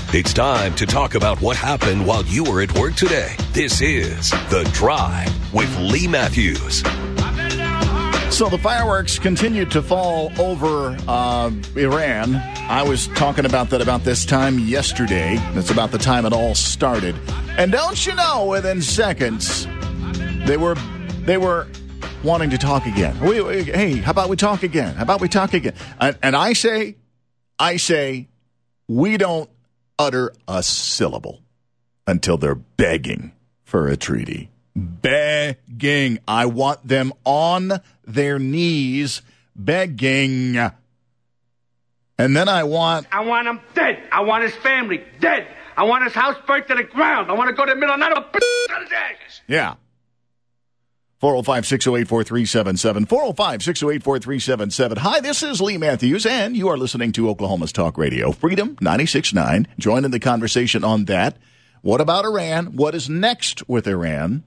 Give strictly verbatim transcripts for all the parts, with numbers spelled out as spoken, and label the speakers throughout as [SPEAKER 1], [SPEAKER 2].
[SPEAKER 1] It's time to talk about what happened while you were at work today. This is The Drive with Lee Matthews.
[SPEAKER 2] So the fireworks continued to fall over uh, Iran. I was talking about that about this time yesterday. That's about the time it all started. And don't you know, within seconds, they were they were wanting to talk again. We, we, hey, how about we talk again? How about we talk again? And, and I say, I say, we don't utter a syllable until they're begging for a treaty. Begging. I want them on their knees begging. And then I want...
[SPEAKER 3] I want him dead. I want his family dead. I want his house burnt to the ground. I want to go to the middle of the night out of his ashes.
[SPEAKER 2] Yeah. four oh five, six oh eight, four three seven seven. four oh five, six oh eight, four three seven seven. Hi, this is Lee Matthews, and you are listening to Oklahoma's Talk Radio, Freedom ninety-six point nine. Join in the conversation on that. What about Iran? What is next with Iran?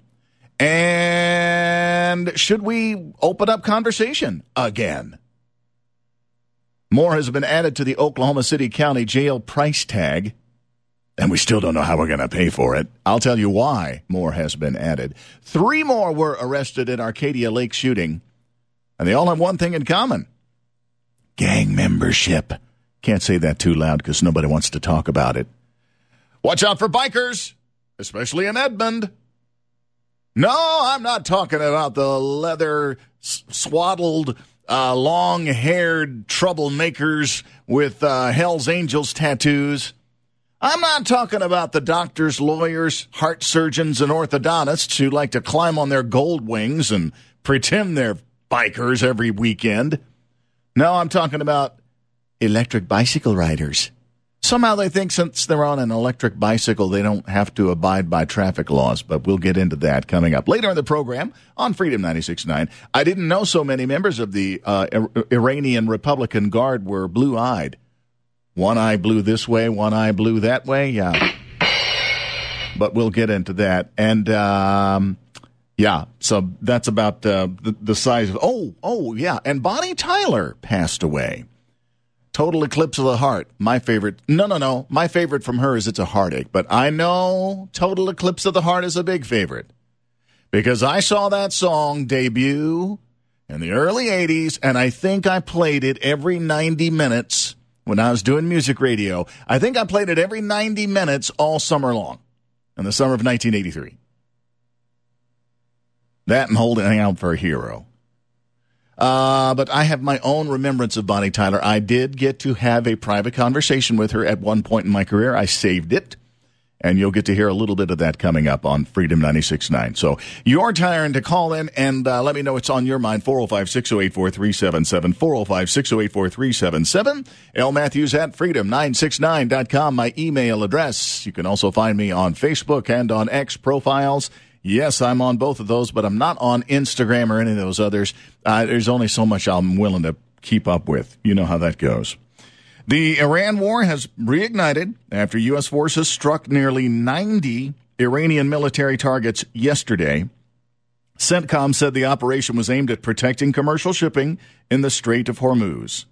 [SPEAKER 2] And should we open up conversation again? More has been added to the Oklahoma City County Jail price tag, and we still don't know how we're going to pay for it. I'll tell you why more has been added. Three more were arrested in Arcadia Lake shooting, and they all have one thing in common: gang membership. Can't say that too loud because nobody wants to talk about it. Watch out for bikers, especially in Edmond. No, I'm not talking about the leather swaddled, uh, long-haired troublemakers with uh, Hell's Angels tattoos. I'm not talking about the doctors, lawyers, heart surgeons, and orthodontists who like to climb on their gold wings and pretend they're bikers every weekend. No, I'm talking about electric bicycle riders. Somehow they think since they're on an electric bicycle, they don't have to abide by traffic laws, but we'll get into that coming up later in the program on Freedom ninety-six point nine. I didn't know so many members of the uh, Iranian Republican Guard were blue-eyed. One eye blew this way, one eye blew that way, yeah. But we'll get into that. And, um, yeah, so that's about uh, the, the size of, oh, oh, yeah. And Bonnie Tyler passed away. Total Eclipse of the Heart, my favorite. No, no, no. My favorite from her is It's a Heartache. But I know Total Eclipse of the Heart is a big favorite because I saw that song debut in the early eighties, and I think I played it every ninety minutes when I was doing music radio. I think I played it every ninety minutes all summer long in the summer of nineteen eighty-three. That and Holding Out for a Hero. Uh, but I have my own remembrance of Bonnie Tyler. I did get to have a private conversation with her at one point in my career. I saved it, and you'll get to hear a little bit of that coming up on Freedom ninety-six point nine. So your turn to call in and uh, let me know what's on your mind. four oh five, six oh eight, four three seven seven. four oh five, six oh eight, four three seven seven. L. Matthews at freedom nine six nine dot com, my email address. You can also find me on Facebook and on X profiles. Yes, I'm on both of those, but I'm not on Instagram or any of those others. Uh, there's only so much I'm willing to keep up with. You know how that goes. The Iran war has reignited after U S forces struck nearly ninety Iranian military targets yesterday. CENTCOM said the operation was aimed at protecting commercial shipping in the Strait of Hormuz.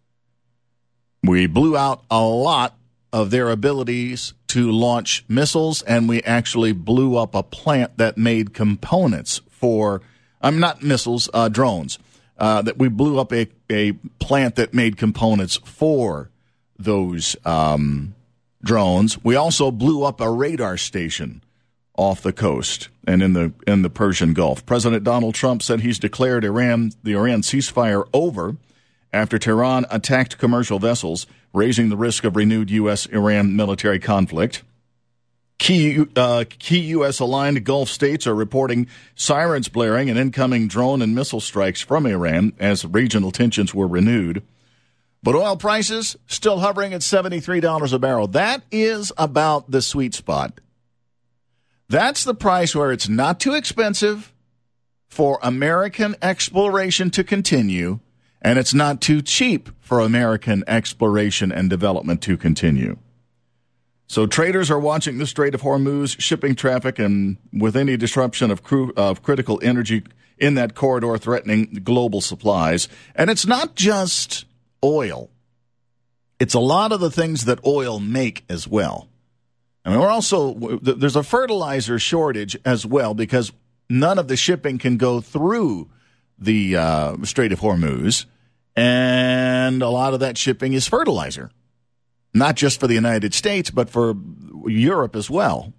[SPEAKER 2] We blew out a lot of their abilities to launch missiles, and we actually blew up a plant that made components for, I'm um, not missiles, uh, drones, uh, that we blew up a, a plant that made components for those um, drones. We also blew up a radar station off the coast and in the in the Persian Gulf. President Donald Trump said he's declared Iran the Iran ceasefire over after Tehran attacked commercial vessels, raising the risk of renewed U S Iran military conflict. Key, uh, key U S-aligned Gulf states are reporting sirens blaring and incoming drone and missile strikes from Iran as regional tensions were renewed. But oil prices still hovering at seventy-three dollars a barrel. That is about the sweet spot. That's the price where it's not too expensive for American exploration to continue, and it's not too cheap for American exploration and development to continue. So traders are watching the Strait of Hormuz shipping traffic, and with any disruption of, cru- of critical energy in that corridor threatening global supplies. And it's not just oil. It's a lot of the things that oil make as well. I mean, we're also, there's a fertilizer shortage as well because none of the shipping can go through the uh, Strait of Hormuz, and a lot of that shipping is fertilizer, not just for the United States, but for Europe as well.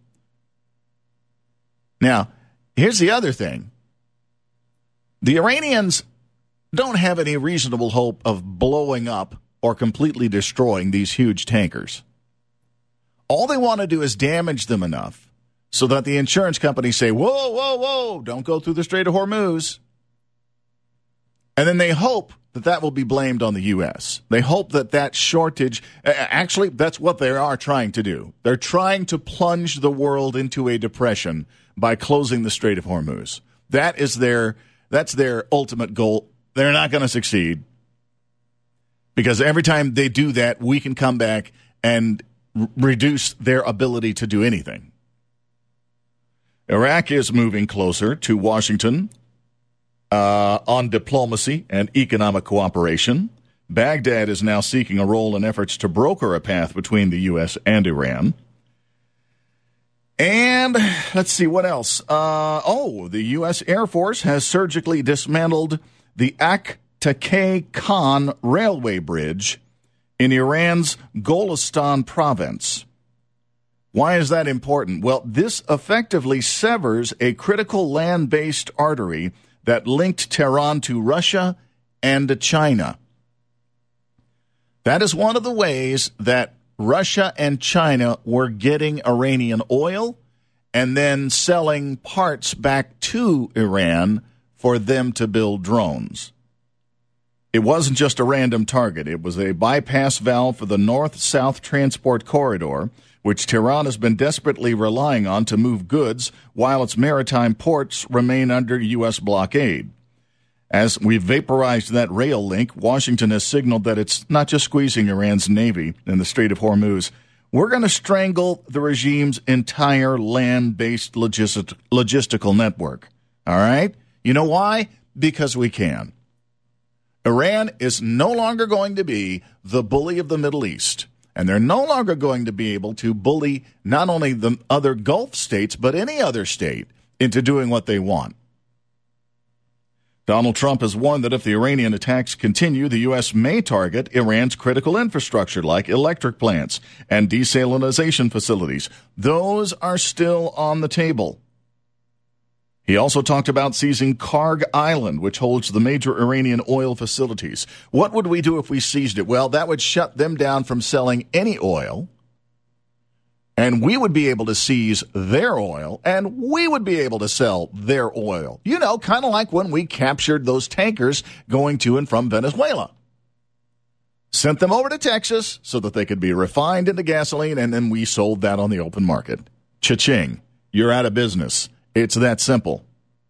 [SPEAKER 2] Now, here's the other thing. The Iranians don't have any reasonable hope of blowing up or completely destroying these huge tankers. All they want to do is damage them enough so that the insurance companies say, whoa, whoa, whoa, don't go through the Strait of Hormuz. And then they hope that that will be blamed on the U S. They hope that that shortage, actually, that's what they are trying to do. They're trying to plunge the world into a depression by closing the Strait of Hormuz. That is their, that's their ultimate goal. They're not going to succeed because every time they do that, we can come back and r- reduce their ability to do anything. Iraq is moving closer to Washington uh, on diplomacy and economic cooperation. Baghdad is now seeking a role in efforts to broker a path between the U S and Iran. And let's see, what else? Uh, oh, the U S Air Force has surgically dismantled the Aktake Khan railway bridge in Iran's Golestan province. Why is that important? Well, this effectively severs a critical land-based artery that linked Tehran to Russia and to China. That is one of the ways that Russia and China were getting Iranian oil and then selling parts back to Iran for them to build drones. It wasn't just a random target. It was a bypass valve for the north-south transport corridor, which Tehran has been desperately relying on to move goods while its maritime ports remain under U S blockade. As we've vaporized that rail link, Washington has signaled that it's not just squeezing Iran's navy in the Strait of Hormuz. We're going to strangle the regime's entire land-based logist- logistical network. All right? You know why? Because we can. Iran is no longer going to be the bully of the Middle East, and they're no longer going to be able to bully not only the other Gulf states, but any other state into doing what they want. Donald Trump has warned that if the Iranian attacks continue, the U S may target Iran's critical infrastructure like electric plants and desalination facilities. Those are still on the table. He also talked about seizing Karg Island, which holds the major Iranian oil facilities. What would we do if we seized it? Well, that would shut them down from selling any oil, and we would be able to seize their oil, and we would be able to sell their oil. You know, kind of like when we captured those tankers going to and from Venezuela. Sent them over to Texas so that they could be refined into gasoline, and then we sold that on the open market. Cha-ching. You're out of business. It's that simple.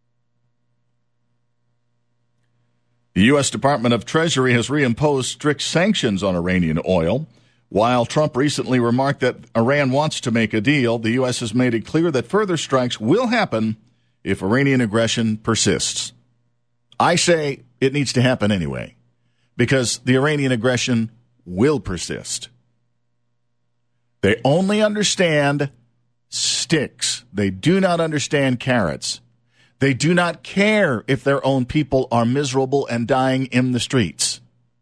[SPEAKER 2] The U S Department of Treasury has reimposed strict sanctions on Iranian oil. While Trump recently remarked that Iran wants to make a deal, the U S has made it clear that further strikes will happen if Iranian aggression persists. I say it needs to happen anyway, because the Iranian aggression will persist. They only understand sticks. They do not understand carrots. They do not care if their own people are miserable and dying in the streets.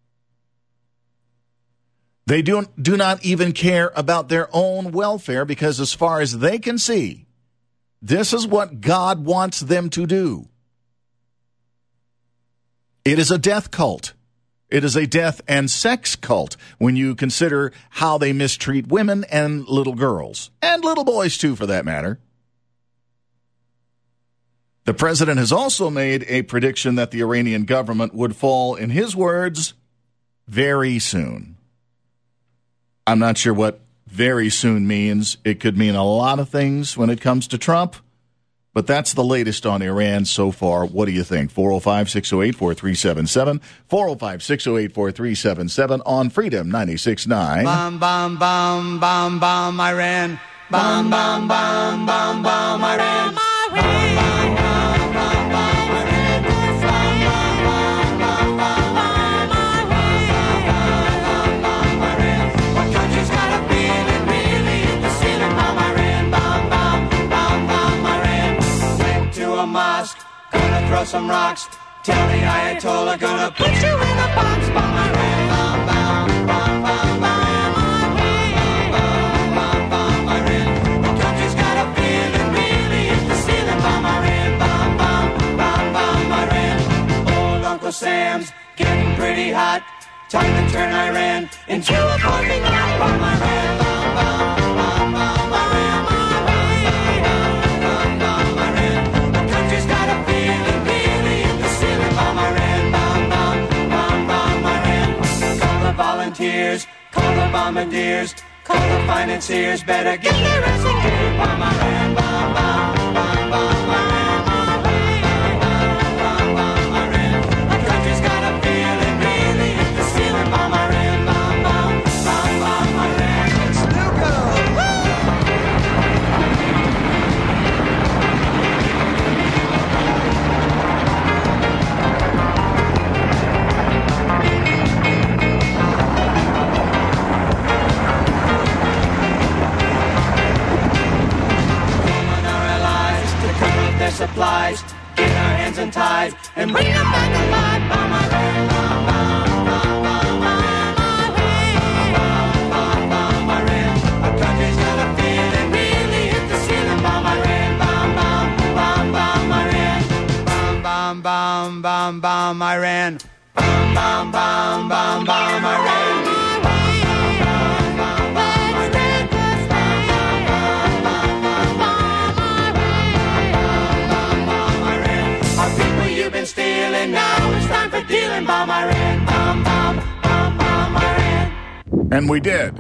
[SPEAKER 2] They do, do not even care about their own welfare because as far as they can see, this is what God wants them to do. It is a death cult. It is a death and sex cult when you consider how they mistreat women and little girls, and little boys too, for that matter. The president has also made a prediction that the Iranian government would fall, in his words, very soon. I'm not sure what very soon means. It could mean a lot of things when it comes to Trump. But that's the latest on Iran so far. What do you think? four oh five, six oh eight, four three seven seven. four oh five, six oh eight, four three seven seven on Freedom ninety-six point nine.
[SPEAKER 4] Bomb, bomb, bomb, bomb, bomb, Iran. Bomb, bomb, bomb, bomb, bomb, Iran. Bomb, bomb, bomb, bomb, bomb, Iran. some rocks. Tell the Ayatollah gonna put you in a box. Bomb Iran, bomb, bomb, bomb, bomb, bomb, bomb, bomb, bomb, Iran. The country's got a feeling, really hit the ceiling. Bomb Iran, bomb, bomb, bomb, bomb, Iran. Old Uncle Sam's getting pretty hot. Time to turn Iran into a parking lot. Bomb Iran, bomb, bomb, bomb, bomb, Iran, bomb, bomb, bomb, Iran. The country's got a feeling, really hit the ceiling. Bomb Iran, bomb, bomb, bomb, bomb, Iran. Call the volunteers, call the bombardiers, call the financiers. Better get their ass in gear. Bomb Iran, bomb, bomb, bomb, bomb, Iran. Supplies, get our hands untied and bring them back alive. Bomb Iran, bomb, bomb, bomb, bomb, bomb, bomb, bomb, Iran. Our country's got a feeling, really hit the ceiling. Bomb Iran, bomb, bomb, bomb, bomb, Iran. Bomb, bomb, bomb, bomb, bomb, Iran. Bomb, bomb, bomb, bomb, bomb, Iran. Stealing, now it's time for dealing. Bomb Iran, bomb, bomb, bomb, bomb, Iran.
[SPEAKER 2] And we did.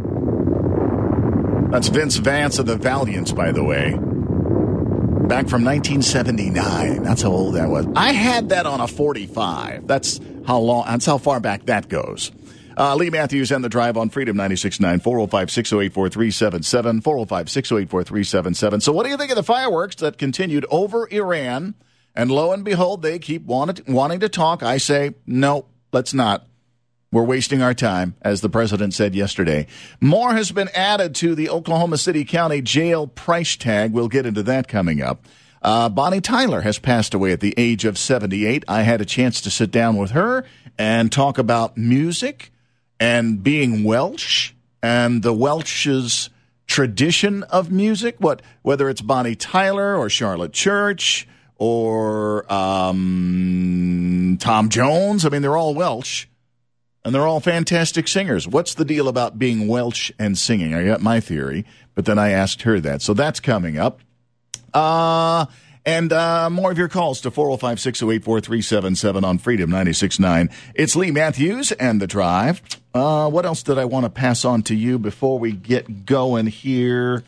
[SPEAKER 2] That's Vince Vance of the Valiants, by the way. Back from nineteen seventy-nine. That's how old that was. I had that on a forty-five. That's how long. That's how far back that goes. Uh, Lee Matthews and the Drive on Freedom ninety-six point nine, four oh five, six oh eight, four three seven seven, four oh five, six oh eight, four three seven seven. So what do you think of the fireworks that continued over Iran? And lo and behold, they keep wanted, wanting to talk. I say, no, let's not. We're wasting our time, as the president said yesterday. More has been added to the Oklahoma City County jail price tag. We'll get into that coming up. Uh, Bonnie Tyler has passed away at the age of seventy-eight. I had a chance to sit down with her and talk about music and being Welsh and the Welsh's tradition of music, what whether it's Bonnie Tyler or Charlotte Church or um, Tom Jones. I mean, they're all Welsh, and they're all fantastic singers. What's the deal about being Welsh and singing? I got my theory, but then I asked her that. So that's coming up. Uh, and uh, more of your calls to four oh five, six oh eight, four three seven seven on Freedom ninety-six point nine. It's Lee Matthews and The Drive. Uh, what else did I want to pass on to you before we get going here?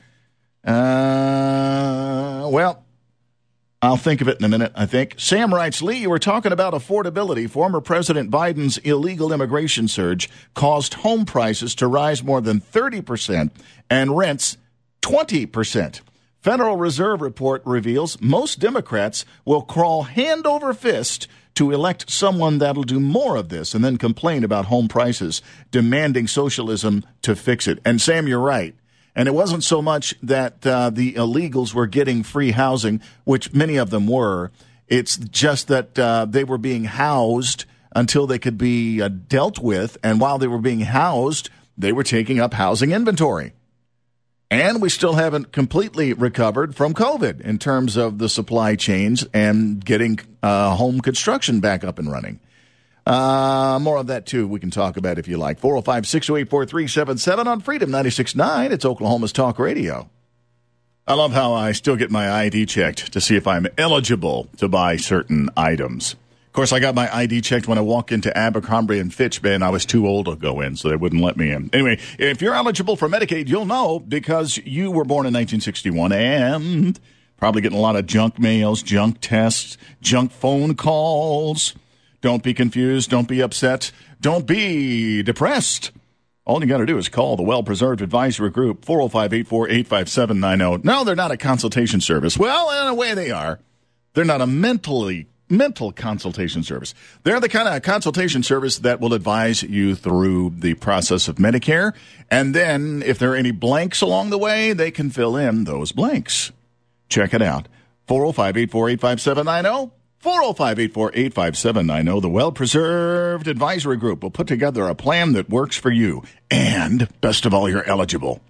[SPEAKER 2] Uh, well... I'll think of it in a minute, I think. Sam writes, Lee, you were talking about affordability. Former President Biden's illegal immigration surge caused home prices to rise more than thirty percent and rents twenty percent. Federal Reserve report reveals most Democrats will crawl hand over fist to elect someone that'll do more of this and then complain about home prices, demanding socialism to fix it. And Sam, you're right. And it wasn't so much that uh, the illegals were getting free housing, which many of them were. It's just that uh, they were being housed until they could be uh, dealt with. And while they were being housed, they were taking up housing inventory. And we still haven't completely recovered from COVID in terms of the supply chains and getting uh, home construction back up and running. Uh, more of that, too, we can talk about if you like. four oh five, six oh eight, four three seven seven on Freedom ninety-six point nine. It's Oklahoma's Talk Radio. I love how I still get my I D checked to see if I'm eligible to buy certain items. Of course, I got my I D checked when I walked into Abercrombie and Fitch, man. I was too old to go in, so they wouldn't let me in. Anyway, if you're eligible for Medicaid, you'll know because you were born in nineteen sixty-one and probably getting a lot of junk mails, junk tests, junk phone calls. Don't be confused. Don't be upset. Don't be depressed. All you got to do is call the Well-Preserved Advisory Group, four oh five, eight four eight, five seven nine oh. No, they're not a consultation service. Well, in a way they are. They're not a mentally mental consultation service. They're the kind of consultation service that will advise you through the process of Medicare. And then if there are any blanks along the way, they can fill in those blanks. Check it out. four oh five, eight four eight, five seven nine oh. four oh five, eight four eight, five seven nine oh. The Well-Preserved Advisory Group will put together a plan that works for you. And, best of all, you're eligible.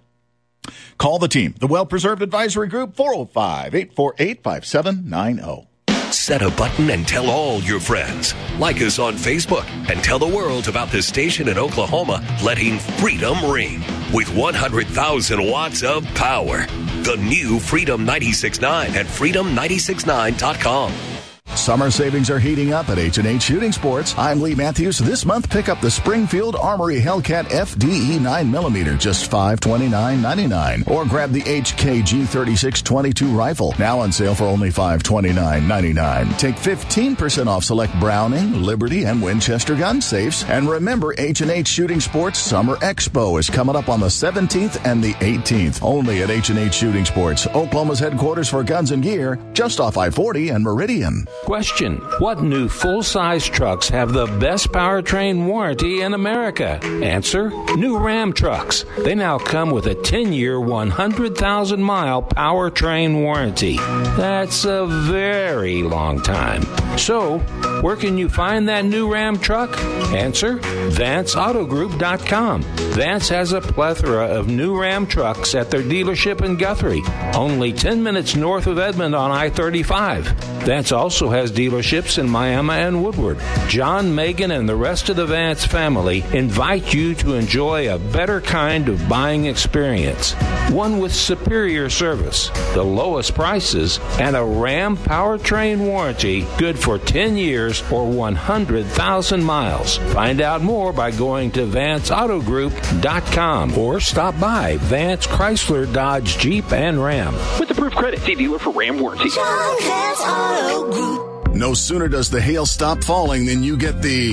[SPEAKER 2] Call the team. The Well-Preserved Advisory Group, four oh five, eight four eight, five seven nine oh.
[SPEAKER 1] Set a button and tell all your friends. Like us on Facebook and tell the world about the station in Oklahoma letting freedom ring with one hundred thousand watts of power. The new Freedom ninety-six point nine at freedom nine six nine dot com.
[SPEAKER 2] Summer savings are heating up at H and H Shooting Sports. I'm Lee Matthews. This month, pick up the Springfield Armory Hellcat F D E nine millimeter, just five hundred twenty-nine dollars and ninety-nine cents. Or grab the H K G thirty-six twenty-two rifle, now on sale for only five hundred twenty-nine dollars and ninety-nine cents. Take fifteen percent off select Browning, Liberty, and Winchester gun safes. And remember, H and H Shooting Sports Summer Expo is coming up on the seventeenth and the eighteenth. Only at H and H Shooting Sports, Oklahoma's headquarters for guns and gear, just off I forty and Meridian.
[SPEAKER 5] Question: what new full-size trucks have the best powertrain warranty in America? Answer: new Ram trucks. They now come with a ten-year, one hundred thousand mile powertrain warranty. That's a very long time. So, where can you find that new Ram truck? Answer: Vance Auto Group dot com. Vance has a plethora of new Ram trucks at their dealership in Guthrie, only ten minutes north of Edmond on I thirty-five. Vance also has dealerships in Miami and Woodward. John, Megan, and the rest of the Vance family invite you to enjoy a better kind of buying experience. One with superior service, the lowest prices, and a Ram powertrain warranty good for ten years or one hundred thousand miles. Find out more by going to Vance Auto Group dot com or stop by Vance Chrysler, Dodge, Jeep, and Ram.
[SPEAKER 6] With approved credit, see dealer for Ram warranty.
[SPEAKER 4] John Vance Auto Group.
[SPEAKER 2] No sooner does the hail stop falling than you get the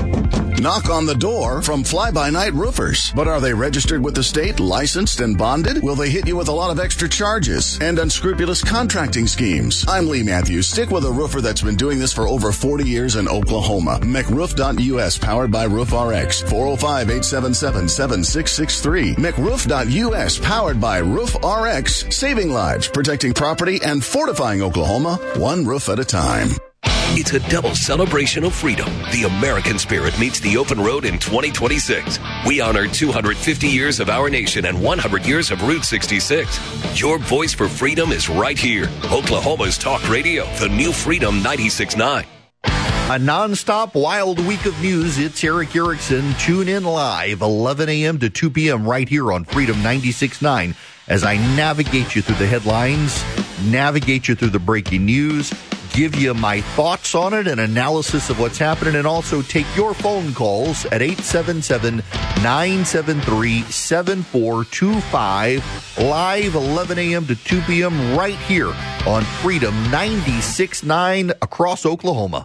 [SPEAKER 2] knock on the door from Fly-By-Night Roofers. But are they registered with the state, licensed and bonded? Will they hit you with a lot of extra charges and unscrupulous contracting schemes? I'm Lee Matthews. Stick with a roofer that's been doing this for over forty years in Oklahoma. Mc Roof dot U S, powered by Roof R X. four oh five, eight seven seven, seven six six three. Mc Roof dot U S, powered by Roof R X. Saving lives, protecting property, and fortifying Oklahoma, one roof at a time.
[SPEAKER 1] It's a double celebration of freedom. The American spirit meets the open road in twenty twenty-six. We honor two hundred fifty years of our nation and one hundred years of Route sixty-six. Your voice for freedom is right here. Oklahoma's Talk Radio, the new Freedom ninety-six point nine.
[SPEAKER 7] A non-stop wild week of news. It's Eric Erickson. Tune in live eleven a.m. to two p.m. right here on Freedom ninety-six point nine as I navigate you through the headlines, navigate you through the breaking news, give you my thoughts on it and analysis of what's happening, and also take your phone calls at eight seven seven, nine seven three, seven four two five, live eleven a.m. to two p.m. right here on Freedom ninety-six point nine across Oklahoma.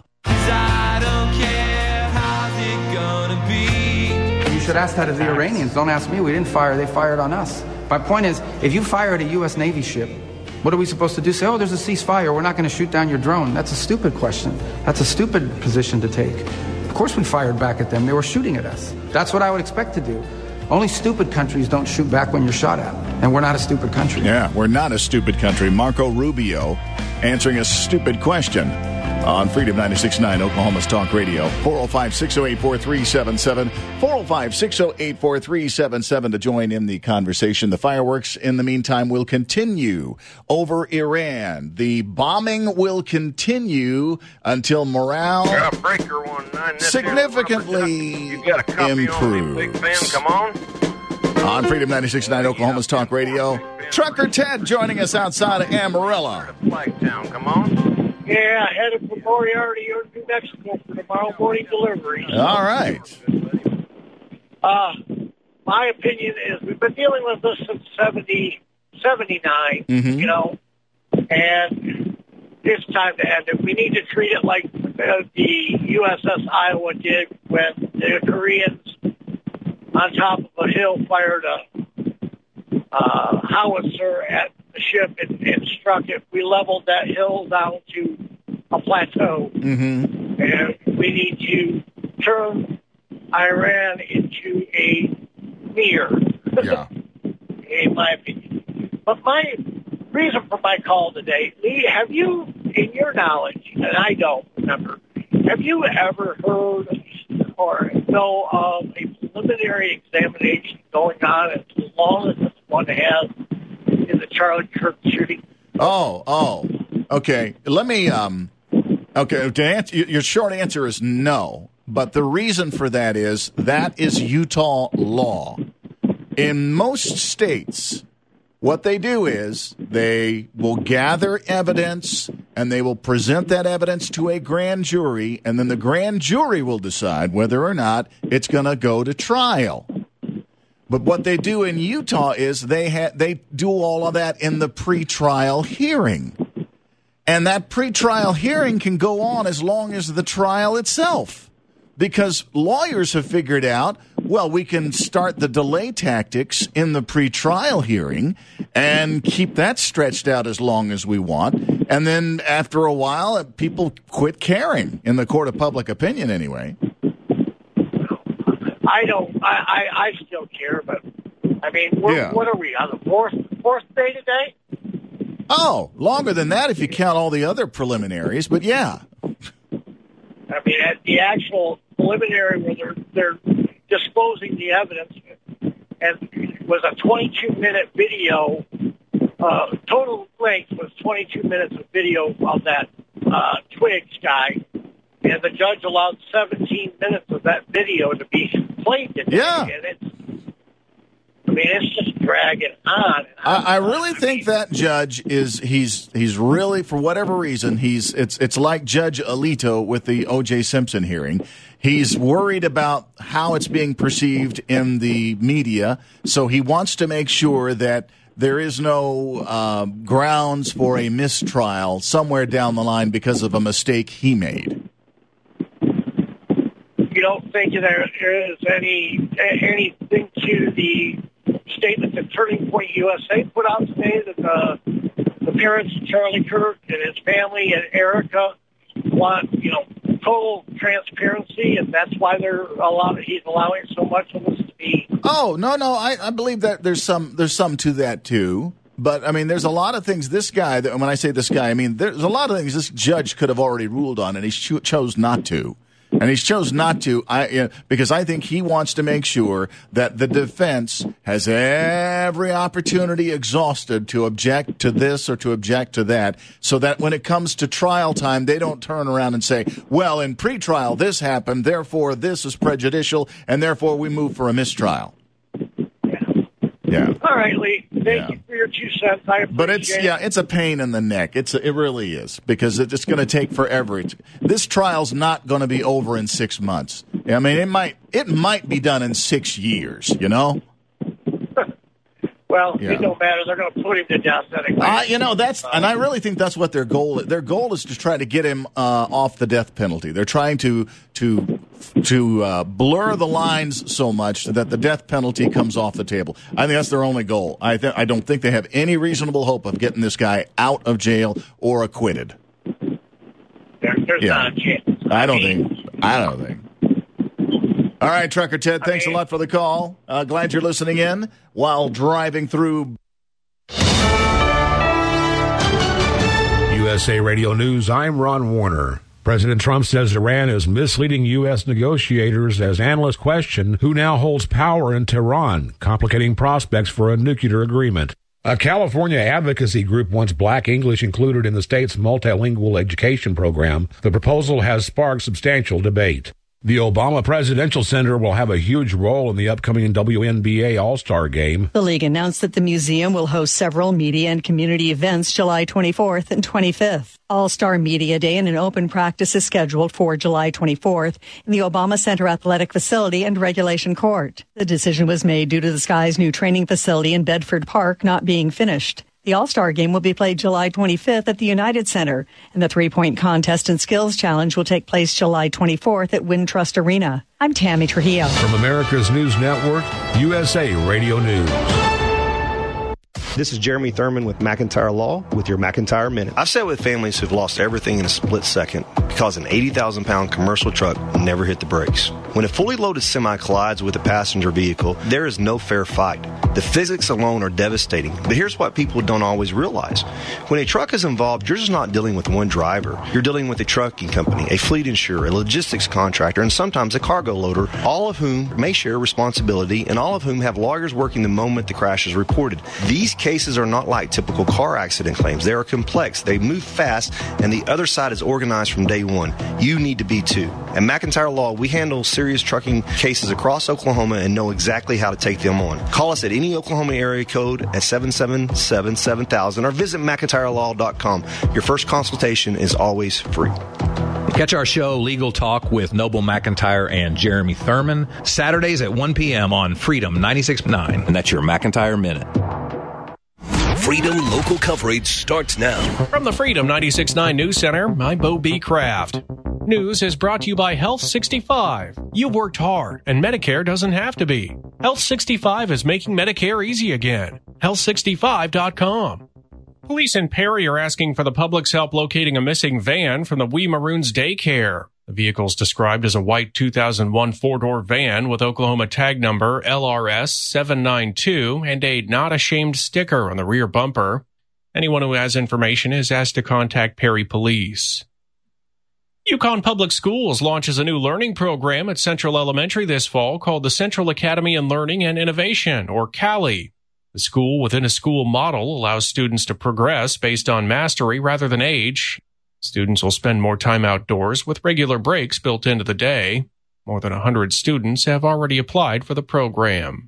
[SPEAKER 4] I don't care how's it gonna be.
[SPEAKER 8] You should ask that of the Iranians. Don't ask me. We didn't fire. They fired on us. My point is, if you fire at a U S Navy ship, what are we supposed to do? Say, oh, there's a ceasefire. We're not going to shoot down your drone. That's a stupid question. That's a stupid position to take. Of course we fired back at them. They were shooting at us. That's what I would expect to do. Only stupid countries don't shoot back when you're shot at. And we're not a stupid country.
[SPEAKER 2] Yeah, we're not a stupid country. Marco Rubio answering a stupid question on Freedom ninety-six point nine, Oklahoma's Talk Radio. four oh five, six oh eight, four three seven seven. four oh five, six oh eight, four three seven seven to join in the conversation. The fireworks, in the meantime, will continue over Iran. The bombing will continue until morale
[SPEAKER 9] Yeah, breaker one nine.
[SPEAKER 2] significantly
[SPEAKER 9] You got a copy on me, Big Ben,
[SPEAKER 2] improves.
[SPEAKER 9] come on.
[SPEAKER 2] On Freedom ninety-six point nine, Oklahoma's Talk Radio. Trucker Ted joining us outside of Amarillo.
[SPEAKER 9] Flagtown, come on.
[SPEAKER 10] Yeah, headed for Moriarty or New Mexico for tomorrow morning delivery.
[SPEAKER 2] All right.
[SPEAKER 10] Uh, my opinion is we've been dealing with this since seventy, seventy-nine,
[SPEAKER 2] Mhm.
[SPEAKER 10] you know, and it's time to end it. We need to treat it like uh, the U S S Iowa did when the Koreans on top of a hill fired a uh, howitzer at the ship and, and struck it. We leveled that hill down to a plateau.
[SPEAKER 2] Mm-hmm.
[SPEAKER 10] And we need to turn Iran into a mirror,
[SPEAKER 2] Yeah.
[SPEAKER 10] in my opinion. But my reason for my call today, Lee, have you in your knowledge, and I don't remember, have you ever heard or know of a preliminary examination going on as long as this one has in the Charlie Kirk shooting?
[SPEAKER 2] Oh, oh, okay. Let me, um, okay, to answer, your short answer is no. But the reason for that is that is Utah law. In most states, what they do is they will gather evidence and they will present that evidence to a grand jury, and then the grand jury will decide whether or not it's going to go to trial. But what they do in Utah is they ha- they do all of that in the pretrial hearing. And that pretrial hearing can go on as long as the trial itself. Because lawyers have figured out, well, we can start the delay tactics in the pretrial hearing and keep that stretched out as long as we want. And then after a while, people quit caring, in the court of public opinion anyway.
[SPEAKER 10] I don't, I, I, I still care, but, I mean, we're,
[SPEAKER 2] Yeah.
[SPEAKER 10] what are we, on the fourth, fourth day today?
[SPEAKER 2] Oh, longer than that if you count all the other preliminaries, but yeah.
[SPEAKER 10] I mean, at the actual preliminary where they're, they're disclosing the evidence, and it was a twenty-two minute video. Uh, total length was twenty-two minutes of video of that uh, Twigs guy, and the judge allowed seventeen minutes of that video to be played today.
[SPEAKER 2] Yeah.
[SPEAKER 10] And it's, I mean, it's just dragging on. And on.
[SPEAKER 2] I, I really think that judge is he's he's really, for whatever reason, he's it's it's like Judge Alito with the O J Simpson hearing. He's worried about how it's being perceived in the media, so he wants to make sure that there is no uh, grounds for a mistrial somewhere down the line because of a mistake he made.
[SPEAKER 10] You don't think there is any anything to the statement that Turning Point U S A put out today that the, the parents of Charlie Kirk and his family and Erica want, you know, total transparency, and that's why they're allowing, he's allowing so much of this to be.
[SPEAKER 2] Oh, no, no, I, I believe that there's some there's some to that too. But I mean, there's a lot of things this guy, that, when I say this guy, I mean, there's a lot of things this judge could have already ruled on, and he cho- chose not to. And he's chose not to I, you know, because I think he wants to make sure that the defense has every opportunity exhausted to object to this or to object to that, so that when it comes to trial time, they don't turn around and say, well, in pretrial this happened, therefore this is prejudicial, and therefore we move for a mistrial. Yeah.
[SPEAKER 10] All right, Lee. Thank
[SPEAKER 2] Yeah.
[SPEAKER 10] you for your two cents. I appreciate
[SPEAKER 2] But it's
[SPEAKER 10] it.
[SPEAKER 2] yeah, it's a pain in the neck. It's a, it really is, because it's going to take forever. It's, this trial's not going to be over in six months. I mean, it might it might be done in six years. You know.
[SPEAKER 10] Well,
[SPEAKER 2] Yeah.
[SPEAKER 10] it don't matter. They're going to put him to death anyway.
[SPEAKER 2] Uh, you know that's, and I really think that's what their goal is. Their goal is to try to get him uh, off the death penalty. They're trying to to to uh, blur the lines so much that the death penalty comes off the table. I think that's their only goal. I th- I don't think they have any reasonable hope of getting this guy out of jail or acquitted.
[SPEAKER 10] There, there's
[SPEAKER 2] Yeah.
[SPEAKER 10] not a chance.
[SPEAKER 2] I don't think. I don't think. All right, Trucker Ted, thanks a lot for the call. Uh, glad you're listening in while driving through.
[SPEAKER 11] U S A Radio News, I'm Ron Warner. President Trump says Iran is misleading U S negotiators as analysts question who now holds power in Tehran, complicating prospects for a nuclear agreement. A California advocacy group wants black English included in the state's multilingual education program. The proposal has sparked substantial debate. The Obama Presidential Center will have a huge role in the upcoming W N B A All-Star Game.
[SPEAKER 12] The league announced that the museum will host several media and community events July twenty-fourth and twenty-fifth. All-Star Media Day and an open practice is scheduled for July twenty-fourth in the Obama Center Athletic Facility and Regulation Court. The decision was made due to the Sky's new training facility in Bedford Park not being finished. The All-Star Game will be played July twenty-fifth at the United Center, and the three-point contest and skills challenge will take place July twenty-fourth at Wintrust Arena. I'm Tammy Trujillo.
[SPEAKER 11] From America's News Network, U S A Radio News.
[SPEAKER 13] This is Jeremy Thurman with McIntyre Law with your McIntyre Minute. I've sat with families who've lost everything in a split second because an eighty thousand pound commercial truck never hit the brakes. When a fully loaded semi collides with a passenger vehicle, there is no fair fight. The physics alone are devastating, but here's what people don't always realize. When a truck is involved, you're just not dealing with one driver. You're dealing with a trucking company, a fleet insurer, a logistics contractor, and sometimes a cargo loader, all of whom may share responsibility and all of whom have lawyers working the moment the crash is reported. These cases are not like typical car accident claims. They are complex, they move fast, and the other side is organized from day one. You need to be too. At McIntyre Law, we handle serious trucking cases across Oklahoma and know exactly how to take them on. Call us at any Oklahoma area code at seven seven seven, seven thousand or visit McIntyre Law dot com. Your first consultation is always free.
[SPEAKER 14] Catch our show, Legal Talk, with Noble McIntyre and Jeremy Thurman, Saturdays at one p.m. on Freedom ninety-six point nine.
[SPEAKER 1] And that's your McIntyre Minute. Freedom local coverage starts now.
[SPEAKER 15] From the Freedom ninety-six point nine News Center, I'm Bo B. Kraft. News is brought to you by Health sixty-five. You've worked hard, and Medicare doesn't have to be. Health sixty-five is making Medicare easy again. health sixty-five dot com. Police in Perry are asking for the public's help locating a missing van from the Wee Maroons daycare. The vehicle is described as a white two thousand one four-door van with Oklahoma tag number L R S seven nine two and a Not Ashamed sticker on the rear bumper. Anyone who has information is asked to contact Perry Police. Yukon Public Schools launches a new learning program at Central Elementary this fall called the Central Academy in Learning and Innovation, or CALI. The school within a school model allows students to progress based on mastery rather than age. Students will spend more time outdoors with regular breaks built into the day. More than one hundred students have already applied for the program.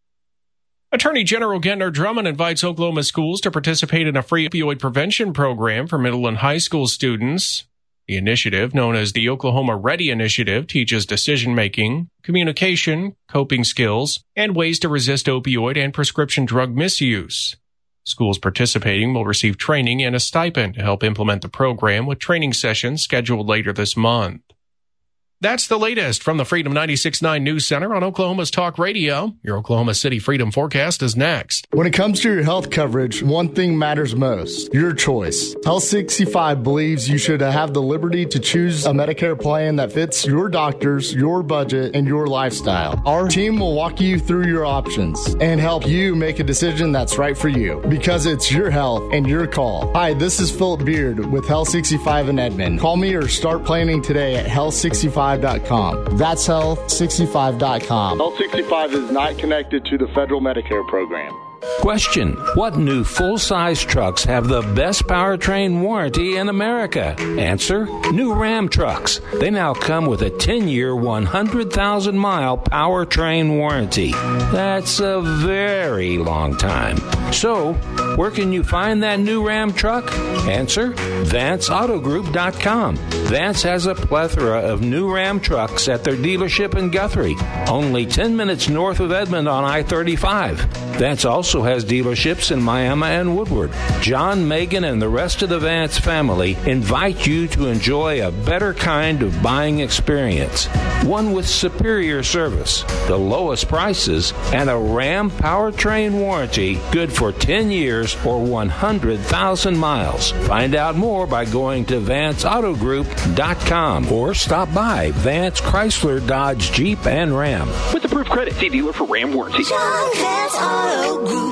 [SPEAKER 15] Attorney General Gentner Drummond invites Oklahoma schools to participate in a free opioid prevention program for middle and high school students. The initiative, known as the Oklahoma Ready Initiative, teaches decision-making, communication, coping skills, and ways to resist opioid and prescription drug misuse. Schools participating will receive training and a stipend to help implement the program, with training sessions scheduled later this month. That's the latest from the Freedom ninety-six point nine News Center on Oklahoma's Talk Radio. Your Oklahoma City Freedom Forecast is next.
[SPEAKER 16] When it comes to your health coverage, one thing matters most: your choice. Health sixty-five believes you should have the liberty to choose a Medicare plan that fits your doctors, your budget, and your lifestyle. Our team will walk you through your options and help you make a decision that's right for you, because it's your health and your call. Hi, this is Philip Beard with Health sixty-five in Edmond. Call me or start planning today at health sixty-five dot com. That's health sixty-five dot com. Health sixty-five is not connected to the federal Medicare program.
[SPEAKER 5] Question: what new full-size trucks have the best powertrain warranty in America? Answer: new Ram trucks. They now come with a ten-year, one hundred thousand mile powertrain warranty. That's a very long time. So, where can you find that new Ram truck? Answer: Vance Auto Group dot com. Vance has a plethora of new Ram trucks at their dealership in Guthrie, only ten minutes north of Edmond on I thirty-five. Vance also has dealerships in Miami and Woodward. John, Megan, and the rest of the Vance family invite you to enjoy a better kind of buying experience. One with superior service, the lowest prices, and a Ram powertrain warranty good for ten years or one hundred thousand miles. Find out more by going to Vance Auto Group dot com or stop by Vance Chrysler, Dodge, Jeep, and Ram.
[SPEAKER 6] With approved credit, see dealer for Ram warranty.
[SPEAKER 4] John Vance Auto Group.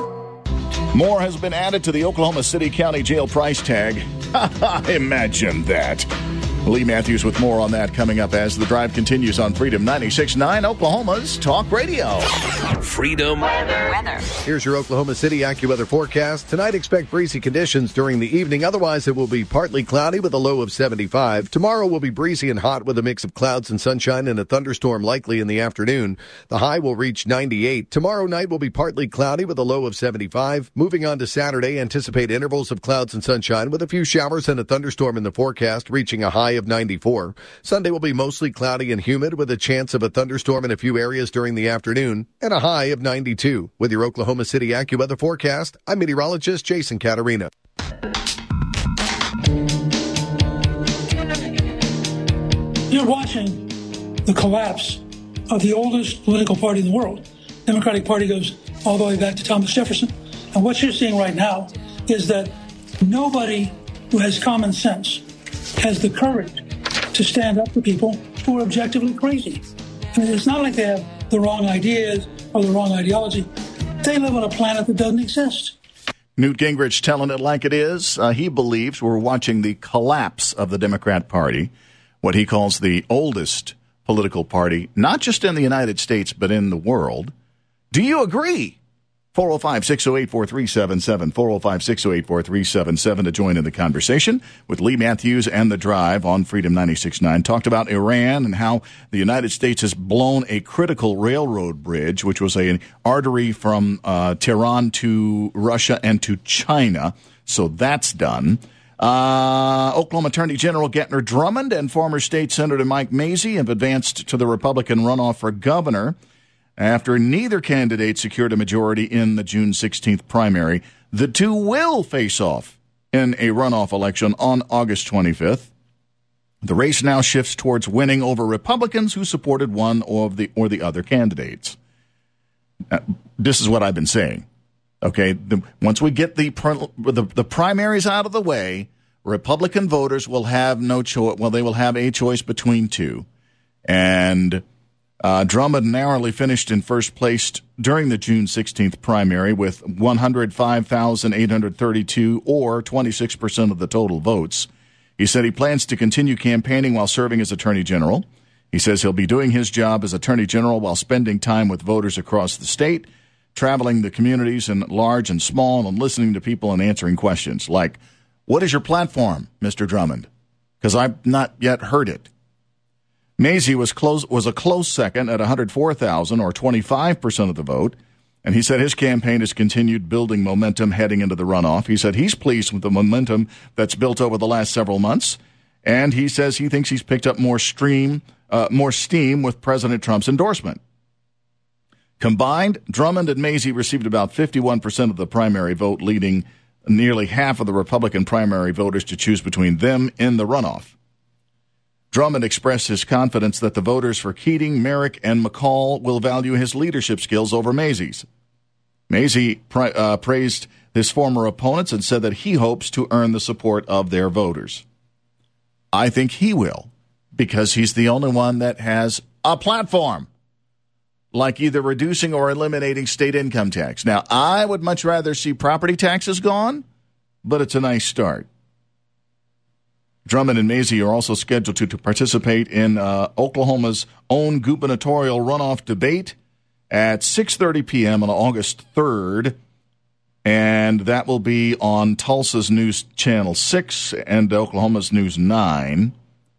[SPEAKER 2] More has been added to the Oklahoma City County Jail price tag. Imagine that. Lee Matthews with more on that coming up as the drive continues on Freedom ninety-six point nine, Oklahoma's Talk Radio.
[SPEAKER 1] Freedom
[SPEAKER 17] weather. weather.
[SPEAKER 18] Here's your Oklahoma City AccuWeather forecast. Tonight, expect breezy conditions during the evening. Otherwise, it will be partly cloudy with a low of seventy-five. Tomorrow will be breezy and hot with a mix of clouds and sunshine and a thunderstorm likely in the afternoon. The high will reach ninety-eight. Tomorrow night will be partly cloudy with a low of seventy-five. Moving on to Saturday, anticipate intervals of clouds and sunshine with a few showers and a thunderstorm in the forecast, reaching a high of ninety-four. Sunday will be mostly cloudy and humid with a chance of a thunderstorm in a few areas during the afternoon and a high of ninety-two. With your Oklahoma City AccuWeather forecast, I'm meteorologist Jason Caterina.
[SPEAKER 19] You're watching the collapse of the oldest political party in the world. The Democratic Party goes all the way back to Thomas Jefferson. And what you're seeing right now is that nobody who has common sense has the courage to stand up to people who are objectively crazy. I mean, it's not like they have the wrong ideas or the wrong ideology. They live on a planet that doesn't exist.
[SPEAKER 2] Newt Gingrich telling it like it is. Uh, he believes we're watching the collapse of the Democrat Party, what he calls the oldest political party, not just in the United States, but in the world. Do you agree? four oh five, six oh eight, four three seven seven, four oh five, six oh eight, four three seven seven to join in the conversation with Lee Matthews and The Drive on Freedom ninety-six point nine. Talked about Iran and how the United States has blown a critical railroad bridge, which was an artery from uh, Tehran to Russia and to China. So that's done. Uh, Oklahoma Attorney General Gentner Drummond and former State Senator Mike Mazie have advanced to the Republican runoff for governor after neither candidate secured a majority in the June sixteenth primary. The two will face off in a runoff election on August twenty-fifth. The race now shifts towards winning over Republicans who supported one of the or the other candidates. Uh, this is what I've been saying. Okay, the, once we get the, the the primaries out of the way, Republican voters will have no choice. Well, they will have a choice between two, and Uh, Drummond narrowly finished in first place during the June sixteenth primary with one hundred five thousand eight hundred thirty-two, or twenty-six percent of the total votes. He said he plans to continue campaigning while serving as Attorney General. He says he'll be doing his job as Attorney General while spending time with voters across the state, traveling the communities in large and small, and listening to people and answering questions like, what is your platform, Mister Drummond? Because I've not yet heard it. Mazie was close, was a close second at one hundred four thousand, or twenty-five percent of the vote, and he said his campaign has continued building momentum heading into the runoff. He said he's pleased with the momentum that's built over the last several months, and he says he thinks he's picked up more stream, uh, more steam with President Trump's endorsement. Combined, Drummond and Mazie received about fifty-one percent of the primary vote, leading nearly half of the Republican primary voters to choose between them in the runoff. Drummond expressed his confidence that the voters for Keating, Merrick, and McCall will value his leadership skills over Mazie's. Mazie pra- uh, praised his former opponents and said that he hopes to earn the support of their voters. I think he will, because he's the only one that has a platform, like either reducing or eliminating state income tax. Now, I would much rather see property taxes gone, but it's a nice start. Drummond and Mazie are also scheduled to, to participate in uh, Oklahoma's own gubernatorial runoff debate at six thirty p.m. on August third, and that will be on Tulsa's News Channel six and Oklahoma's News nine.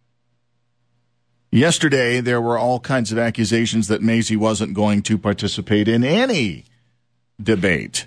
[SPEAKER 2] Yesterday, there were all kinds of accusations that Mazie wasn't going to participate in any debate.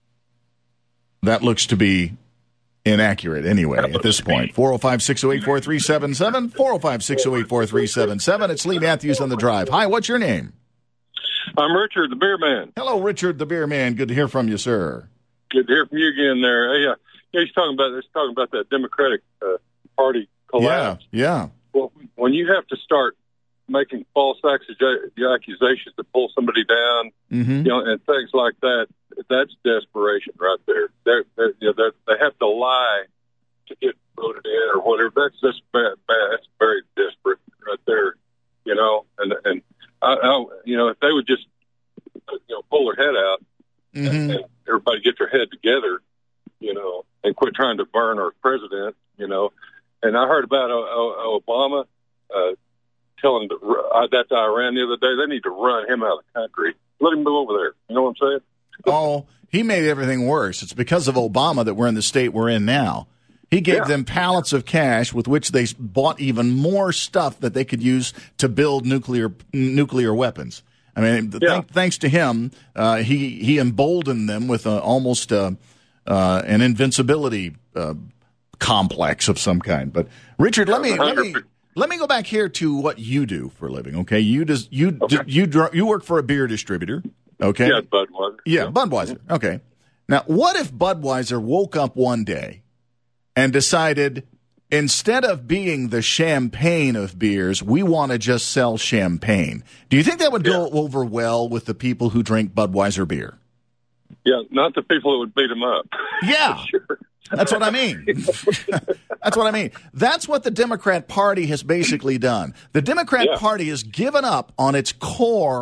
[SPEAKER 2] That looks to be inaccurate anyway at this point. four oh five, six oh eight, four three seven seven, four oh five, six oh eight, four three seven seven. It's Lee Matthews on The Drive. Hi, what's your name?
[SPEAKER 17] I'm Richard, the beer man.
[SPEAKER 2] Hello, Richard, the beer man. Good to hear from you, sir.
[SPEAKER 17] Good to hear from you again there. Hey, uh, yeah, he's talking about, he's talking about that Democratic uh, Party collapse.
[SPEAKER 2] Yeah, yeah.
[SPEAKER 17] Well, when you have to start making false accusations to pull somebody down,
[SPEAKER 2] mm-hmm.
[SPEAKER 17] you know, and things like that, that's desperation right there. They're, they're, you know, they're, they have to lie to get voted in or whatever. That's just bad. bad. That's very desperate right there, you know. And and I, I, you know, if they would just, you know, pull their head out
[SPEAKER 2] mm-hmm.
[SPEAKER 17] and, and everybody get their head together, you know, and quit trying to burn our president, you know. And I heard about uh, uh, Obama uh, telling the, uh, that to Iran the other day. They need to run him out of the country. Let him go over there. You know what I'm saying?
[SPEAKER 2] Oh, he made everything worse. It's because of Obama that we're in the state we're in now. He gave
[SPEAKER 17] Yeah.
[SPEAKER 2] them pallets of cash with which they bought even more stuff that they could use to build nuclear nuclear weapons. I mean, th-
[SPEAKER 17] Yeah.
[SPEAKER 2] thanks to him, uh, he he emboldened them with uh, almost uh, uh, an invincibility uh, complex of some kind. But Richard, let me let me let me go back here to what you do for a living. Okay, you just you
[SPEAKER 17] Okay.
[SPEAKER 2] you you you work for a beer distributor. Okay,
[SPEAKER 17] Yeah, Budweiser.
[SPEAKER 2] yeah, Budweiser. Okay. Now, what if Budweiser woke up one day and decided, instead of being the champagne of beers, we want to just sell champagne? Do you think that would go over well with the people who drink Budweiser beer?
[SPEAKER 17] Yeah, not the people that would beat him up.
[SPEAKER 2] Yeah.
[SPEAKER 17] Sure.
[SPEAKER 2] That's what I mean. That's what I mean. That's what the Democrat Party has basically done. The Democrat
[SPEAKER 17] Yeah.
[SPEAKER 2] Party has given up on its core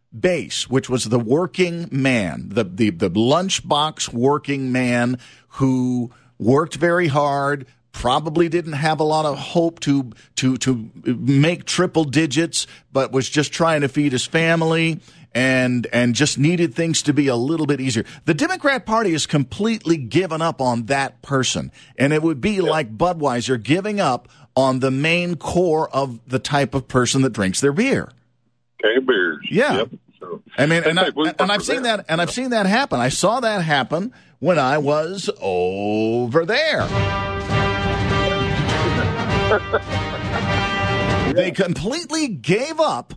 [SPEAKER 2] base, which was the working man, the, the, the lunchbox working man who worked very hard, probably didn't have a lot of hope to to to make triple digits, but was just trying to feed his family and and just needed things to be a little bit easier. The Democrat Party has completely given up on that person, and it would be yeah. like Budweiser giving up on the main core of the type of person that drinks their beer.
[SPEAKER 17] Okay, beers.
[SPEAKER 2] Yeah.
[SPEAKER 17] Yep. So,
[SPEAKER 2] I mean, and, I,
[SPEAKER 17] we
[SPEAKER 2] and I've seen that, and I've seen that happen. I saw that happen when I was over there. They completely gave up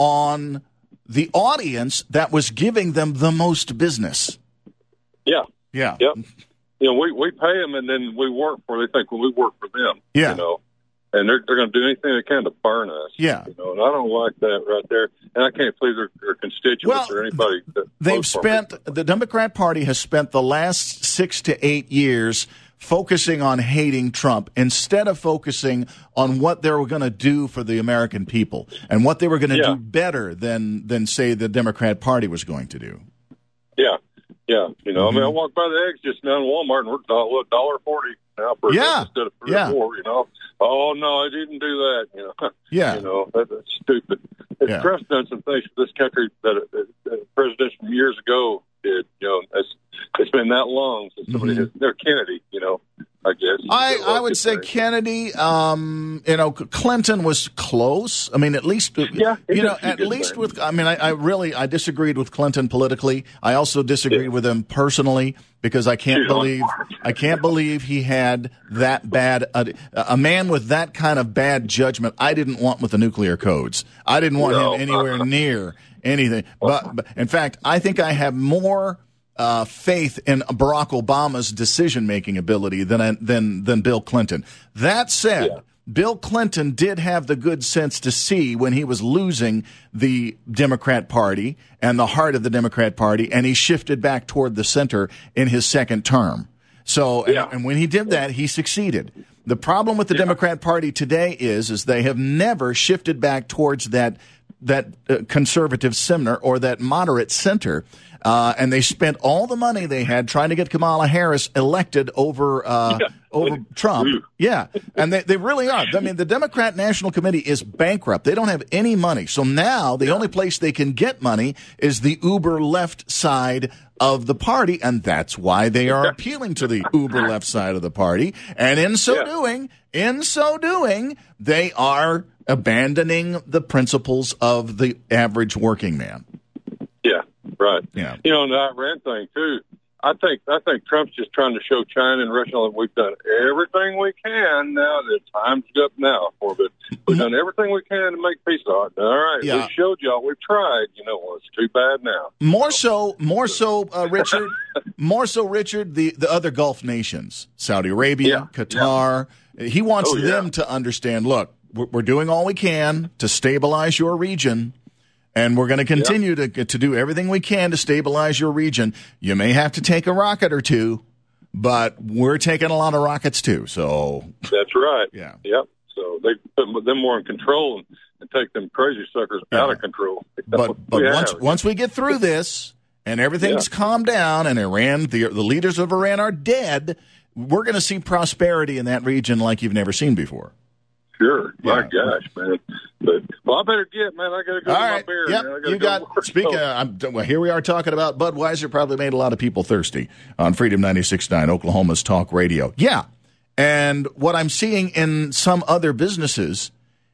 [SPEAKER 2] on the audience that was giving them the most business.
[SPEAKER 17] Yeah.
[SPEAKER 2] Yeah.
[SPEAKER 17] Yep. You know, we, we pay them and then we work for, they think, well, we work for them.
[SPEAKER 2] Yeah.
[SPEAKER 17] You know, and they're, they're going to do anything they can to burn us.
[SPEAKER 2] Yeah.
[SPEAKER 17] You know, and I don't like that right there. And I can't believe their, their constituents
[SPEAKER 2] well,
[SPEAKER 17] or anybody. That
[SPEAKER 2] they've spent, the Democrat Party has spent the last six to eight years focusing on hating Trump instead of focusing on what they were going to do for the American people and what they were going to
[SPEAKER 17] yeah.
[SPEAKER 2] do better than, than, say, the Democrat Party was going to do.
[SPEAKER 17] Yeah. Yeah. You know,
[SPEAKER 2] Mm-hmm.
[SPEAKER 17] I mean, I walked by the eggs just now in Walmart and we're one dollar forty now per
[SPEAKER 2] Yeah.
[SPEAKER 17] instead of three
[SPEAKER 2] Yeah.
[SPEAKER 17] or four, you know. Oh, no, I didn't do that. You know,
[SPEAKER 2] Yeah.
[SPEAKER 17] you know, that, that's stupid. It's
[SPEAKER 2] Yeah.
[SPEAKER 17] Trump's done some things for this country that, that, that presidents from years ago did. You know, it's, it's been that long since somebody
[SPEAKER 2] Mhm.
[SPEAKER 17] has, they're Kennedy, you know, I guess.
[SPEAKER 2] I, I would
[SPEAKER 17] Good
[SPEAKER 2] say
[SPEAKER 17] thing.
[SPEAKER 2] Kennedy, um, you know, Clinton was close. I mean, at least,
[SPEAKER 17] Yeah, he
[SPEAKER 2] you
[SPEAKER 17] did
[SPEAKER 2] know,
[SPEAKER 17] a few
[SPEAKER 2] at
[SPEAKER 17] good
[SPEAKER 2] least
[SPEAKER 17] things.
[SPEAKER 2] with, I mean, I, I really, I disagreed with Clinton politically. I also disagreed
[SPEAKER 17] Yeah.
[SPEAKER 2] with him personally because I can't
[SPEAKER 17] Yeah.
[SPEAKER 2] believe, I can't believe he had that bad, a, a man with that kind of bad judgment. I didn't want with the nuclear codes. I didn't want
[SPEAKER 17] No.
[SPEAKER 2] him anywhere near anything. But, but in fact, I think I have more Uh, faith in Barack Obama's decision-making ability than than than Bill Clinton. That said,
[SPEAKER 17] Yeah.
[SPEAKER 2] Bill Clinton did have the good sense to see when he was losing the Democrat Party and the heart of the Democrat Party, and he shifted back toward the center in his second term. So,
[SPEAKER 17] Yeah.
[SPEAKER 2] and, and when he did that, he succeeded. The problem with the
[SPEAKER 17] Yeah.
[SPEAKER 2] Democrat Party today is, is they have never shifted back towards that that uh, conservative center or that moderate center. Uh, and they spent all the money they had trying to get Kamala Harris elected over uh,
[SPEAKER 17] Yeah.
[SPEAKER 2] over Trump.
[SPEAKER 17] Ooh.
[SPEAKER 2] Yeah, and they, they really are. I mean, the Democrat National Committee is bankrupt. They don't have any money. So now the only place they can get money is the uber left side of the party, and that's why they are appealing to the uber left side of the party. And in so
[SPEAKER 17] Yeah.
[SPEAKER 2] doing, in so doing, they are abandoning the principles of the average working man.
[SPEAKER 17] Yeah. Right.
[SPEAKER 2] Yeah.
[SPEAKER 17] You know, and the Iran thing too. I think I think Trump's just trying to show China and Russia that we've done everything we can. Now the time's up now for it. We've done everything we can to make peace. All right,
[SPEAKER 2] Yeah.
[SPEAKER 17] we showed y'all we've tried. You know, well, it's too bad now.
[SPEAKER 2] More so, more so, uh, Richard. More so, Richard. The the other Gulf nations, Saudi Arabia,
[SPEAKER 17] Yeah.
[SPEAKER 2] Qatar. He wants
[SPEAKER 17] Oh, yeah.
[SPEAKER 2] them to understand. Look, we're, we're doing all we can to stabilize your region. And we're going to continue to to do everything we can to stabilize your region. You may have to take a rocket or two, but we're taking a lot of rockets too. So
[SPEAKER 17] That's right.
[SPEAKER 2] Yeah.
[SPEAKER 17] Yep. So they put them more in control and, and take them crazy suckers
[SPEAKER 2] Yeah.
[SPEAKER 17] out of control.
[SPEAKER 2] But but
[SPEAKER 17] We
[SPEAKER 2] once
[SPEAKER 17] have.
[SPEAKER 2] once we get through this and everything's
[SPEAKER 17] Yeah.
[SPEAKER 2] calmed down and Iran, the the leaders of Iran are dead, we're going to see prosperity in that region like you've never seen before.
[SPEAKER 17] Sure. My
[SPEAKER 2] Yeah.
[SPEAKER 17] gosh, man. But well, I better get, man. I got to go
[SPEAKER 2] All
[SPEAKER 17] get
[SPEAKER 2] right.
[SPEAKER 17] my beer.
[SPEAKER 2] Yep.
[SPEAKER 17] Man. I gotta
[SPEAKER 2] You
[SPEAKER 17] go
[SPEAKER 2] got.
[SPEAKER 17] work.
[SPEAKER 2] Speaking. Of, I'm, well, here we are talking about Budweiser. Probably made a lot of people thirsty on Freedom ninety-six point nine, Oklahoma's talk radio. Yeah. And what I'm seeing in some other businesses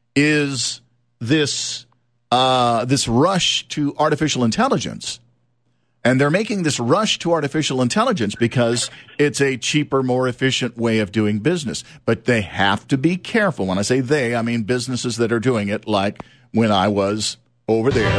[SPEAKER 2] is this uh, this rush to artificial intelligence. And they're making this rush to artificial intelligence because it's a cheaper, more efficient way of doing business. But they have to be careful. When I say they, I mean businesses that are doing it, like when I was over there.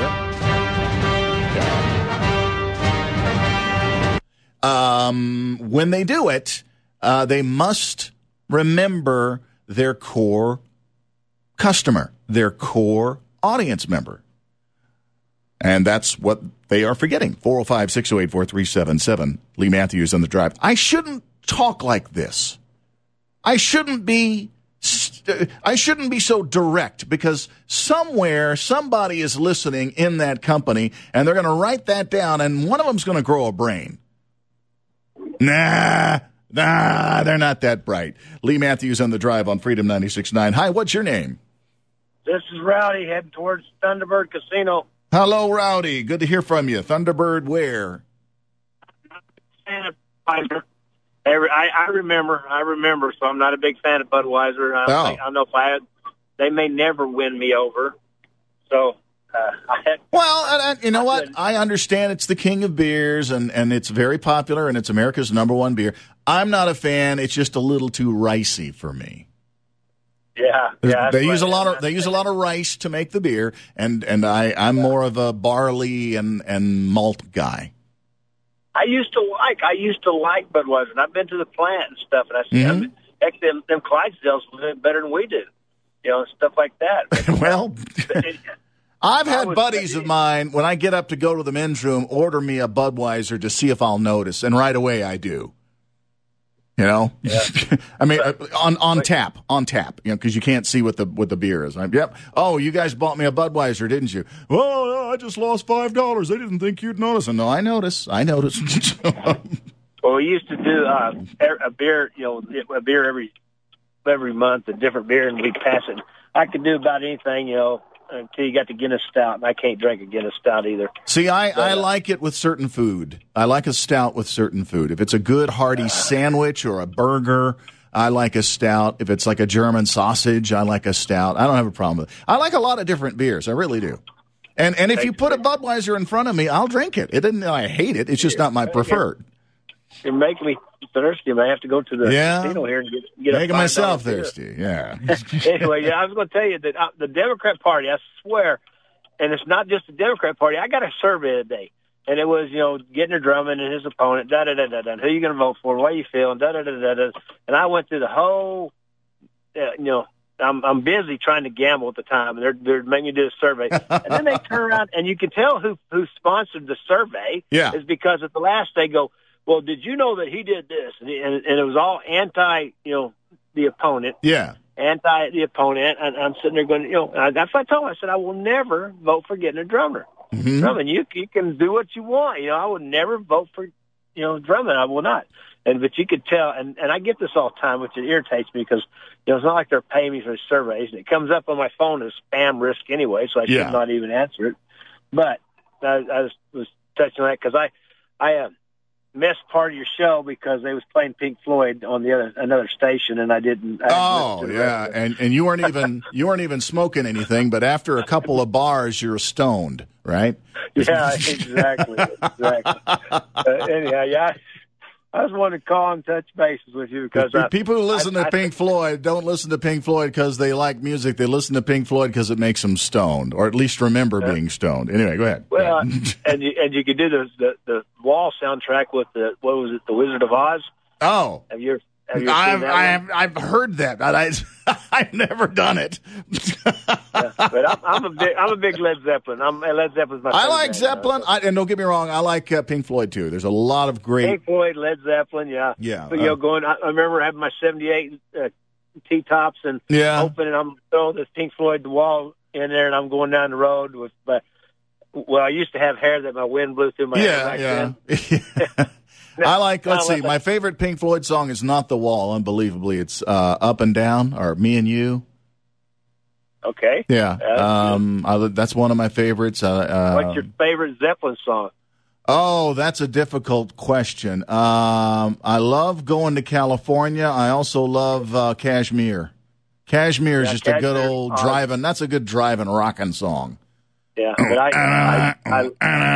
[SPEAKER 2] Um, when they do it, uh, they must remember their core customer, their core audience member. And that's what they are forgetting. four oh five, six oh eight, four three seven seven. Lee Matthews on the drive. I shouldn't talk like this. I shouldn't be I shouldn't be so direct because somewhere somebody is listening in that company and they're going to write that down and one of them's going to grow a brain. Nah, nah, they're not that bright. Lee Matthews on the Drive on Freedom ninety-six point nine. Hi, what's your name?
[SPEAKER 20] This is Rowdy heading towards Thunderbird Casino.
[SPEAKER 2] Hello, Rowdy. Good to hear from you. Thunderbird where?
[SPEAKER 20] Every, I, I remember, I remember, so I'm not a big fan of Budweiser. I,
[SPEAKER 2] Oh.
[SPEAKER 20] I, I don't know if I had, they may never win me over. So, uh, I had,
[SPEAKER 2] Well, and, and you know what? I understand it's the king of beers, and, and it's very popular, and it's America's number one beer. I'm not a fan. It's just a little too ricey for me.
[SPEAKER 20] yeah, yeah.
[SPEAKER 2] they
[SPEAKER 20] that's
[SPEAKER 2] use a
[SPEAKER 20] what-
[SPEAKER 2] lot of they use a lot of rice to make the beer, and, and I I'm more of a barley and, and malt guy.
[SPEAKER 20] I used to like, I used to like Budweiser, and I've been to the plant and stuff, and I see,
[SPEAKER 2] Mhm.
[SPEAKER 20] I mean, heck, them, them Clydesdales live better than we do, you know, stuff like that.
[SPEAKER 2] Well, I've
[SPEAKER 20] I
[SPEAKER 2] had
[SPEAKER 20] was-
[SPEAKER 2] buddies of mine when I get up to go to the men's room order me a Budweiser to see if I'll notice, and right away I do. You know, I mean, uh, on on tap, on tap. You know, because you can't see what the what the beer is. I'm, yep. Oh, you guys bought me a Budweiser, didn't you? Oh, I just lost five dollars. They didn't think you'd notice. And no, I notice. I notice.
[SPEAKER 20] Well, we used to do uh, a beer, you know, a beer every every month, a different beer, and we'd pass it. I could do about anything, you know, until you got the Guinness Stout, and I can't drink a Guinness Stout either.
[SPEAKER 2] See, I,
[SPEAKER 20] But,
[SPEAKER 2] I
[SPEAKER 20] uh,
[SPEAKER 2] like it with certain food. I like a stout with certain food. If it's a good hearty sandwich or a burger, I like a stout. If it's like a German sausage, I like a stout. I don't have a problem with it. I like a lot of different beers. I really do. And and if you put a Budweiser in front of me, I'll drink it. It doesn't. I hate it. It's just not my preferred.
[SPEAKER 20] You're making me thirsty. I have to go to the
[SPEAKER 2] Yeah.
[SPEAKER 20] casino here and get, get a
[SPEAKER 2] Making
[SPEAKER 20] five
[SPEAKER 2] myself
[SPEAKER 20] dollar beer.
[SPEAKER 2] thirsty. Yeah.
[SPEAKER 20] Anyway, yeah, I was going to tell you that uh, the Democrat Party, I swear, and it's not just the Democrat Party. I got a survey today, and it was, you know, Getner Drummond and his opponent, da da da da da. Who you going to vote for? What you feeling? Da da da da da. And I went through the whole, uh, you know, I'm I'm busy trying to gamble at the time, and they're they're making me do a survey, and then they turn around, and you can tell who who sponsored the survey.
[SPEAKER 2] Yeah.
[SPEAKER 20] Is because at the last they go, well, did you know that he did this? And, and, and it was all anti, you know, the opponent.
[SPEAKER 2] Yeah.
[SPEAKER 20] Anti the opponent. And I'm sitting there going, you know, I, that's what I told him. I said, I will never vote for getting a drummer.
[SPEAKER 2] Mhm.
[SPEAKER 20] Drummond, you you can do what you want. You know, I would never vote for, you know, Drummond. I will not. And but you could tell, and, and I get this all the time, which it irritates me because, you know, it's not like they're paying me for the surveys. And it comes up on my phone as spam risk anyway, so I
[SPEAKER 2] Yeah.
[SPEAKER 20] should not even answer it. But I, I was, was touching on that because I, I, uh, missed part of your show because they was playing Pink Floyd on the other another station, and I didn't. I didn't
[SPEAKER 2] Oh
[SPEAKER 20] listen to the
[SPEAKER 2] yeah,
[SPEAKER 20] rest of it.
[SPEAKER 2] and and you weren't even you weren't even smoking anything, but after a couple of bars, you're stoned, right?
[SPEAKER 20] Yeah, exactly, exactly. uh, anyhow, yeah, I, I just wanted to call and touch bases with you because I,
[SPEAKER 2] People who listen
[SPEAKER 20] I,
[SPEAKER 2] to
[SPEAKER 20] I,
[SPEAKER 2] Pink Floyd don't listen to Pink Floyd because they like music. They listen to Pink Floyd because it makes them stoned, or at least remember being stoned. Anyway, go ahead.
[SPEAKER 20] Well, and you and you could do the, the the Wall soundtrack with the what was it, the Wizard of Oz?
[SPEAKER 2] Oh,
[SPEAKER 20] have you have you seen
[SPEAKER 2] I've
[SPEAKER 20] that
[SPEAKER 2] I've,
[SPEAKER 20] one?
[SPEAKER 2] I've heard that, but I I've never done it.
[SPEAKER 20] Yeah, but I'm, I'm a big I'm a big Led Zeppelin. I'm Led Zeppelin's my.
[SPEAKER 2] I
[SPEAKER 20] favorite
[SPEAKER 2] like
[SPEAKER 20] band,
[SPEAKER 2] Zeppelin, I, and don't get me wrong, I like uh, Pink Floyd too. There's a lot of great.
[SPEAKER 20] Pink Floyd, Led Zeppelin, yeah,
[SPEAKER 2] Yeah,
[SPEAKER 20] But, you know,
[SPEAKER 2] uh,
[SPEAKER 20] going. I, I remember having my seventy-eight uh, T-tops and
[SPEAKER 2] Yeah.
[SPEAKER 20] open, and I'm throwing this Pink Floyd wall in there, and I'm going down the road with. Uh, well, I used to have hair that my wind blew through my hair
[SPEAKER 2] Yeah,
[SPEAKER 20] back
[SPEAKER 2] yeah.
[SPEAKER 20] then.
[SPEAKER 2] I like. Let's
[SPEAKER 20] I
[SPEAKER 2] see.
[SPEAKER 20] love
[SPEAKER 2] My favorite Pink Floyd song is not "The Wall." Unbelievably, it's uh, "Up and Down" or "Me and You."
[SPEAKER 20] Okay.
[SPEAKER 2] Yeah,
[SPEAKER 20] That's
[SPEAKER 2] um, I, that's one of my favorites. Uh, uh,
[SPEAKER 20] What's your favorite Zeppelin song?
[SPEAKER 2] Oh, that's a difficult question. Um, I love going to California. I also love uh, Kashmir. Kashmir is
[SPEAKER 20] Yeah,
[SPEAKER 2] just a good
[SPEAKER 20] Kashmir's
[SPEAKER 2] old
[SPEAKER 20] awesome.
[SPEAKER 2] driving. That's a good driving rocking song.
[SPEAKER 20] Yeah, but I, I,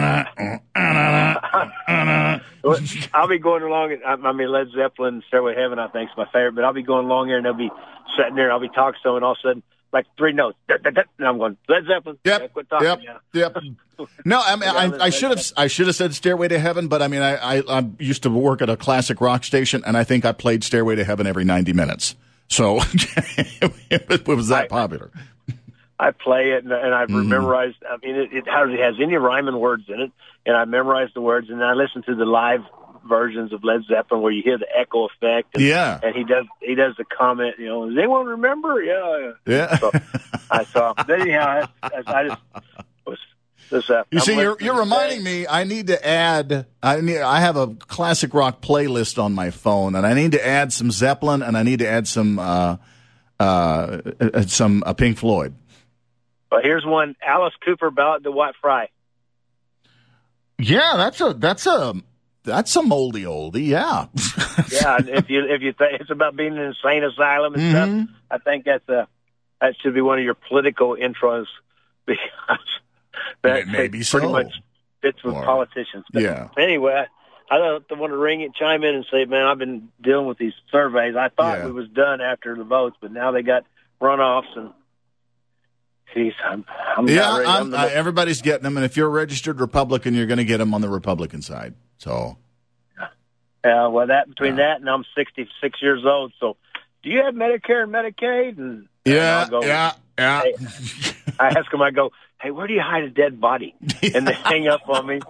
[SPEAKER 20] I, I'll be going along. I, I mean, Led Zeppelin, "Stairway to Heaven," I think is my favorite. But I'll be going along here, and they'll be sitting there, and I'll be talking to them, and all of a sudden, like three notes, da, da, da, and I'm going, Led Zeppelin.
[SPEAKER 2] Yep.
[SPEAKER 20] Yeah, quit talking.
[SPEAKER 2] Yep.
[SPEAKER 20] Yeah.
[SPEAKER 2] Yep. No, I mean, I, I should have, I should have said "Stairway to Heaven," but I mean, I, I, I used to work at a classic rock station, and I think I played "Stairway to Heaven" every ninety minutes. So it was that popular.
[SPEAKER 20] I play it, and, and I've
[SPEAKER 2] Mm-hmm.
[SPEAKER 20] memorized. I mean, it, it hardly has any rhyming words in it, and I memorized the words, and I listen to the live versions of Led Zeppelin where you hear the echo effect. And,
[SPEAKER 2] yeah.
[SPEAKER 20] And he does he does the comment, you know, does anyone remember? Yeah.
[SPEAKER 2] Yeah.
[SPEAKER 20] So I saw. But anyhow, I, I just was. This, uh,
[SPEAKER 2] you
[SPEAKER 20] I'm
[SPEAKER 2] see, you're
[SPEAKER 20] listening
[SPEAKER 2] you're reminding
[SPEAKER 20] today.
[SPEAKER 2] me. I need to add. I need. I have a classic rock playlist on my phone, and I need to add some Zeppelin, and I need to add some uh, uh, some uh, Pink Floyd.
[SPEAKER 20] Well, here's one: Alice Cooper, Ballad to White Fry.
[SPEAKER 2] Yeah, that's a that's a that's a moldy oldie. Yeah.
[SPEAKER 20] Yeah, and if you if you think it's about being in an insane asylum and
[SPEAKER 2] Mhm.
[SPEAKER 20] stuff, I think that's a that should be one of your political intros because that
[SPEAKER 2] Maybe
[SPEAKER 20] pretty
[SPEAKER 2] so.
[SPEAKER 20] much fits with
[SPEAKER 2] Or-
[SPEAKER 20] politicians. But
[SPEAKER 2] yeah.
[SPEAKER 20] Anyway, I don't want to ring it, chime in, and say, man, I've been dealing with these surveys. I thought
[SPEAKER 2] Yeah.
[SPEAKER 20] we was done after the votes, but now they got runoffs and. Geez, I'm, I'm
[SPEAKER 2] Yeah,
[SPEAKER 20] not ready. I'm
[SPEAKER 2] I'm,
[SPEAKER 20] the
[SPEAKER 2] I,
[SPEAKER 20] most-
[SPEAKER 2] everybody's getting them, and if you're a registered Republican, you're going to get them on the Republican side. So,
[SPEAKER 20] Yeah, well, that between that and I'm sixty-six years old. So, do you have Medicare and Medicaid? And
[SPEAKER 2] yeah,
[SPEAKER 20] and I'll go,
[SPEAKER 2] yeah, yeah.
[SPEAKER 20] Hey, I ask them. I go, hey, where do you hide a dead body? And they hang up on me.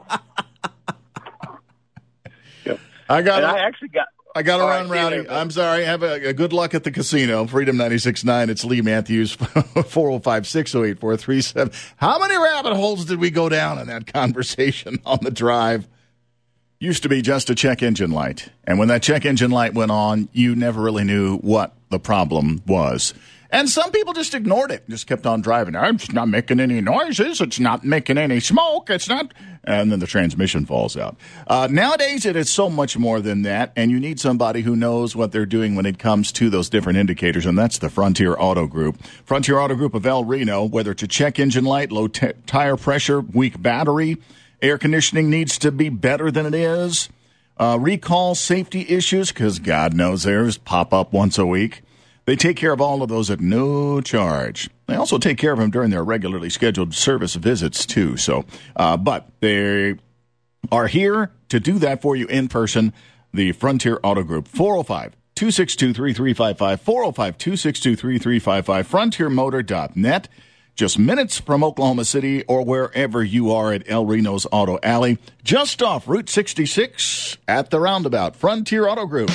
[SPEAKER 2] I got.
[SPEAKER 20] And I actually got.
[SPEAKER 2] I got to
[SPEAKER 20] All
[SPEAKER 2] run,
[SPEAKER 20] right, see you
[SPEAKER 2] Rowdy.
[SPEAKER 20] later, bud.
[SPEAKER 2] I'm sorry. Have a, a good luck at the casino. Freedom ninety-six point nine. It's Lee Matthews. four oh five, six oh eight, four three seven. How many rabbit holes did we go down in that conversation on the drive? Used to be just a check engine light. And when that check engine light went on, you never really knew what the problem was. And some people just ignored it, just kept on driving. It's not making any noises. It's not making any smoke. It's not. And then the transmission falls out. Uh, nowadays, it is so much more than that. And you need somebody who knows what they're doing when it comes to those different indicators. And that's the Frontier Auto Group. Frontier Auto Group of El Reno, whether it's a check engine light, low t- tire pressure, weak battery, air conditioning needs to be better than it is. Uh, recall safety issues, because God knows theirs pop up once a week. They take care of all of those at no charge. They also take care of them during their regularly scheduled service visits, too. So, uh, but they are here to do that for you in person. The Frontier Auto Group, four oh five, two six two, three three five five, four oh five, two six two, three three five five, frontier motor dot net. Just minutes from Oklahoma City or wherever you are at El Reno's Auto Alley, just off Route sixty-six at the roundabout. Frontier Auto Group.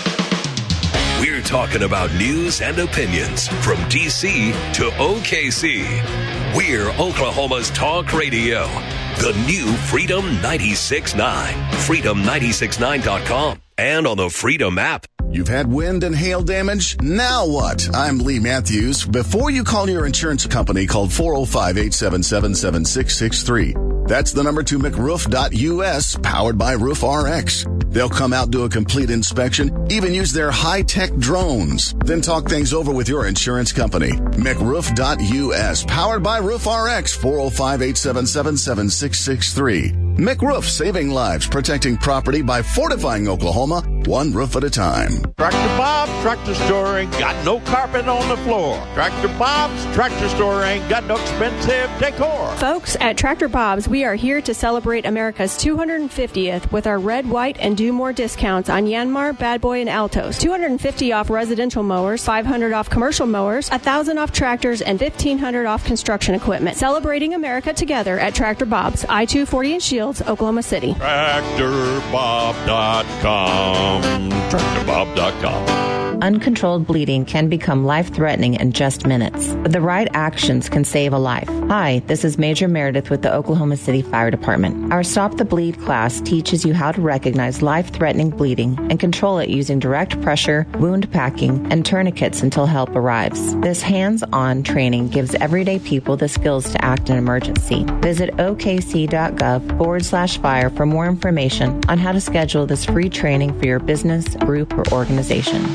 [SPEAKER 1] We're talking about news and opinions from D C to O K C. We're Oklahoma's talk radio. The new Freedom ninety-six point nine. freedom nine six nine dot com and on the Freedom app.
[SPEAKER 2] You've had wind and hail damage? Now what? I'm Lee Matthews. Before you call your insurance company, call four oh five, eight seven seven, seven six six three. That's the number to mcroof dot U S, powered by Roof R X. They'll come out, do a complete inspection, even use their high-tech drones. Then talk things over with your insurance company. mcroof dot U S, powered by Roof R X, four oh five, eight seven seven, seven six six three. McRoof, saving lives, protecting property by fortifying Oklahoma, one roof at a time.
[SPEAKER 21] Tractor Bob Tractor Store ain't got no carpet on the floor. Tractor Bob's Tractor Store ain't got no expensive decor.
[SPEAKER 22] Folks, at Tractor Bob's, we are here to celebrate America's two hundred fiftieth with our red, white, and do more discounts on Yanmar, Bad Boy, and Altos. two hundred fifty off residential mowers, five hundred off commercial mowers, one thousand off tractors, and fifteen hundred off construction equipment. Celebrating America together at Tractor Bob's, I two forty in Shields, Oklahoma City.
[SPEAKER 21] Tractor Bob dot com. Tractor Bob dot com.
[SPEAKER 23] Uncontrolled bleeding can become life-threatening in just minutes, but the right actions can save a life. Hi, this is Major Meredith with the Oklahoma City Fire Department. Our Stop the Bleed class teaches you how to recognize life-threatening bleeding and control it using direct pressure, wound packing, and tourniquets until help arrives. This hands-on training gives everyday people the skills to act in emergency. Visit okc.gov forward slash fire for more information on how to schedule this free training for your business, group, or organization.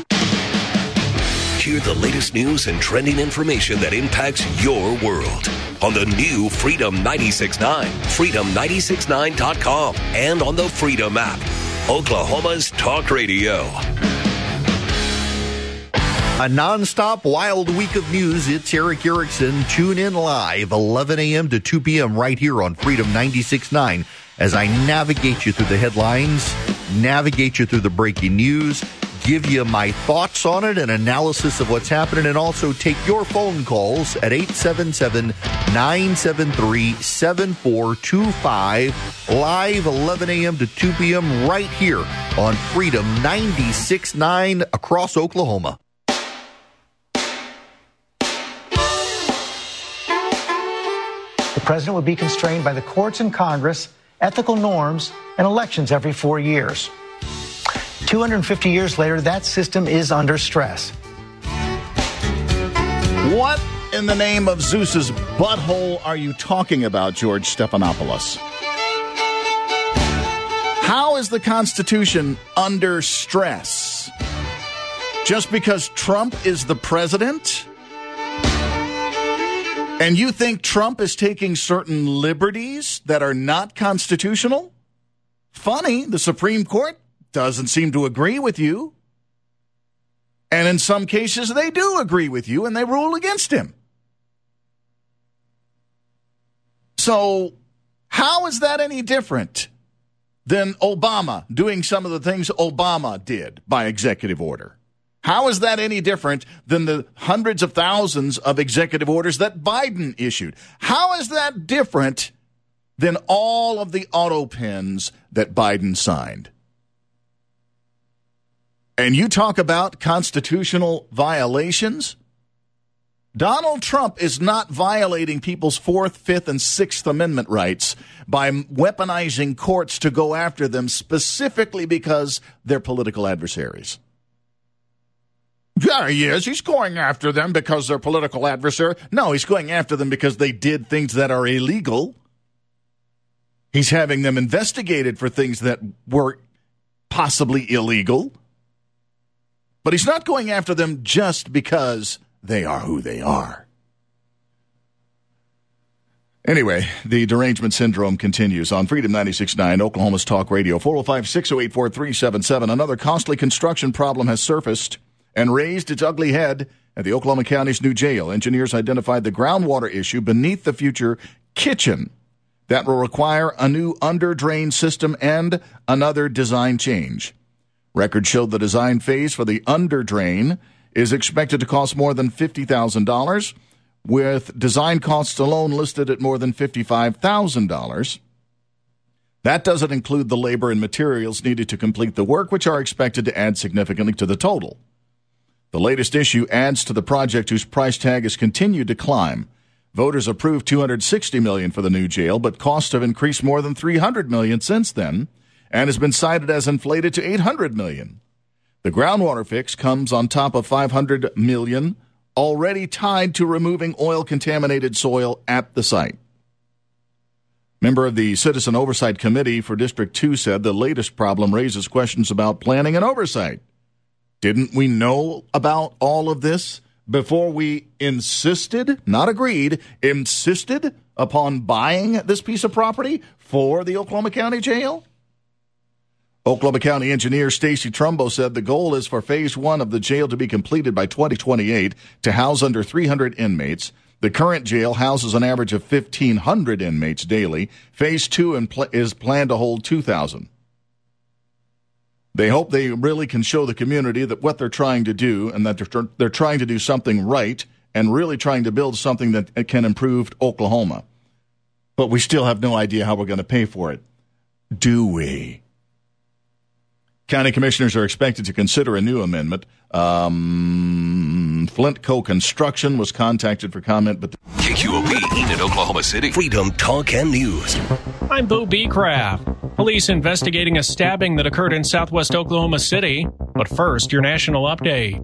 [SPEAKER 1] Hear the latest news and trending information that impacts your world on the new Freedom ninety-six point nine, freedom nine six nine dot com, and on the Freedom app. Oklahoma's talk radio.
[SPEAKER 7] A nonstop wild week of news. It's Eric Erickson. Tune in live, eleven a.m. to two p.m. right here on Freedom ninety-six point nine as I navigate you through the headlines, navigate you through the breaking news, give you my thoughts on it, an analysis of what's happening, and also take your phone calls at eight seven seven, nine seven three, seven four two five, live eleven a.m. to two p.m. right here on Freedom ninety-six point nine across Oklahoma.
[SPEAKER 3] The president would be constrained by the courts and Congress, ethical norms, and elections every four years. two hundred fifty years later, that system is under stress.
[SPEAKER 2] What in the name of Zeus's butthole are you talking about, George Stephanopoulos? How is the Constitution under stress? Just because Trump is the president? And you think Trump is taking certain liberties that are not constitutional? Funny, the Supreme Court doesn't seem to agree with you. And in some cases, they do agree with you, and they rule against him. So how is that any different than Obama doing some of the things Obama did by executive order? How is that any different than the hundreds of thousands of executive orders that Biden issued? How is that different than all of the auto pens that Biden signed? And you talk about constitutional violations? Donald Trump is not violating people's Fourth, Fifth, and Sixth Amendment rights by weaponizing courts to go after them specifically because they're political adversaries. Yeah, he is. He's going after them because they're political adversaries. No, he's going after them because they did things that are illegal. He's having them investigated for things that were possibly illegal. But he's not going after them just because they are who they are. Anyway, the derangement syndrome continues on Freedom ninety-six point nine, Oklahoma's Talk Radio, four oh five, six oh eight, four three seven seven. Another costly construction problem has surfaced and raised its ugly head at the Oklahoma County's new jail. Engineers identified the groundwater issue beneath the future kitchen that will require a new under-drain system and another design change. Records showed the design phase for the under-drain is expected to cost more than fifty thousand dollars, with design costs alone listed at more than fifty-five thousand dollars. That doesn't include the labor and materials needed to complete the work, which are expected to add significantly to the total. The latest issue adds to the project, whose price tag has continued to climb. Voters approved two hundred sixty million dollars for the new jail, but costs have increased more than three hundred million dollars since then, and has been cited as inflated to eight hundred million dollars. The groundwater fix comes on top of five hundred million dollars already tied to removing oil-contaminated soil at the site. Member of the Citizen Oversight Committee for District two said the latest problem raises questions about planning and oversight. Didn't we know about all of this before we insisted, not agreed, insisted upon buying this piece of property for the Oklahoma County Jail? Oklahoma County engineer Stacy Trumbo said the goal is for phase one of the jail to be completed by twenty twenty-eight to house under three hundred inmates. The current jail houses an average of fifteen hundred inmates daily. Phase two is planned to hold two thousand. They hope they really can show the community that what they're trying to do, and that they're, they're trying to do something right and really trying to build something that can improve Oklahoma. But we still have no idea how we're going to pay for it. Do we? County commissioners are expected to consider a new amendment. Um, Flint Co-Construction was contacted for comment, but...
[SPEAKER 1] K Q O P, Enid, Oklahoma City. Freedom Talk and News.
[SPEAKER 15] I'm Bo B. Craft. Police investigating a stabbing that occurred in southwest Oklahoma City. But first, your national update.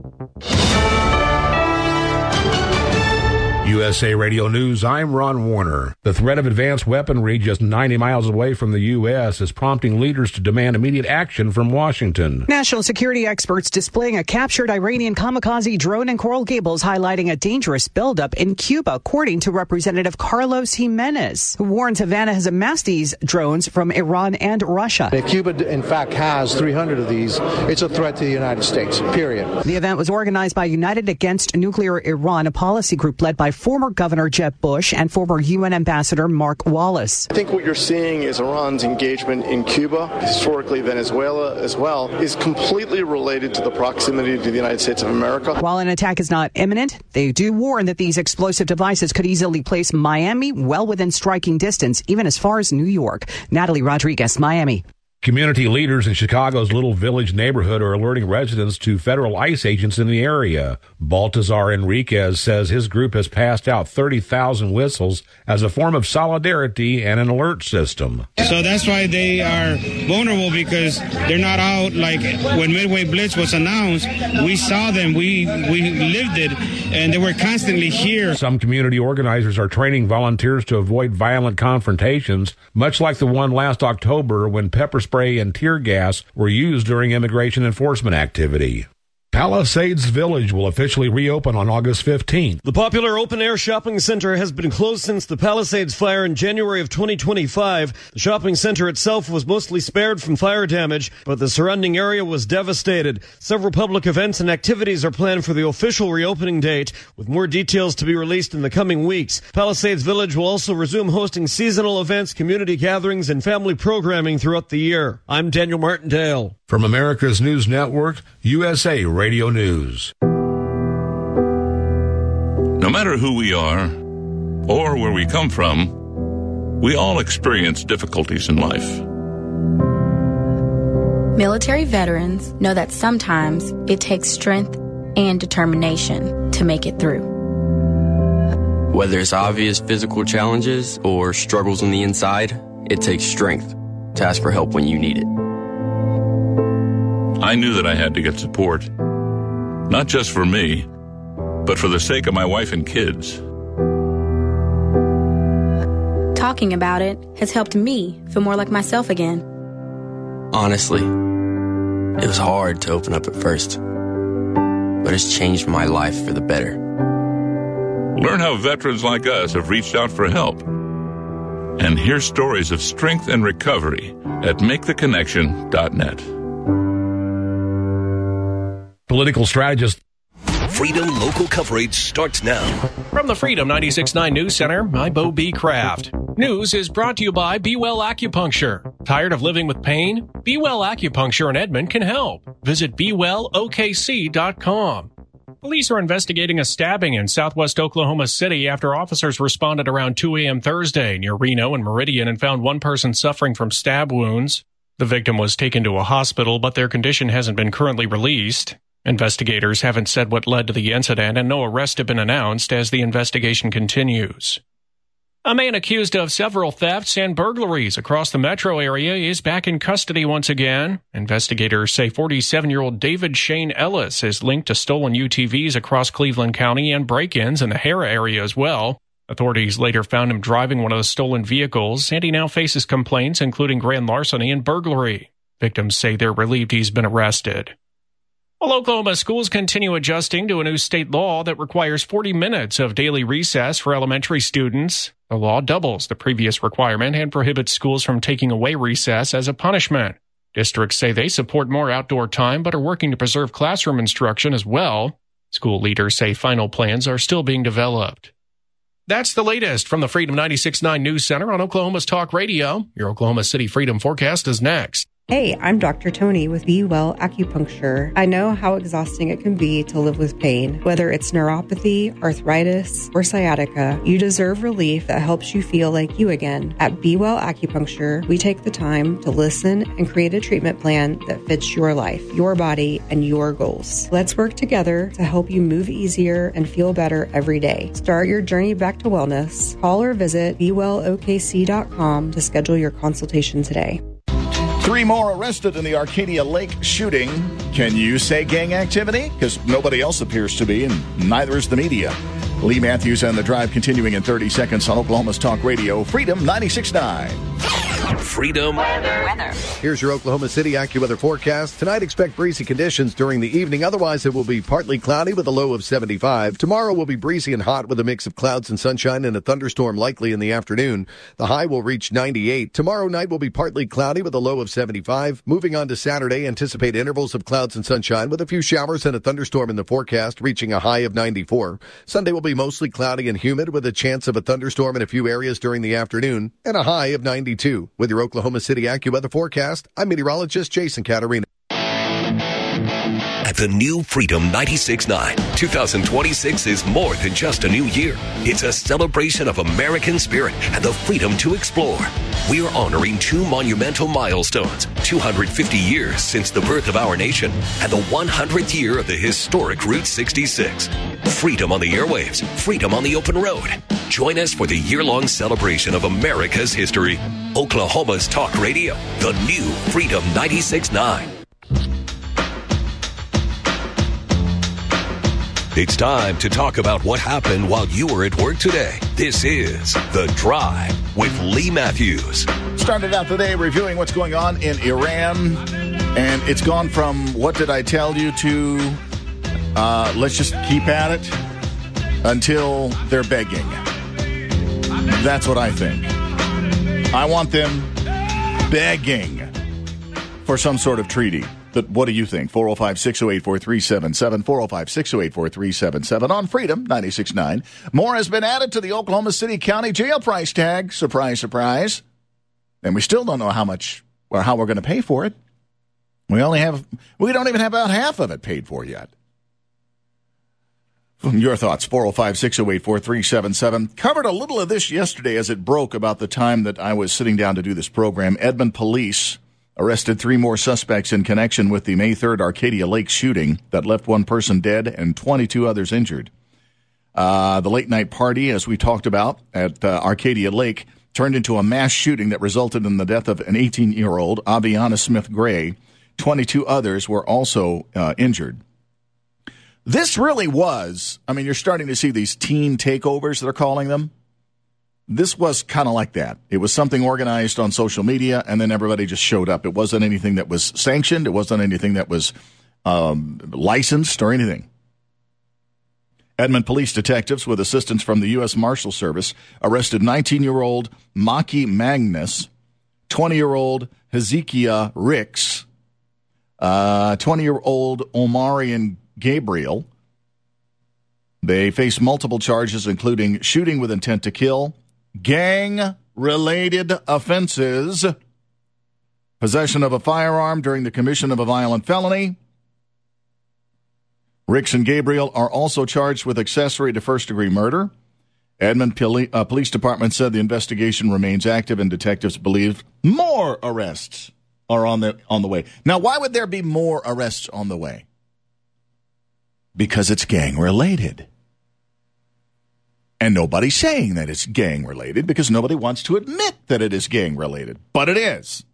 [SPEAKER 11] U S A Radio News, I'm Ron Warner. The threat of advanced weaponry just ninety miles away from the U S is prompting leaders to demand immediate action from Washington.
[SPEAKER 8] National security experts displaying a captured Iranian kamikaze drone in Coral Gables, highlighting a dangerous buildup in Cuba, according to Representative Carlos Jimenez, who warns Havana has amassed these drones from Iran and Russia.
[SPEAKER 9] If Cuba, in fact, has three hundred of these, it's a threat to the United States, period.
[SPEAKER 8] The event was organized by United Against Nuclear Iran, a policy group led by former Governor Jeb Bush and former U N Ambassador Mark Wallace.
[SPEAKER 24] I think what you're seeing is Iran's engagement in Cuba, historically Venezuela as well, is completely related to the proximity to the United States of America.
[SPEAKER 8] While an attack is not imminent, they do warn that these explosive devices could easily place Miami well within striking distance, even as far as New York. Natalie Rodriguez, Miami.
[SPEAKER 11] Community leaders in Chicago's Little Village neighborhood are alerting residents to federal ICE agents in the area. Baltazar Enriquez says his group has passed out thirty thousand whistles as a form of solidarity and an alert system.
[SPEAKER 10] So that's why they are vulnerable, because they're not out. Like when Midway Blitz was announced, we saw them, we, we lived it, and they were constantly here.
[SPEAKER 11] Some community organizers are training volunteers to avoid violent confrontations, much like the one last October when pepper spray and tear gas were used during immigration enforcement activity. Palisades Village will officially reopen on August fifteenth.
[SPEAKER 12] The popular open-air shopping center has been closed since the Palisades fire in January of twenty twenty-five. The shopping center itself was mostly spared from fire damage, but the surrounding area was devastated. Several public events and activities are planned for the official reopening date, with more details to be released in the coming weeks. Palisades Village will also resume hosting seasonal events, community gatherings, and family programming throughout the year. I'm Daniel Martindale.
[SPEAKER 11] From America's News Network, U S A Radio News.
[SPEAKER 13] No matter who we are or where we come from, we all experience difficulties in life.
[SPEAKER 14] Military veterans know that sometimes it takes strength and determination to make it through.
[SPEAKER 25] Whether it's obvious physical challenges or struggles on the inside, it takes strength to ask for help when you need it.
[SPEAKER 13] I knew that I had to get support, not just for me, but for the sake of my wife and kids.
[SPEAKER 14] Talking about it has helped me feel more like myself again.
[SPEAKER 25] Honestly, it was hard to open up at first, but it's changed my life for the better.
[SPEAKER 13] Learn how veterans like us have reached out for help. And hear stories of strength and recovery at make the connection dot net.
[SPEAKER 11] Political strategist.
[SPEAKER 1] Freedom local coverage starts now.
[SPEAKER 15] From the Freedom ninety-six point nine News Center, I'm Bo B. Kraft. News is brought to you by Be Well Acupuncture. Tired of living with pain? Be Well Acupuncture in Edmond can help. Visit be well o k c dot com. Police are investigating a stabbing in southwest Oklahoma City after officers responded around two a.m. Thursday near Reno and Meridian and found one person suffering from stab wounds. The victim was taken to a hospital, but their condition hasn't been currently released. Investigators haven't said what led to the incident, and no arrests have been announced as the investigation continues. A man accused of several thefts and burglaries across the metro area is back in custody once again. Investigators say forty-seven-year-old David Shane Ellis is linked to stolen U T Vs across Cleveland County and break-ins in the Harrah area as well. Authorities later found him driving one of the stolen vehicles, and he now faces complaints including grand larceny and burglary. Victims say they're relieved he's been arrested. Well, Oklahoma schools continue adjusting to a new state law that requires forty minutes of daily recess for elementary students. The law doubles the previous requirement and prohibits schools from taking away recess as a punishment. Districts say they support more outdoor time but are working to preserve classroom instruction as well. School leaders say final plans are still being developed. That's the latest from the Freedom ninety-six point nine News Center on Oklahoma's Talk Radio. Your Oklahoma City Freedom Forecast is next.
[SPEAKER 26] Hey, I'm Doctor Tony with Be Well Acupuncture. I know how exhausting it can be to live with pain. Whether it's neuropathy, arthritis, or sciatica, you deserve relief that helps you feel like you again. At Be Well Acupuncture, we take the time to listen and create a treatment plan that fits your life, your body, and your goals. Let's work together to help you move easier and feel better every day. Start your journey back to wellness. Call or visit be well o k c dot com to schedule your consultation today.
[SPEAKER 2] Three more arrested in the Arcadia Lake shooting. Can you say gang activity? Because nobody else appears to be, and neither is the media. Lee Matthews and The Drive continuing in thirty seconds on Oklahoma's Talk Radio, Freedom ninety-six point nine.
[SPEAKER 1] Freedom
[SPEAKER 18] weather. Here's your Oklahoma City AccuWeather forecast. Tonight, expect breezy conditions during the evening. Otherwise, it will be partly cloudy with a low of seventy-five. Tomorrow will be breezy and hot with a mix of clouds and sunshine and a thunderstorm likely in the afternoon. The high will reach ninety-eight. Tomorrow night will be partly cloudy with a low of seventy-five. Moving on to Saturday, anticipate intervals of clouds and sunshine with a few showers and a thunderstorm in the forecast, reaching a high of ninety-four. Sunday will be mostly cloudy and humid with a chance of a thunderstorm in a few areas during the afternoon and a high of ninety-two. With your Oklahoma City AccuWeather forecast, I'm meteorologist Jason Caterina.
[SPEAKER 1] At The new Freedom ninety-six point nine. twenty twenty-six is more than just a new year. It's a celebration of American spirit and the freedom to explore. We are honoring two monumental milestones, two hundred fifty years since the birth of our nation and the one hundredth year of the historic Route sixty-six. Freedom on the airwaves, freedom on the open road. Join us for the year-long celebration of America's history. Oklahoma's talk radio, the new Freedom ninety-six point nine. It's time to talk about what happened while you were at work today. This is The Drive with Lee Matthews.
[SPEAKER 2] Started out today reviewing what's going on in Iran, and it's gone from what did I tell you to uh, let's just keep at it until they're begging. That's what I think. I want them begging for some sort of treaty. But what do you think? four oh five, six oh eight, four three seven seven, four oh five, six oh eight, four three seven seven on Freedom ninety-six point nine. More has been added to the Oklahoma City County jail price tag. Surprise, surprise. And we still don't know how much or how we're going to pay for it. We only have, we don't even have about half of it paid for yet. Your thoughts, four oh five, six oh eight, four three seven seven. Covered a little of this yesterday as it broke about the time that I was sitting down to do this program. Edmond police arrested three more suspects in connection with the May third Arcadia Lake shooting that left one person dead and twenty-two others injured. Uh, the late-night party, as we talked about, at uh, Arcadia Lake, turned into a mass shooting that resulted in the death of an eighteen-year-old, Aviana Smith Gray. twenty-two others were also uh, injured. This really was, I mean, you're starting to see these teen takeovers, they're calling them. This was kind of like that. It was something organized on social media, and then everybody just showed up. It wasn't anything that was sanctioned. It wasn't anything that was um, licensed or anything. Edmond police detectives, with assistance from the U S Marshal Service, arrested nineteen-year-old Maki Magnus, twenty-year-old Hezekiah Ricks, uh, twenty-year-old Omarian Gabriel. They face multiple charges, including shooting with intent to kill, gang-related offenses, possession of a firearm during the commission of a violent felony. Ricks and Gabriel are also charged with accessory to first-degree murder. Edmond Poli- uh, Police Department said the investigation remains active and detectives believe more arrests are on the on the way. Now, why would there be more arrests on the way? Because it's gang-related. And nobody's saying that it's gang-related because nobody wants to admit that it is gang-related. But it is.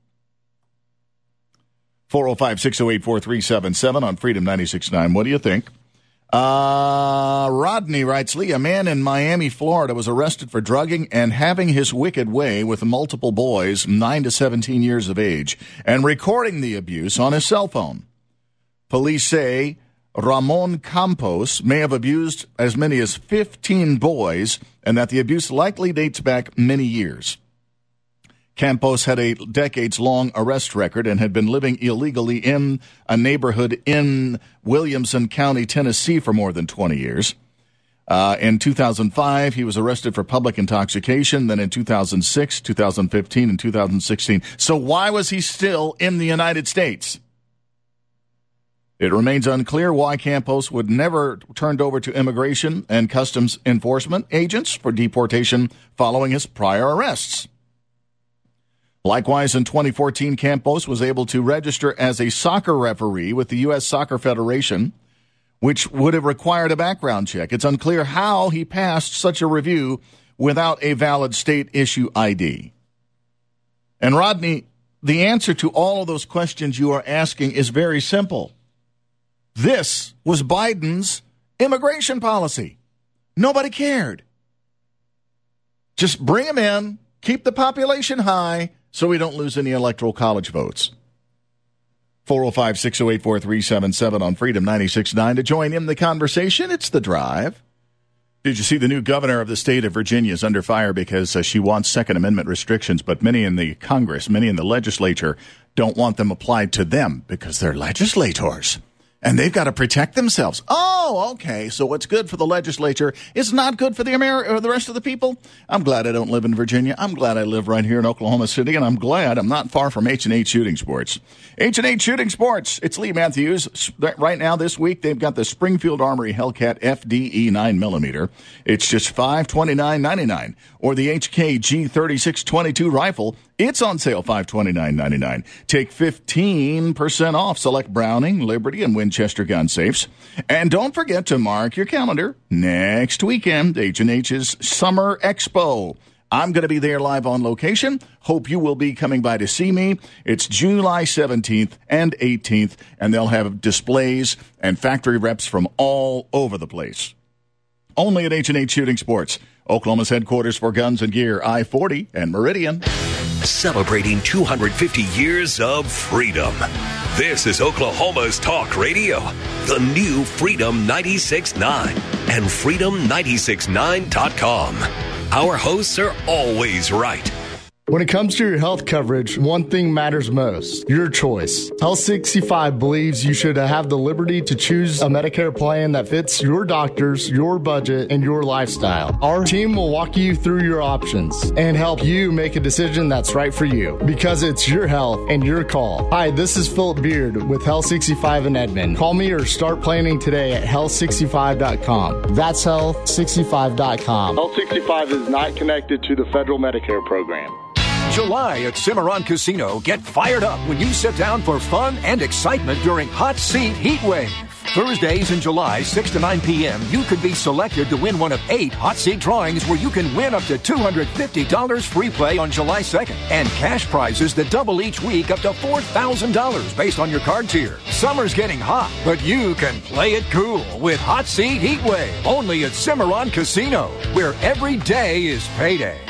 [SPEAKER 2] four oh five, six oh eight, four three seven seven on Freedom ninety-six point nine. What do you think? Uh, Rodney writes, Lee, a man in Miami, Florida was arrested for drugging and having his wicked way with multiple boys, nine to seventeen years of age, and recording the abuse on his cell phone. Police say Ramon Campos may have abused as many as fifteen boys, and that the abuse likely dates back many years. Campos had a decades-long arrest record and had been living illegally in a neighborhood in Williamson County, Tennessee, for more than twenty years. Uh, in two thousand five, he was arrested for public intoxication. Then in two thousand six, two thousand fifteen, and two thousand sixteen. So why was he still in the United States? It remains unclear why Campos would never turned over to Immigration and Customs Enforcement agents for deportation following his prior arrests. Likewise, in twenty fourteen, Campos was able to register as a soccer referee with the U S Soccer Federation, which would have required a background check. It's unclear how he passed such a review without a valid state-issue I D. And Rodney, the answer to all of those questions you are asking is very simple. This was Biden's immigration policy. Nobody cared. Just bring them in, keep the population high, so we don't lose any electoral college votes. four oh five, six oh eight, four three seven seven on Freedom ninety-six point nine. To join in the conversation, it's The Drive. Did you see the new governor of the state of Virginia is under fire because uh, she wants Second Amendment restrictions, but many in the Congress, many in the legislature don't want them applied to them because they're legislators. And they've got to protect themselves. Oh, okay. So what's good for the legislature is not good for the Ameri- or the rest of the people? I'm glad I don't live in Virginia. I'm glad I live right here in Oklahoma City, and I'm glad I'm not far from H and H Shooting Sports. H and H Shooting Sports. It's Lee Matthews. Right now, this week, they've got the Springfield Armory Hellcat F D E nine millimeter. It's just five hundred twenty-nine dollars and ninety-nine cents. Or the H K G thirty-six twenty-two rifle. It's on sale five hundred twenty-nine dollars and ninety-nine cents. Take fifteen percent off select Browning, Liberty, and Winchester gun safes. And don't forget to mark your calendar. Next weekend, H and H's Summer Expo. I'm going to be there live on location. Hope you will be coming by to see me. It's July seventeenth and eighteenth, and they'll have displays and factory reps from all over the place. Only at H and H Shooting Sports, Oklahoma's headquarters for guns and gear, I forty and Meridian.
[SPEAKER 1] Celebrating two hundred fifty years of freedom. This is Oklahoma's Talk Radio, the new Freedom ninety-six point nine and freedom nine six nine dot com. Our hosts are always right.
[SPEAKER 4] When it comes to your health coverage, one thing matters most, your choice. Health sixty-five believes you should have the liberty to choose a Medicare plan that fits your doctors, your budget, and your lifestyle. Our team will walk you through your options and help you make a decision that's right for you, because it's your health and your call. Hi, this is Philip Beard with Health sixty-five in Edmond. Call me or start planning today at health sixty-five dot com. That's health sixty-five dot com. Health sixty-five is not connected to the federal Medicare program.
[SPEAKER 5] July at Cimarron Casino. Get fired up when you sit down for fun and excitement during Hot Seat Heat Wave. Thursdays in July, six to nine p.m., you could be selected to win one of eight Hot Seat drawings where you can win up to two hundred fifty dollars free play on July second and cash prizes that double each week up to four thousand dollars based on your card tier. Summer's getting hot, but you can play it cool with Hot Seat Heat Wave, only at Cimarron Casino, where every day is payday.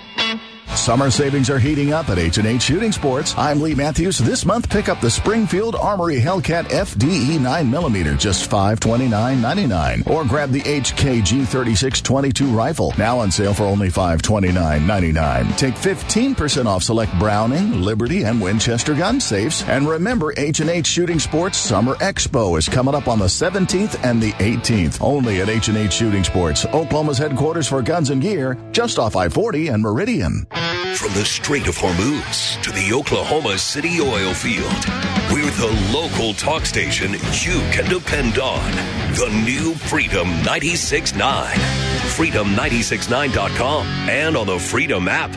[SPEAKER 2] Summer savings are heating up at H and H Shooting Sports. I'm Lee Matthews. This month, pick up the Springfield Armory Hellcat F D E nine millimeter, just five hundred twenty-nine dollars and ninety-nine cents. Or grab the H K G thirty-six twenty-two rifle, now on sale for only five hundred twenty-nine dollars and ninety-nine cents. Take fifteen percent off select Browning, Liberty, and Winchester gun safes. And remember, H and H Shooting Sports Summer Expo is coming up on the seventeenth and the eighteenth. Only at H and H Shooting Sports, Oklahoma's headquarters for guns and gear, just off I forty and Meridian.
[SPEAKER 1] From the Strait of Hormuz to the Oklahoma City oil field, we're the local talk station you can depend on. The new Freedom ninety-six point nine. freedom nine six nine dot com and on the Freedom app.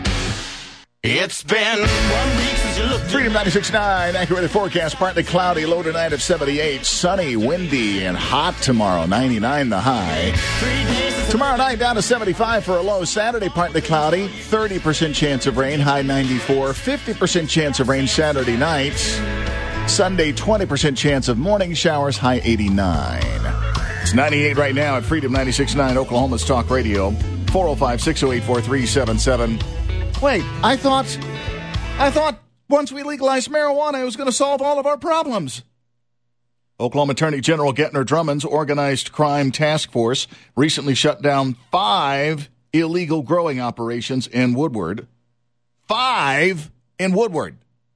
[SPEAKER 6] It's been one week since you looked.
[SPEAKER 2] Freedom ninety-six point nine, accurate forecast, partly cloudy, low tonight of seventy-eight, sunny, windy, and hot tomorrow, ninety-nine the high. Tomorrow night down to seventy-five for a low. Saturday, partly cloudy, thirty percent chance of rain, high ninety-four, fifty percent chance of rain Saturday night. Sunday, twenty percent chance of morning showers, high eighty-nine. It's ninety-eight right now at Freedom ninety-six point nine, Oklahoma's Talk Radio, four oh five, six oh eight, four three seven seven. Wait, I thought, I thought once we legalized marijuana, it was going to solve all of our problems. Oklahoma Attorney General Gettner Drummond's organized crime task force recently shut down five illegal growing operations in Woodward. Five in Woodward.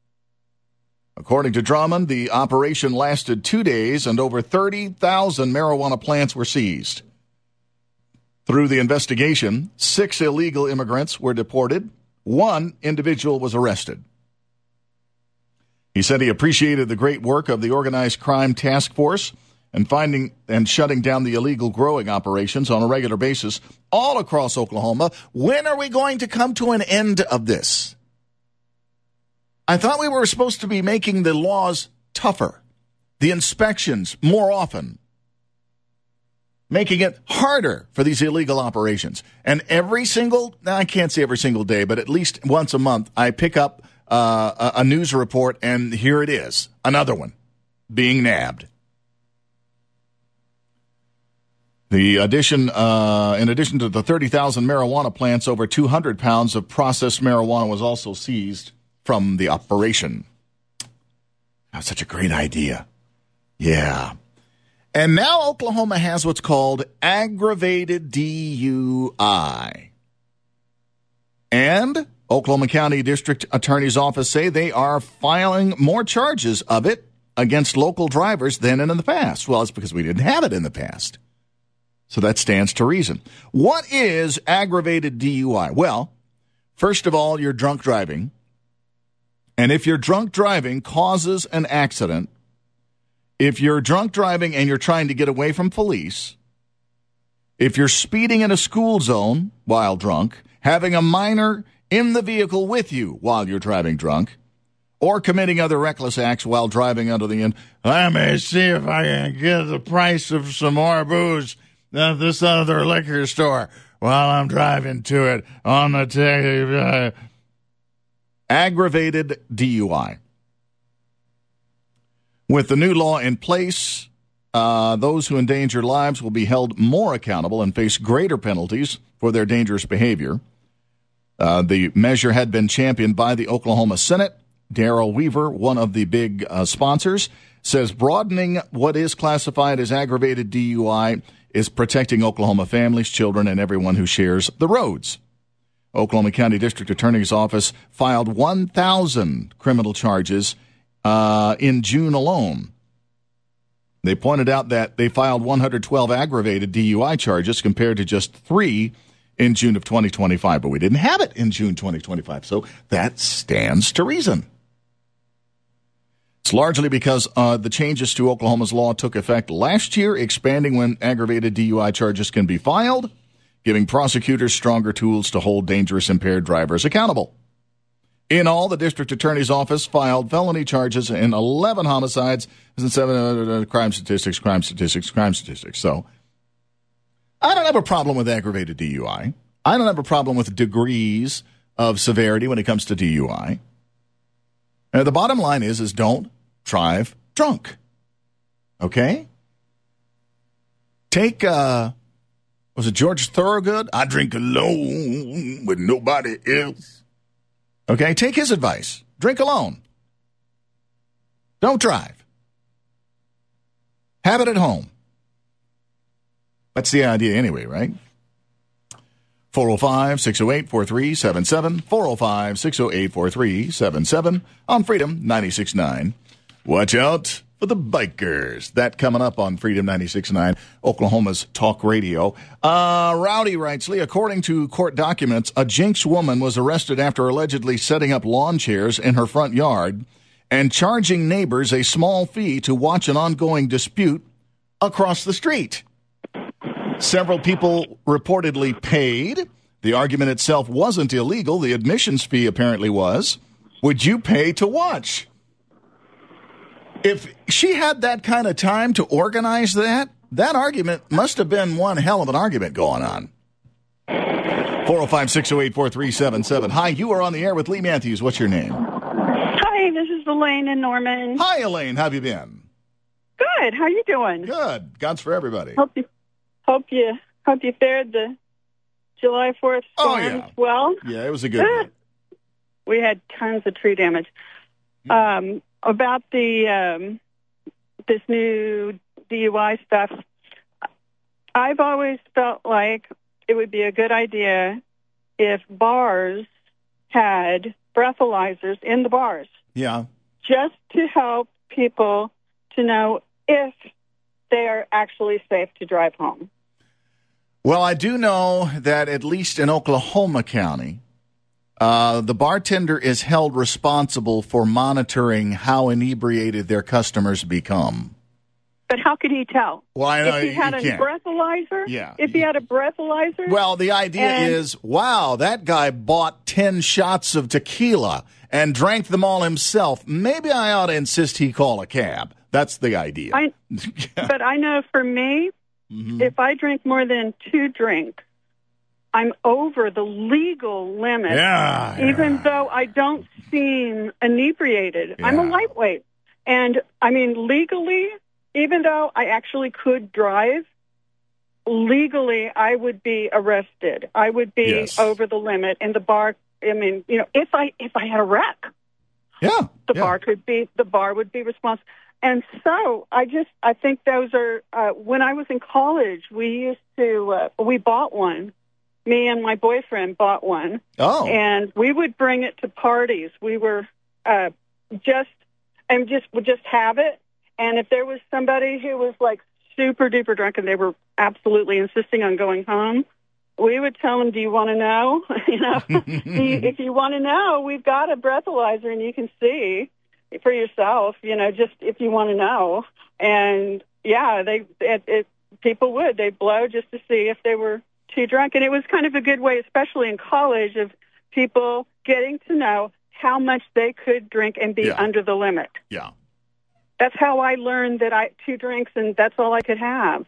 [SPEAKER 2] According to Drummond, the operation lasted two days and over thirty thousand marijuana plants were seized. Through the investigation, six illegal immigrants were deported. One individual was arrested. He said he appreciated the great work of the Organized Crime Task Force and finding and shutting down the illegal growing operations on a regular basis all across Oklahoma. When are we going to come to an end of this? I thought we were supposed to be making the laws tougher, the inspections more often, making it harder for these illegal operations. And every single, I can't say every single day, but at least once a month, I pick up uh, a, a news report, and here it is, another one being nabbed. The addition, uh, in addition to the thirty thousand marijuana plants, over two hundred pounds of processed marijuana was also seized from the operation. That's such a great idea. Yeah. And now Oklahoma has what's called aggravated D U I. And Oklahoma County District Attorney's Office say they are filing more charges of it against local drivers than in the past. Well, it's because we didn't have it in the past. So that stands to reason. What is aggravated D U I? Well, first of all, you're drunk driving. And if your drunk driving causes an accident, if you're drunk driving and you're trying to get away from police, if you're speeding in a school zone while drunk, having a minor in the vehicle with you while you're driving drunk, or committing other reckless acts while driving under the in, let me see if I can get the price of some more booze at this other liquor store while I'm driving to it on the t- uh, aggravated D U I. With the new law in place, uh, those who endanger lives will be held more accountable and face greater penalties for their dangerous behavior. Uh, the measure had been championed by the Oklahoma Senate. Darrell Weaver, one of the big uh, sponsors, says broadening what is classified as aggravated D U I is protecting Oklahoma families, children, and everyone who shares the roads. Oklahoma County District Attorney's Office filed one thousand criminal charges uh, in June alone. They pointed out that they filed one hundred twelve aggravated D U I charges compared to just three in June of twenty twenty-five, but we didn't have it in June twenty twenty-five, so that stands to reason. It's largely because uh, the changes to Oklahoma's law took effect last year, expanding when aggravated D U I charges can be filed, giving prosecutors stronger tools to hold dangerous impaired drivers accountable. In all, the district attorney's office filed felony charges in eleven homicides and seven uh, crime statistics, crime statistics, crime statistics. So I don't have a problem with aggravated D U I. I don't have a problem with degrees of severity when it comes to D U I. Uh, the bottom line is, is don't drive drunk. Okay? Take, uh, was it George Thorogood? I drink alone with nobody else. Okay, take his advice. Drink alone. Don't drive. Have it at home. That's the idea anyway, right? four oh five, six oh eight, four three seven seven, four oh five, six oh eight, four three seven seven on Freedom ninety-six point nine. Watch out for the bikers. That coming up on Freedom ninety-six point nine, Oklahoma's talk radio. Uh, Rowdy writes, Lee, according to court documents, a Jinx woman was arrested after allegedly setting up lawn chairs in her front yard and charging neighbors a small fee to watch an ongoing dispute across the street. Several people reportedly paid. The argument itself wasn't illegal. The admissions fee apparently was. Would you pay to watch? If she had that kind of time to organize that, that argument must have been one hell of an argument going on. four oh five, six oh eight, four three seven seven. Hi, you are on the air with Lee Matthews. What's your name?
[SPEAKER 16] Hi, this is Elaine in Norman.
[SPEAKER 2] Hi, Elaine. How have you been?
[SPEAKER 16] Good. How you doing?
[SPEAKER 2] Good. God's for everybody.
[SPEAKER 16] Hope you, hope you, hope you fared the July fourth storms
[SPEAKER 2] oh, yeah.
[SPEAKER 16] well.
[SPEAKER 2] Yeah, it was a good one.
[SPEAKER 16] We had tons of tree damage. Um, about the um, this new D U I stuff, I've always felt like it would be a good idea if bars had breathalyzers in the bars.
[SPEAKER 2] Yeah.
[SPEAKER 16] Just to help people to know if they are actually safe to drive home.
[SPEAKER 2] Well, I do know that at least in Oklahoma County, uh, the bartender is held responsible for monitoring how inebriated their customers become.
[SPEAKER 16] But how could he tell?
[SPEAKER 2] Well, I know
[SPEAKER 16] if he had
[SPEAKER 2] you
[SPEAKER 16] a
[SPEAKER 2] can't.
[SPEAKER 16] breathalyzer?
[SPEAKER 2] Yeah.
[SPEAKER 16] If he had a breathalyzer?
[SPEAKER 2] Well, the idea
[SPEAKER 16] and-
[SPEAKER 2] is, wow, that guy bought ten shots of tequila and drank them all himself. Maybe I ought to insist he call a cab. That's the idea.
[SPEAKER 16] I, but I know for me, mm-hmm. if I drink more than two drinks, I'm over the legal limit,
[SPEAKER 2] yeah, yeah.
[SPEAKER 16] even though I don't seem inebriated.
[SPEAKER 2] Yeah.
[SPEAKER 16] I'm a lightweight. And, I mean, legally, even though I actually could drive, legally I would be arrested. I would be
[SPEAKER 2] yes.
[SPEAKER 16] over the limit. And the bar, I mean, you know, if I if I had a wreck,
[SPEAKER 2] yeah,
[SPEAKER 16] the
[SPEAKER 2] yeah.
[SPEAKER 16] bar could be, the bar would be responsible. And so I just, I think those are, uh, when I was in college, we used to, uh, we bought one. Me and my boyfriend bought one.
[SPEAKER 2] Oh.
[SPEAKER 16] And we would bring it to parties. We were uh, just, and just would just have it And if there was somebody who was like super duper drunk and they were absolutely insisting on going home, we would tell them, do you want to know? you know, if you want to know, we've got a breathalyzer and you can see for yourself, you know, just if you want to know. And yeah, they, it, it, people would, they'd blow just to see if they were too drunk. And it was kind of a good way, especially in college, of people getting to know how much they could drink and be
[SPEAKER 2] Yeah.
[SPEAKER 16] under the limit.
[SPEAKER 2] Yeah.
[SPEAKER 16] That's how I learned that I two drinks and that's all I could have.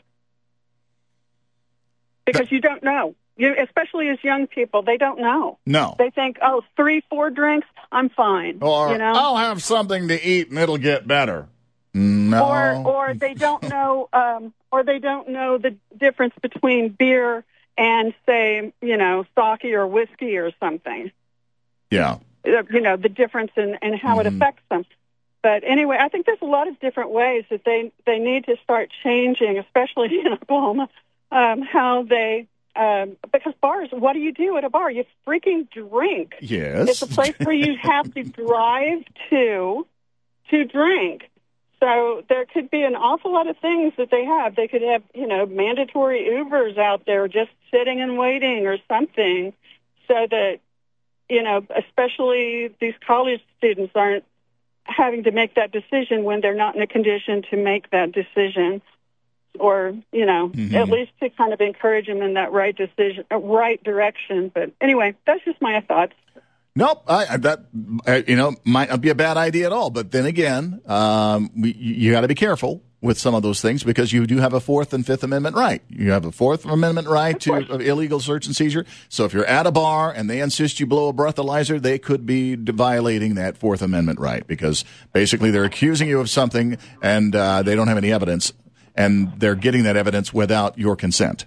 [SPEAKER 16] Because you don't know. You, especially as young people, they don't know.
[SPEAKER 2] No.
[SPEAKER 16] They think, oh, three, four drinks, I'm fine.
[SPEAKER 2] Or
[SPEAKER 16] you know?
[SPEAKER 2] I'll have something to eat and it'll get better. No.
[SPEAKER 16] Or, or they don't know, um, or they don't know the difference between beer and, say, you know, sake or whiskey or something.
[SPEAKER 2] Yeah.
[SPEAKER 16] You know, the difference in, in how
[SPEAKER 2] Mm-hmm.
[SPEAKER 16] it affects them. But anyway, I think there's a lot of different ways that they, they need to start changing, especially in Oklahoma, um, how they, um, because bars, what do you do at a bar? You freaking drink.
[SPEAKER 2] Yes.
[SPEAKER 16] It's a place where you have to drive to to drink. So there could be an awful lot of things that they have. They could have, you know, mandatory Ubers out there just sitting and waiting or something so that, you know, especially these college students aren't having to make that decision when they're not in a condition to make that decision, or, you know,
[SPEAKER 2] Mm-hmm.
[SPEAKER 16] at least to kind of encourage them in that right decision, uh, right direction. But anyway, that's just my thoughts.
[SPEAKER 2] Nope, I, I, that uh, you know might not be a bad idea at all. But then again, um, we, you got to be careful with some of those things because you do have a Fourth and Fifth Amendment right. You have a Fourth Amendment right to uh, illegal search and seizure. So if you're at a bar and they insist you blow a breathalyzer, they could be violating that Fourth Amendment right because basically they're accusing you of something and uh, they don't have any evidence, and they're getting that evidence without your consent.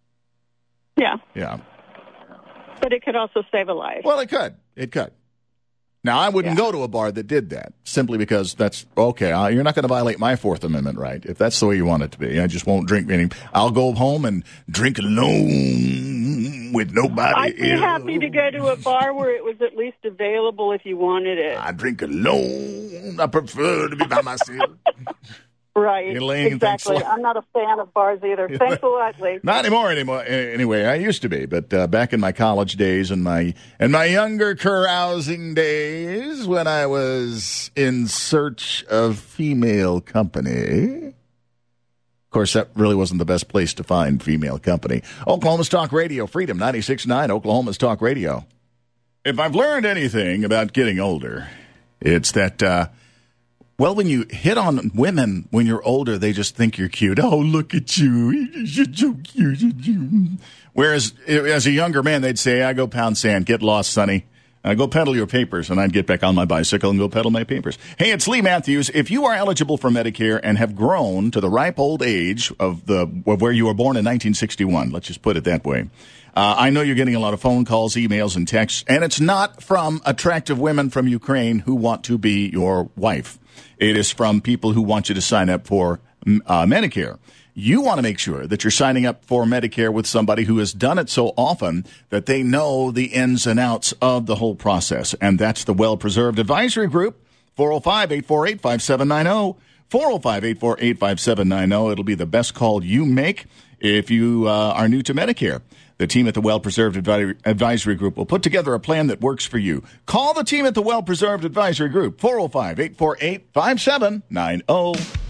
[SPEAKER 16] Yeah.
[SPEAKER 2] Yeah.
[SPEAKER 16] But it could also save a life.
[SPEAKER 2] Well, it could. It could. Now, I wouldn't
[SPEAKER 16] Yeah.
[SPEAKER 2] go to a bar that did that simply because that's okay. Uh, you're not going to violate my Fourth Amendment right if that's the way you want it to be. I just won't drink any. I'll go home and drink alone with nobody.
[SPEAKER 16] I'd be
[SPEAKER 2] else.
[SPEAKER 16] happy to go to a bar where it was at least available if you wanted it.
[SPEAKER 2] I drink alone. I prefer to be by myself.
[SPEAKER 16] Right.
[SPEAKER 2] Elaine, thanks a
[SPEAKER 16] exactly.
[SPEAKER 2] lot.
[SPEAKER 16] I'm not a fan of bars either. Thanks a lot, Lee.
[SPEAKER 2] Not anymore, anymore. Anyway, I used to be, but uh, back in my college days and my and my younger carousing days, when I was in search of female company. Of course, that really wasn't the best place to find female company. Oklahoma's Talk Radio, Freedom ninety-six point nine, Oklahoma's Talk Radio. If I've learned anything about getting older, it's that. Uh, Well, when you hit on women when you're older, they just think you're cute. Oh, look at you. You're so cute. Whereas as a younger man, they'd say, I go pound sand. Get lost, sonny. I go peddle your papers. And I'd get back on my bicycle and go peddle my papers. Hey, it's Lee Matthews. If you are eligible for Medicare and have grown to the ripe old age of the of where you were born in nineteen sixty-one, let's just put it that way. Uh, I know you're getting a lot of phone calls, emails, and texts, and it's not from attractive women from Ukraine who want to be your wife. It is from people who want you to sign up for uh, Medicare. You want to make sure that you're signing up for Medicare with somebody who has done it so often that they know the ins and outs of the whole process. And that's the Well Preserved Advisory Group, four oh five, eight four eight, five seven nine oh, four oh five, eight four eight, five seven nine oh. It'll be the best call you make if you uh, are new to Medicare. The team at the Well Preserved Advisory Group will put together a plan that works for you. Call the team at the Well Preserved Advisory Group, four oh five, eight four eight, five seven nine oh.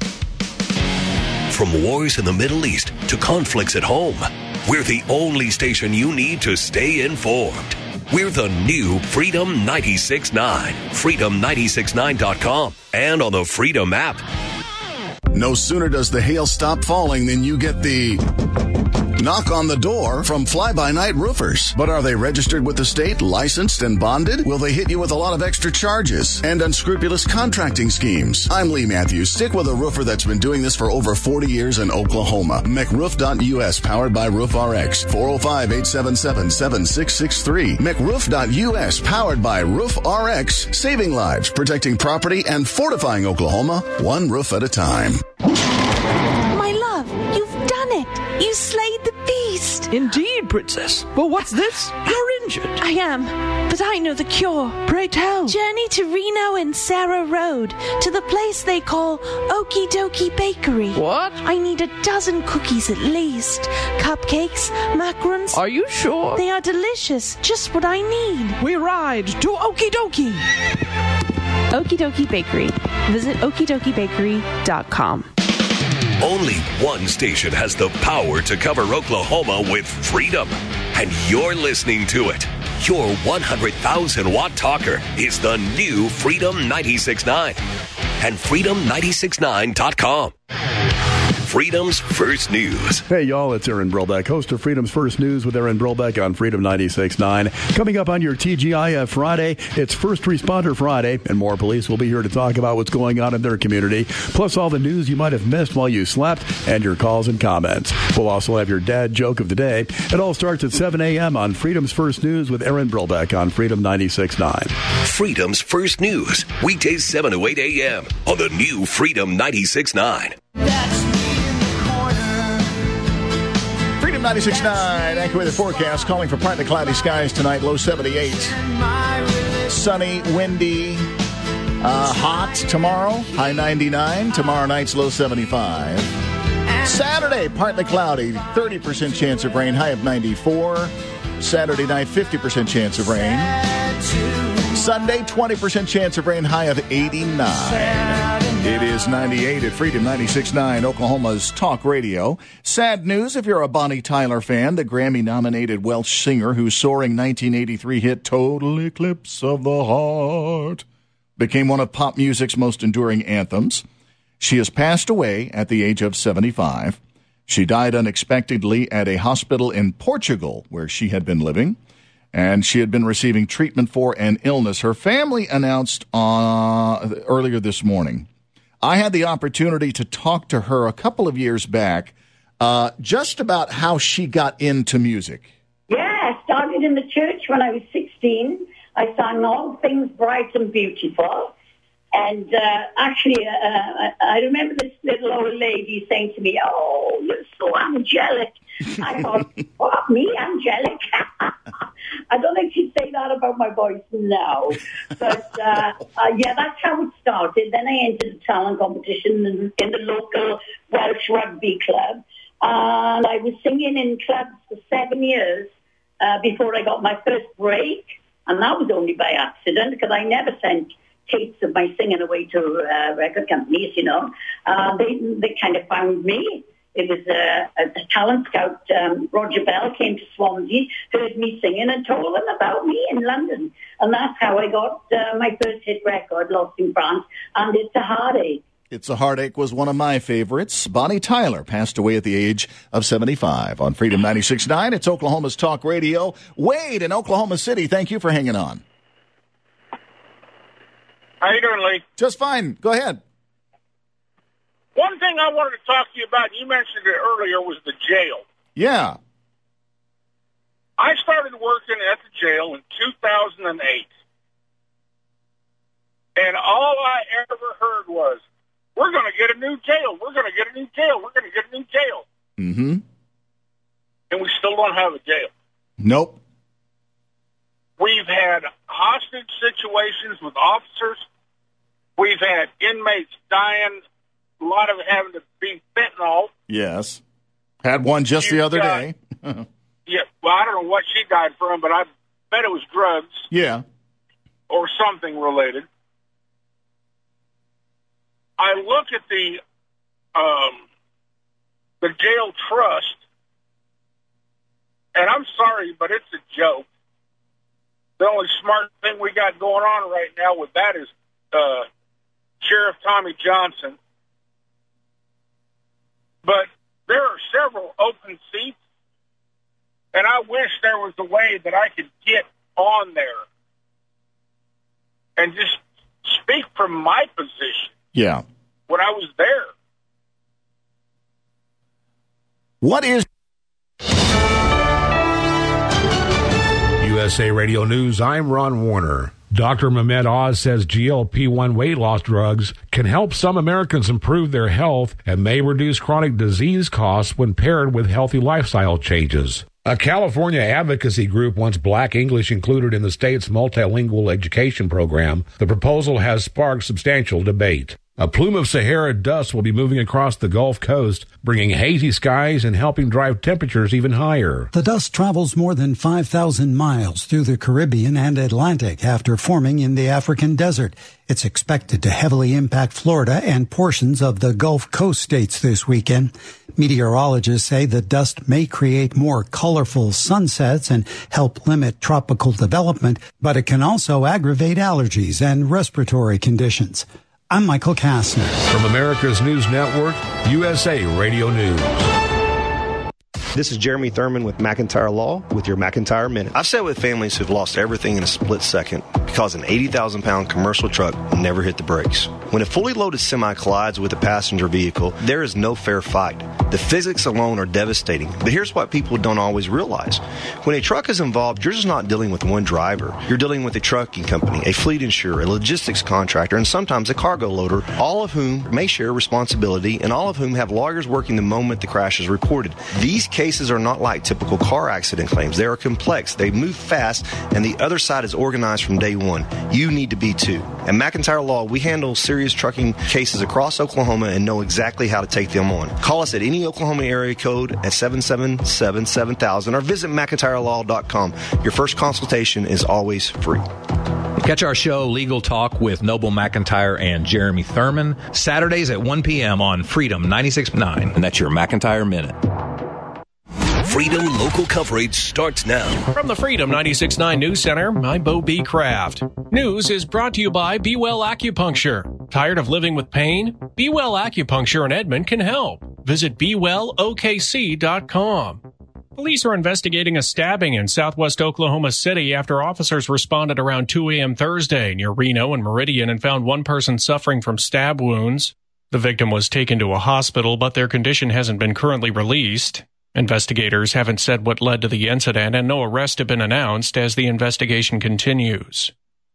[SPEAKER 1] From wars in the Middle East to conflicts at home, we're the only station you need to stay informed. We're the new Freedom ninety-six point nine, freedom nine six nine dot com, and on the Freedom app.
[SPEAKER 2] No sooner does the hail stop falling than you get the knock on the door from Fly-By-Night Roofers. But are they registered with the state, licensed and bonded? Will they hit you with a lot of extra charges and unscrupulous contracting schemes? I'm Lee Matthews. Stick with a roofer that's been doing this for over forty years in Oklahoma. mc roof dot u s, powered by Roof R X. four oh five, eight seven seven, seven six six three. mc roof dot u s, powered by Roof R X. Saving lives, protecting property, and fortifying Oklahoma, one roof at a time.
[SPEAKER 17] My love, you've done it. You slayed the beast. released.
[SPEAKER 19] Indeed, Princess. But what's this? You're injured.
[SPEAKER 17] I am, but I know the cure.
[SPEAKER 19] Pray tell.
[SPEAKER 17] Journey to Reno and Sarah Road, to the place they call Okie Dokie Bakery.
[SPEAKER 19] What?
[SPEAKER 17] I need a dozen cookies at least. Cupcakes, macarons.
[SPEAKER 19] Are you sure?
[SPEAKER 17] They are delicious. Just what I need.
[SPEAKER 19] We ride to Okie Dokie.
[SPEAKER 17] Okie Dokie Bakery. Visit okie dokie bakery dot com.
[SPEAKER 1] Only one station has the power to cover Oklahoma with freedom, and you're listening to it. Your one hundred thousand watt talker is the new Freedom ninety-six point nine and freedom nine six nine dot com. Freedom's First News.
[SPEAKER 20] Hey, y'all, it's Aaron Brolbeck, host of Freedom's First News with Aaron Brolbeck on Freedom ninety-six point nine. Coming up on your T G I F Friday, it's First Responder Friday, and more police will be here to talk about what's going on in their community, plus all the news you might have missed while you slept, and your calls and comments. We'll also have your dad joke of the day. It all starts at seven a.m. on Freedom's First News with Aaron Brolbeck on Freedom ninety-six point nine.
[SPEAKER 1] Freedom's First News, weekdays seven to eight a.m. on the new Freedom ninety-six point nine.
[SPEAKER 2] Freedom ninety-six point nine, AccuWeather forecast calling for partly cloudy skies tonight, low seventy-eight. Sunny, windy, uh, hot tomorrow, high ninety-nine. Tomorrow night's low seventy-five. Saturday, partly cloudy, thirty percent chance of rain, high of ninety-four. Saturday night, fifty percent chance of rain. Sunday, twenty percent chance of rain, high of eighty-nine. It is ninety-eight at Freedom ninety-six point nine, Oklahoma's talk radio. Sad news if you're a Bonnie Tyler fan. The Grammy-nominated Welsh singer whose soaring nineteen eighty-three hit Total Eclipse of the Heart became one of pop music's most enduring anthems. She has passed away at the age of seventy-five. She died unexpectedly at a hospital in Portugal where she had been living, and she had been receiving treatment for an illness. Her family announced uh, earlier this morning. I had the opportunity to talk to her a couple of years back uh, just about how she got into music.
[SPEAKER 21] Yeah, I started in the church when I was sixteen. I sang All Things Bright and Beautiful. And uh, actually, uh, I remember this little old lady saying to me, "Oh, you're so angelic." I thought, what, me, angelic? I don't think she'd say that about my voice now. But, uh, uh, yeah, that's how it started. Then I entered a talent competition in, in the local Welsh rugby club. And I was singing in clubs for seven years uh, before I got my first break. And that was only by accident, because I never sent tapes of my singing away to uh, record companies, you know. Uh, they, they kind of found me. It was a, a, a talent scout, um, Roger Bell, came to Swansea, heard me singing and told them about me in London. And that's how I got uh, my first hit record, Lost in France, and It's a Heartache.
[SPEAKER 2] It's a Heartache was one of my favorites. Bonnie Tyler passed away at the age of seventy-five. On Freedom ninety-six point nine, it's Oklahoma's talk radio. Wade in Oklahoma City, thank you for hanging on.
[SPEAKER 22] How you doing, Lee?
[SPEAKER 2] Just fine. Go ahead.
[SPEAKER 22] One thing I wanted to talk to you about, you mentioned it earlier, was the jail.
[SPEAKER 2] Yeah.
[SPEAKER 22] I started working at the jail in two thousand eight. And all I ever heard was, we're going to get a new jail. We're going to get a new jail. We're going to get a new jail.
[SPEAKER 2] Mm-hmm.
[SPEAKER 22] And we still don't have a jail.
[SPEAKER 2] Nope.
[SPEAKER 22] We've had hostage situations with officers. We've had inmates dying, a lot of it having to be fentanyl.
[SPEAKER 2] Yes. Had one just the other
[SPEAKER 22] got,
[SPEAKER 2] day.
[SPEAKER 22] Yeah, well, I don't know what she died from, but I bet it was drugs.
[SPEAKER 2] Yeah.
[SPEAKER 22] Or something related. I look at the um, the jail trust, and I'm sorry, but it's a joke. The only smart thing we got going on right now with that is uh, Sheriff Tommy Johnson. But there are several open seats, and I wish there was a way that I could get on there and just speak from my position.
[SPEAKER 2] Yeah.
[SPEAKER 22] When I was there.
[SPEAKER 2] What is
[SPEAKER 11] U S A Radio News, I'm Ron Warner. Doctor Mehmet Oz says G L P one weight loss drugs can help some Americans improve their health and may reduce chronic disease costs when paired with healthy lifestyle changes. A California advocacy group wants black English included in the state's multilingual education program. The proposal has sparked substantial debate. A plume of Sahara dust will be moving across the Gulf Coast, bringing hazy skies and helping drive temperatures even higher.
[SPEAKER 3] The dust travels more than five thousand miles through the Caribbean and Atlantic after forming in the African desert. It's expected to heavily impact Florida and portions of the Gulf Coast states this weekend. Meteorologists say the dust may create more colorful sunsets and help limit tropical development, but it can also aggravate allergies and respiratory conditions. I'm Michael Kastner.
[SPEAKER 11] From America's News Network, U S A Radio News.
[SPEAKER 7] This is Jeremy Thurman with McIntyre Law with your McIntyre Minute. I've sat with families who've lost everything in a split second because an eighty thousand pound commercial truck never hit the brakes. When a fully loaded semi collides with a passenger vehicle, there is no fair fight. The physics alone are devastating, but here's what people don't always realize. When a truck is involved, you're just not dealing with one driver. You're dealing with a trucking company, a fleet insurer, a logistics contractor, and sometimes a cargo loader, all of whom may share responsibility and all of whom have lawyers working the moment the crash is reported. These cases are not like typical car accident claims. They are complex, they move fast, and the other side is organized from day one. You need to be too. At McIntyre Law, we handle serious trucking cases across Oklahoma and know exactly how to take them on. Call us at any Oklahoma area code at seven seven seven, seven thousand or visit McIntyre Law dot com. Your first consultation is always free.
[SPEAKER 8] Catch our show Legal Talk with Noble McIntyre and Jeremy Thurman Saturdays at one p.m. on Freedom ninety-six point nine. And that's your McIntyre Minute.
[SPEAKER 1] Freedom local coverage starts now.
[SPEAKER 15] From the Freedom ninety-six point nine News Center, I'm Bo B. Kraft. News is brought to you by Be Well Acupuncture. Tired of living with pain? Be Well Acupuncture in Edmond can help. Visit be well o k c dot com. Police are investigating a stabbing in southwest Oklahoma City after officers responded around two a.m. Thursday near Reno and Meridian and found one person suffering from stab wounds. The victim was taken to a hospital, but their condition hasn't been currently released. Investigators haven't said what led to the incident, and no arrests have been announced as the investigation continues.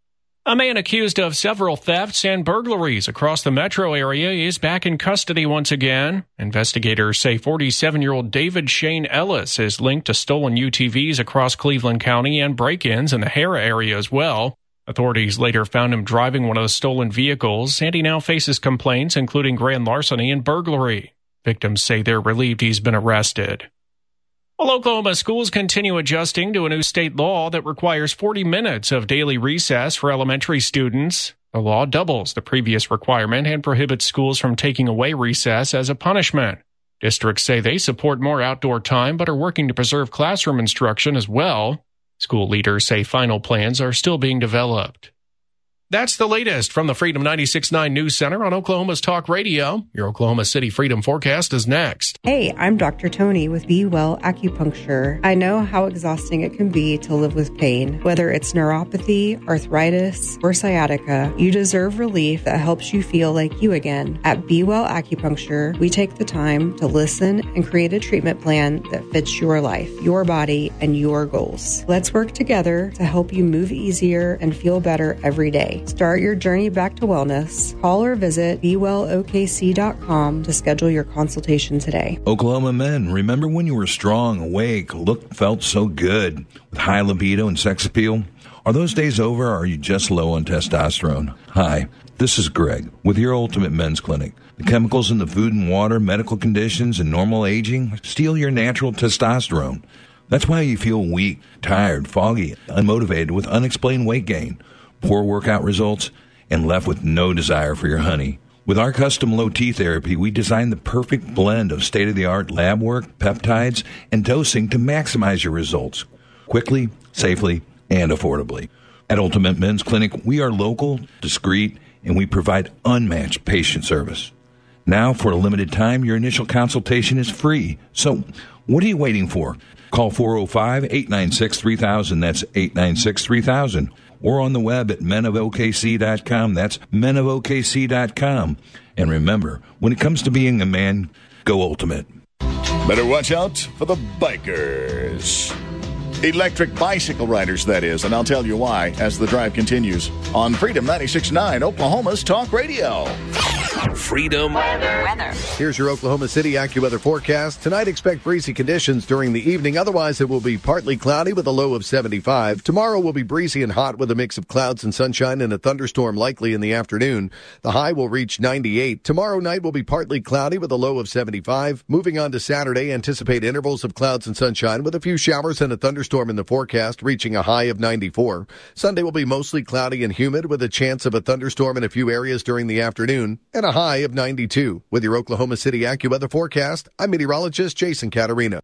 [SPEAKER 15] A man accused of several thefts and burglaries across the metro area is back in custody once again. Investigators say forty-seven-year-old David Shane Ellis is linked to stolen U T Vs across Cleveland County and break-ins in the Harrah area as well. Authorities later found him driving one of the stolen vehicles, and he now faces complaints including grand larceny and burglary. Victims say they're relieved he's been arrested. Well, Oklahoma schools continue adjusting to a new state law that requires forty minutes of daily recess for elementary students. The law doubles the previous requirement and prohibits schools from taking away recess as a punishment. Districts say they support more outdoor time but are working to preserve classroom instruction as well. School leaders say final plans are still being developed. That's the latest from the Freedom ninety-six point nine News Center on Oklahoma's Talk Radio. Your Oklahoma City Freedom Forecast is next.
[SPEAKER 26] Hey, I'm Doctor Tony with Be Well Acupuncture. I know how exhausting it can be to live with pain. Whether it's neuropathy, arthritis, or sciatica, you deserve relief that helps you feel like you again. At Be Well Acupuncture, we take the time to listen and create a treatment plan that fits your life, your body, and your goals. Let's work together to help you move easier and feel better every day. Start your journey back to wellness. Call or visit be well o k c dot com to schedule your consultation today.
[SPEAKER 9] Oklahoma men, remember when you were strong, awake, looked, felt so good, with high libido and sex appeal? Are those days over, or are you just low on testosterone? Hi, this is Greg with your Ultimate Men's Clinic. The chemicals in the food and water, medical conditions, and normal aging steal your natural testosterone. That's why you feel weak, tired, foggy, unmotivated with unexplained weight gain, poor workout results, and left with no desire for your honey. With our custom low T therapy, we designed the perfect blend of state-of-the-art lab work, peptides, and dosing to maximize your results quickly, safely, and affordably. At Ultimate Men's Clinic, we are local, discreet, and we provide unmatched patient service. Now, for a limited time, your initial consultation is free. So, what are you waiting for? Call four oh five, eight nine six, three thousand. That's eight nine six, three thousand. Or on the web at men of o k c dot com. That's men of o k c dot com. And remember, when it comes to being a man, go Ultimate.
[SPEAKER 2] Better watch out for the bikers. Electric bicycle riders, that is, and I'll tell you why as the drive continues on Freedom ninety-six point nine, Oklahoma's Talk Radio.
[SPEAKER 1] Freedom
[SPEAKER 18] weather. weather. Here's your Oklahoma City AccuWeather forecast. Tonight, expect breezy conditions during the evening. Otherwise, it will be partly cloudy with a low of seventy-five. Tomorrow will be breezy and hot with a mix of clouds and sunshine and a thunderstorm likely in the afternoon. The high will reach ninety-eight. Tomorrow night will be partly cloudy with a low of seventy-five. Moving on to Saturday, anticipate intervals of clouds and sunshine with a few showers and a thunderstorm in the forecast, reaching a high of ninety-four. Sunday will be mostly cloudy and humid with a chance of a thunderstorm in a few areas during the afternoon and a high of ninety-two. With your Oklahoma City AccuWeather forecast, I'm meteorologist Jason Caterina.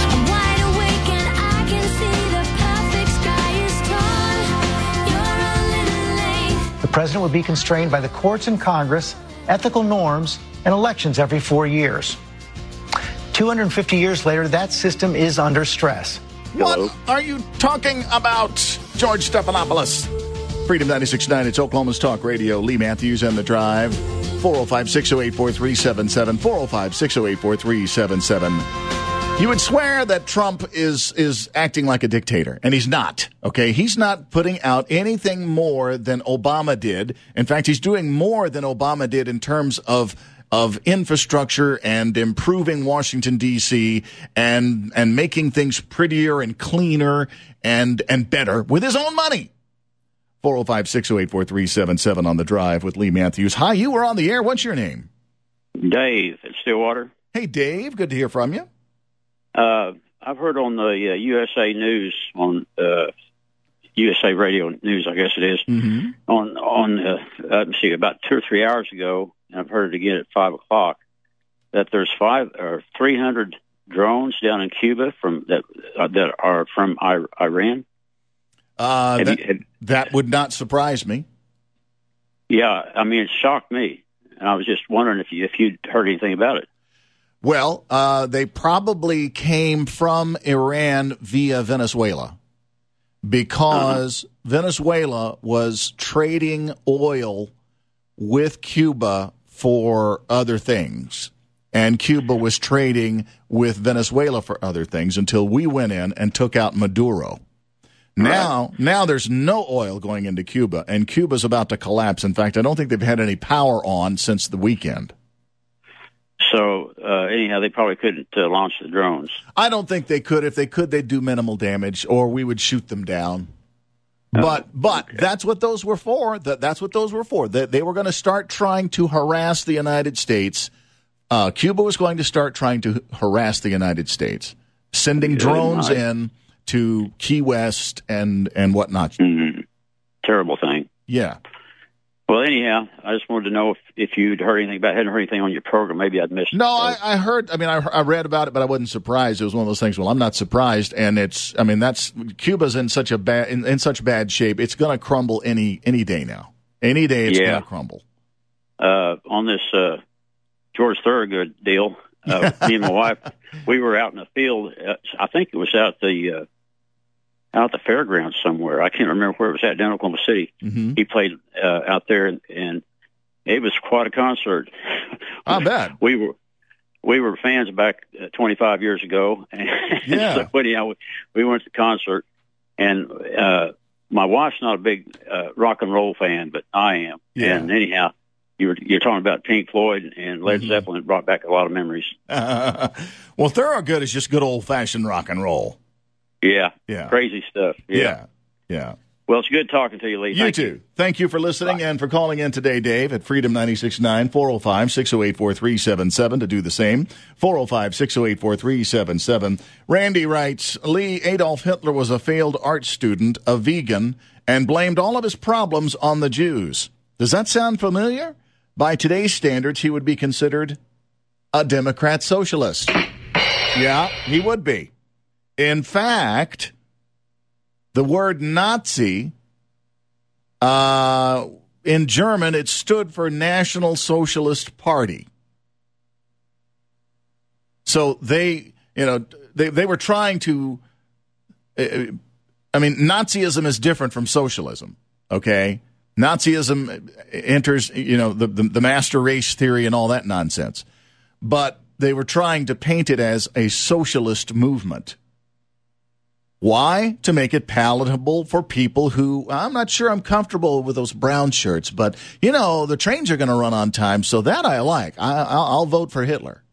[SPEAKER 10] The president would be constrained by the courts and Congress, ethical norms, and elections every four years. two hundred fifty years later, that system is under stress.
[SPEAKER 2] What are you talking about, George Stephanopoulos? Freedom ninety-six point nine, it's Oklahoma's Talk Radio. Lee Matthews and The Drive. four oh five, six oh eight, four three seven seven. four oh five, six oh eight, four three seven seven. You would swear that Trump is is acting like a dictator, and he's not, okay? He's not putting out anything more than Obama did. In fact, he's doing more than Obama did in terms of of infrastructure and improving Washington, D C, and and making things prettier and cleaner and and better with his own money. four oh five, six oh eight, four three seven seven on The Drive with Lee Matthews. Hi, you were on the air. What's your name?
[SPEAKER 12] Dave at Stillwater.
[SPEAKER 2] Hey, Dave. Good to hear from you.
[SPEAKER 12] Uh, I've heard on the uh, U S A News, on uh, U S A Radio News, I guess it is,
[SPEAKER 2] mm-hmm.
[SPEAKER 12] on, on uh, let me see, about two or three hours ago, and I've heard it again at five o'clock, that there's five or three hundred drones down in Cuba from that uh, that are from I- Iran.
[SPEAKER 2] Uh,
[SPEAKER 12] Have
[SPEAKER 2] that,
[SPEAKER 12] you, have,
[SPEAKER 2] that would not surprise me.
[SPEAKER 12] Yeah, I mean, it shocked me, and I was just wondering if you if you'd heard anything about it.
[SPEAKER 2] Well, uh, they probably came from Iran via Venezuela because uh-huh. Venezuela was trading oil with Cuba for other things, and Cuba was trading with Venezuela for other things until we went in and took out Maduro. Now, right. now there's no oil going into Cuba, and Cuba's about to collapse. In fact, I don't think they've had any power on since the weekend.
[SPEAKER 12] So, uh, anyhow, they probably couldn't uh, launch the drones.
[SPEAKER 2] I don't think they could. If they could, they'd do minimal damage, or we would shoot them down. Oh, but but okay. that's what those were for. That That's what those were for. They, they were going to start trying to harass the United States. Uh, Cuba was going to start trying to harass the United States, sending Good drones night. in to Key West and, and whatnot.
[SPEAKER 12] Mm-hmm. Terrible thing.
[SPEAKER 2] Yeah.
[SPEAKER 12] Well, anyhow, I just wanted to know if, if you'd heard anything about it. Hadn't heard anything on your program. Maybe I'd missed
[SPEAKER 2] no,
[SPEAKER 12] it.
[SPEAKER 2] No, I, I heard. I mean, I, I read about it, but I wasn't surprised. It was one of those things. Well, I'm not surprised, and it's. I mean, that's Cuba's in such a bad in, in such bad shape. It's going to crumble any any day now. Any day, it's
[SPEAKER 12] yeah.
[SPEAKER 2] going to crumble.
[SPEAKER 12] Uh, on this uh, George Thorogood deal, uh, me and my wife, we were out in the field. Uh, I think it was out the. Uh, out at the fairgrounds somewhere. I can't remember where it was at, down in Oklahoma City.
[SPEAKER 2] Mm-hmm.
[SPEAKER 12] He played uh, out there, and, and it was quite a concert.
[SPEAKER 2] I bet.
[SPEAKER 12] we were we were fans back uh, twenty-five years ago. And
[SPEAKER 2] yeah.
[SPEAKER 12] so, anyhow, we, we went to the concert, and uh, my wife's not a big uh, rock and roll fan, but I am.
[SPEAKER 2] Yeah.
[SPEAKER 12] And anyhow, you were, you're talking about Pink Floyd and Led mm-hmm. Zeppelin. It brought back a lot of memories.
[SPEAKER 2] Uh, well, Thorogood is just good old-fashioned rock and roll.
[SPEAKER 12] Yeah.
[SPEAKER 2] Yeah.
[SPEAKER 12] Crazy stuff. Yeah.
[SPEAKER 2] Yeah. yeah.
[SPEAKER 12] Well, it's good talking to you, Lee.
[SPEAKER 2] You
[SPEAKER 12] Thank
[SPEAKER 2] too.
[SPEAKER 12] You.
[SPEAKER 2] Thank you for listening Bye. and for calling in today, Dave, at Freedom ninety-six point nine, four oh five, six oh eight, four three seven seven to do the same. four oh five, six oh eight, four three seven seven. Randy writes, Lee, Adolf Hitler was a failed art student, a vegan, and blamed all of his problems on the Jews. Does that sound familiar? By today's standards, he would be considered a Democrat socialist. Yeah, he would be. In fact, the word Nazi, uh, in German, it stood for National Socialist Party. So they, you know, they, they were trying to, uh, I mean, Nazism is different from socialism, okay? Nazism enters, you know, the, the, the master race theory and all that nonsense. But they were trying to paint it as a socialist movement. Why? To make it palatable for people who, I'm not sure I'm comfortable with those brown shirts, but, you know, the trains are going to run on time, so that I like. I, I'll, I'll vote for Hitler.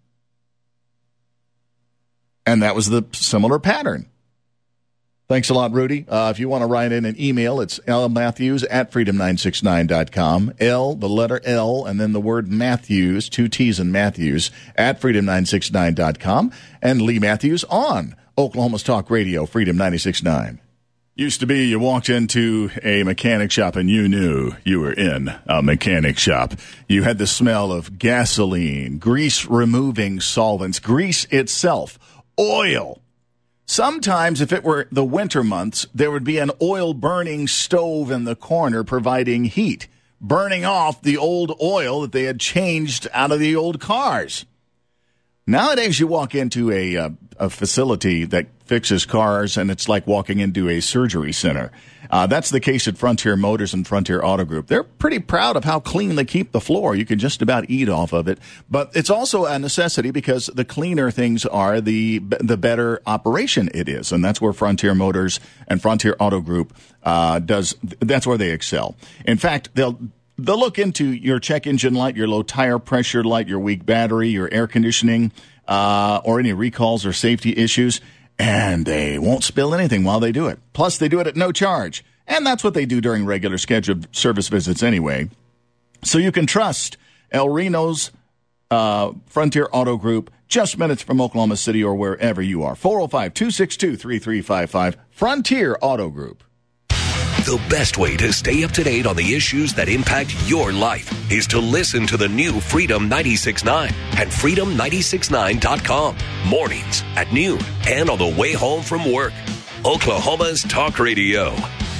[SPEAKER 2] And that was the similar pattern. Thanks a lot, Rudy. Uh, if you want to write in an email, it's L Matthews at freedom nine six nine dot com. L, the letter L, and then the word Matthews, two T's in Matthews, at freedom nine six nine dot com. And Lee Matthews on Oklahoma's Talk Radio, Freedom ninety-six point nine. Used to be you walked into a mechanic shop and you knew you were in a mechanic shop. You had the smell of gasoline, grease-removing solvents, grease itself, oil. Sometimes, if it were the winter months, there would be an oil-burning stove in the corner providing heat, burning off the old oil that they had changed out of the old cars. Nowadays, you walk into a, uh, a facility that fixes cars, and it's like walking into a surgery center. Uh, that's the case at Frontier Motors and Frontier Auto Group. They're pretty proud of how clean they keep the floor. You can just about eat off of it. But it's also a necessity because the cleaner things are, the the better operation it is. And that's where Frontier Motors and Frontier Auto Group uh, does. That's where they excel. In fact, they'll They'll look into your check engine light, your low tire pressure light, your weak battery, your air conditioning, uh, or any recalls or safety issues, and they won't spill anything while they do it. Plus, they do it at no charge, and that's what they do during regular scheduled service visits anyway. So you can trust El Reno's uh, Frontier Auto Group, just minutes from Oklahoma City or wherever you are. four oh five, two six two, three three five five, Frontier Auto Group.
[SPEAKER 1] The best way to stay up to date on the issues that impact your life is to listen to the new Freedom ninety-six point nine at freedom nine six nine dot com. Mornings at noon and on the way home from work. Oklahoma's Talk Radio.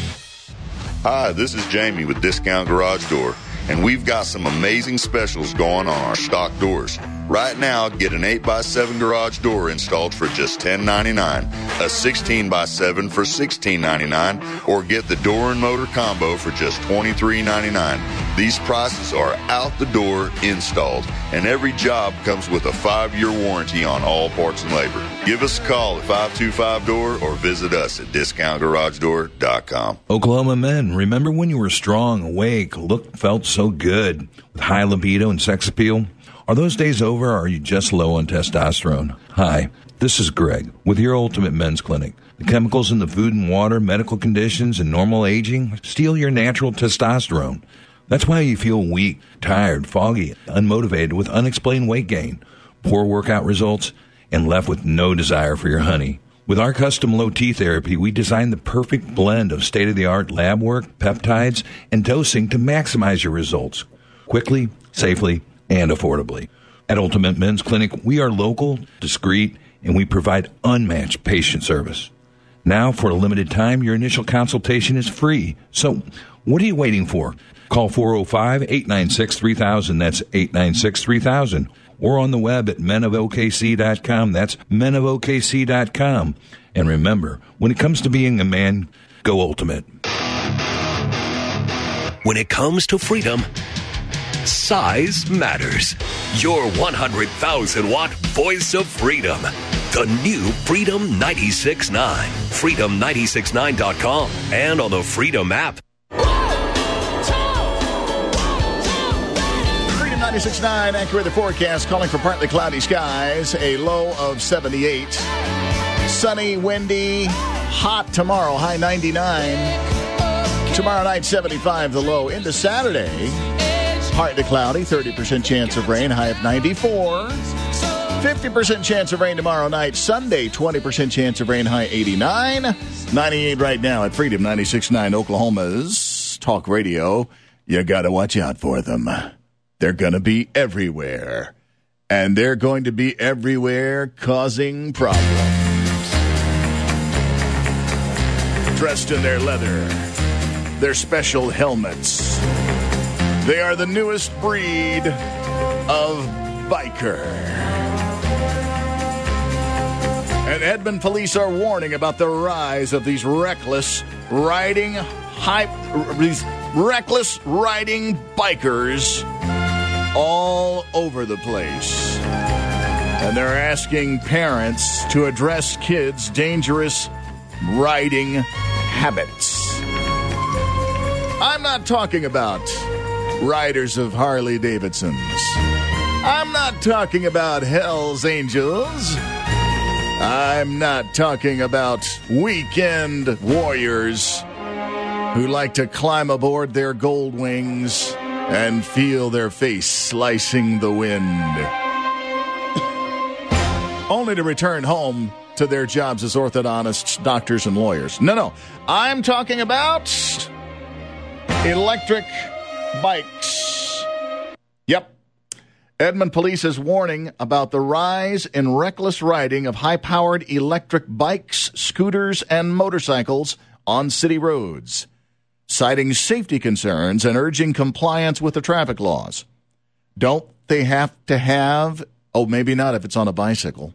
[SPEAKER 4] Hi, this is Jamie with Discount Garage Door, and we've got some amazing specials going on our stock doors. Right now, get an eight by seven garage door installed for just ten ninety-nine, a sixteen by seven for sixteen ninety-nine, or get the door and motor combo for just twenty-three ninety-nine. These prices are out the door installed, and every job comes with a five-year warranty on all parts and labor. Give us a call at five two five door or visit us at discount garage door dot com.
[SPEAKER 9] Oklahoma men, remember when you were strong, awake, looked, felt so good, with high libido and sex appeal? Are those days over, or are you just low on testosterone? Hi, this is Greg with your Ultimate Men's Clinic. The chemicals in the food and water, medical conditions, and normal aging steal your natural testosterone. That's why you feel weak, tired, foggy, unmotivated with unexplained weight gain, poor workout results, and left with no desire for your honey. With our custom low T therapy, we designed the perfect blend of state-of-the-art lab work, peptides, and dosing to maximize your results quickly, safely, and affordably. At Ultimate Men's Clinic, we are local, discreet, and we provide unmatched patient service. Now, for a limited time, your initial consultation is free. So, what are you waiting for? Call four oh five, eight nine six, three thousand. That's eight nine six, three thousand. Or on the web at men of O K C dot com. That's men of O K C dot com. And remember, when it comes to being a man, go Ultimate.
[SPEAKER 1] When it comes to freedom, size matters. Your one hundred thousand watt voice of freedom. The new Freedom ninety-six point nine. freedom nine six nine dot com and on the Freedom app.
[SPEAKER 2] Freedom ninety-six point nine accurate the forecast, calling for partly cloudy skies, a low of seventy-eight. Sunny, windy, hot tomorrow, high ninety-nine. Tomorrow night, seventy-five the low. Into Saturday, partly cloudy, thirty percent chance of rain, high of ninety-four. fifty percent chance of rain tomorrow night. Sunday, twenty percent chance of rain, high eighty-nine. ninety-eight right now at Freedom ninety-six point nine, Oklahoma's Talk Radio. You got to watch out for them. They're going to be everywhere. And they're going to be everywhere causing problems. Dressed in their leather, their special helmets. They are the newest breed of biker. And Edmond police are warning about the rise of these reckless riding hype, these reckless riding bikers all over the place. And they're asking parents to address kids' dangerous riding habits. I'm not talking about riders of Harley Davidsons. I'm not talking about Hell's Angels. I'm not talking about weekend warriors who like to climb aboard their gold wings and feel their face slicing the wind, only to return home to their jobs as orthodontists, doctors, and lawyers. No, no. I'm talking about electric bikes. Yep. Edmond Police is warning about the rise in reckless riding of high-powered electric bikes, scooters, and motorcycles on city roads, citing safety concerns and urging compliance with the traffic laws. Don't they have to have, oh, maybe not if it's on a bicycle.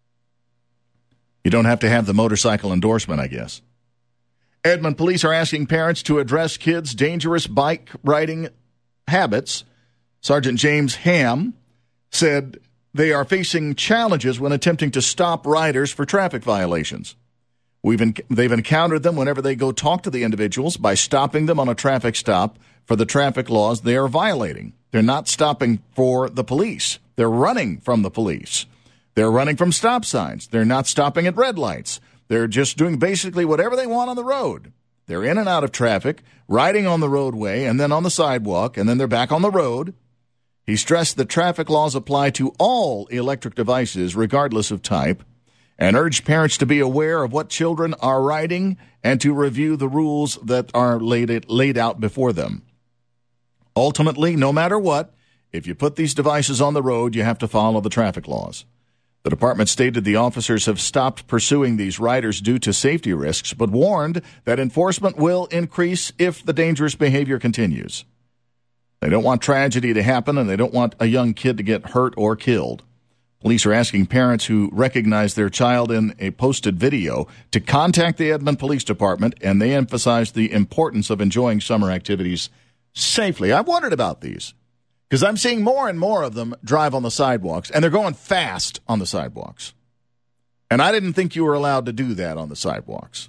[SPEAKER 2] You don't have to have the motorcycle endorsement, I guess. Edmond Police are asking parents to address kids' dangerous bike riding habits. Sergeant James Ham said they are facing challenges when attempting to stop riders for traffic violations. We've en- they've encountered them whenever they go talk to the individuals by stopping them on a traffic stop for the traffic laws they are violating. They're not stopping for the police. They're running from the police. They're running from stop signs. They're not stopping at red lights. They're just doing basically whatever they want on the road. They're in and out of traffic, riding on the roadway, and then on the sidewalk, and then they're back on the road. He stressed that traffic laws apply to all electric devices, regardless of type, and urged parents to be aware of what children are riding and to review the rules that are laid, laid out before them. Ultimately, no matter what, if you put these devices on the road, you have to follow the traffic laws. The department stated the officers have stopped pursuing these riders due to safety risks, but warned that enforcement will increase if the dangerous behavior continues. They don't want tragedy to happen, and they don't want a young kid to get hurt or killed. Police are asking parents who recognize their child in a posted video to contact the Edmond Police Department, and they emphasize the importance of enjoying summer activities safely. I've wondered about these because I'm seeing more and more of them drive on the sidewalks, and they're going fast on the sidewalks. And I didn't think you were allowed to do that on the sidewalks.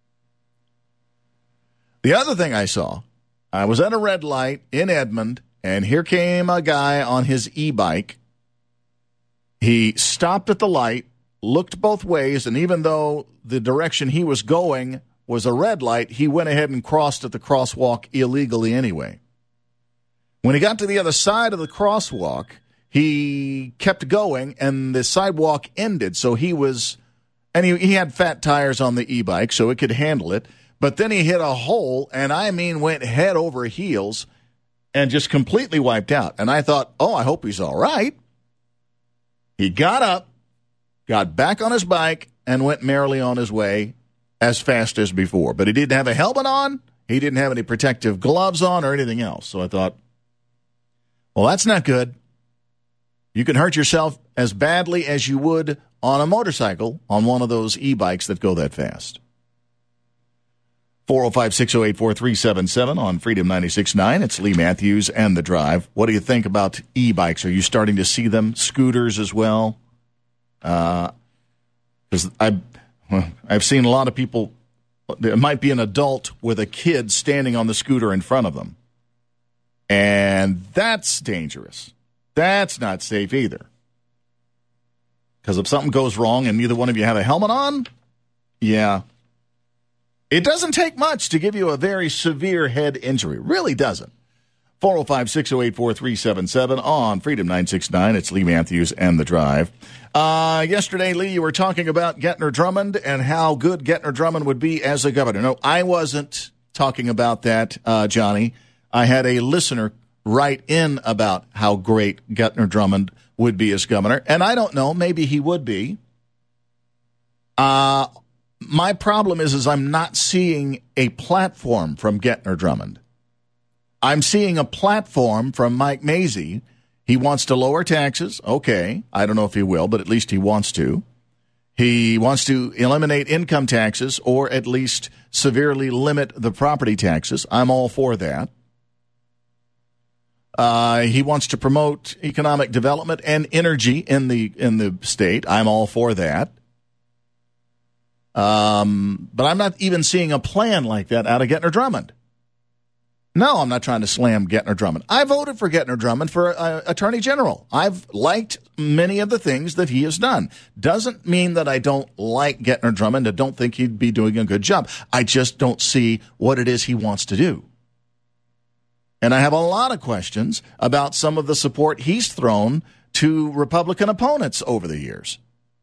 [SPEAKER 2] The other thing I saw, I was at a red light in Edmond, and here came a guy on his e-bike. He stopped at the light, looked both ways, and even though the direction he was going was a red light, he went ahead and crossed at the crosswalk illegally anyway. When he got to the other side of the crosswalk, he kept going, and the sidewalk ended. So he was, and he, he had fat tires on the e-bike, so it could handle it. But then he hit a hole, and I mean went head over heels and just completely wiped out. And I thought, oh, I hope he's all right. He got up, got back on his bike, and went merrily on his way as fast as before. But he didn't have a helmet on. He didn't have any protective gloves on or anything else. So I thought, well, that's not good. You can hurt yourself as badly as you would on a motorcycle on one of those e-bikes that go that fast. four oh five, six oh eight, four three seven seven on Freedom ninety-six point nine. It's Lee Matthews and The Drive. What do you think about e-bikes? Are you starting to see them? Scooters as well? Because uh, I've, well, I've seen a lot of people, there might be an adult with a kid standing on the scooter in front of them. And that's dangerous. That's not safe either. Because if something goes wrong and neither one of you have a helmet on, yeah. It doesn't take much to give you a very severe head injury. It really doesn't. four oh five, six oh eight, four three seven seven on Freedom nine sixty-nine. It's Lee Matthews and The Drive. Uh, yesterday, Lee, you were talking about Gettner Drummond and how good Gettner Drummond would be as a governor. No, I wasn't talking about that, uh, Johnny. I had a listener write in about how great Gettner Drummond would be as governor. And I don't know, maybe he would be. Uh, my problem is, is I'm not seeing a platform from Gettner Drummond. I'm seeing a platform from Mike Mazzei. He wants to lower taxes. Okay. I don't know if he will, but at least he wants to. He wants to eliminate income taxes or at least severely limit the property taxes. I'm all for that. Uh, he wants to promote economic development and energy in the in the state. I'm all for that. Um, but I'm not even seeing a plan like that out of Gettner Drummond. No, I'm not trying to slam Gettner Drummond. I voted for Gettner Drummond for uh, Attorney General. I've liked many of the things that he has done. Doesn't mean that I don't like Gettner Drummond. I don't think he'd be doing a good job. I just don't see what it is he wants to do. And I have a lot of questions about some of the support he's thrown to Republican opponents over the years.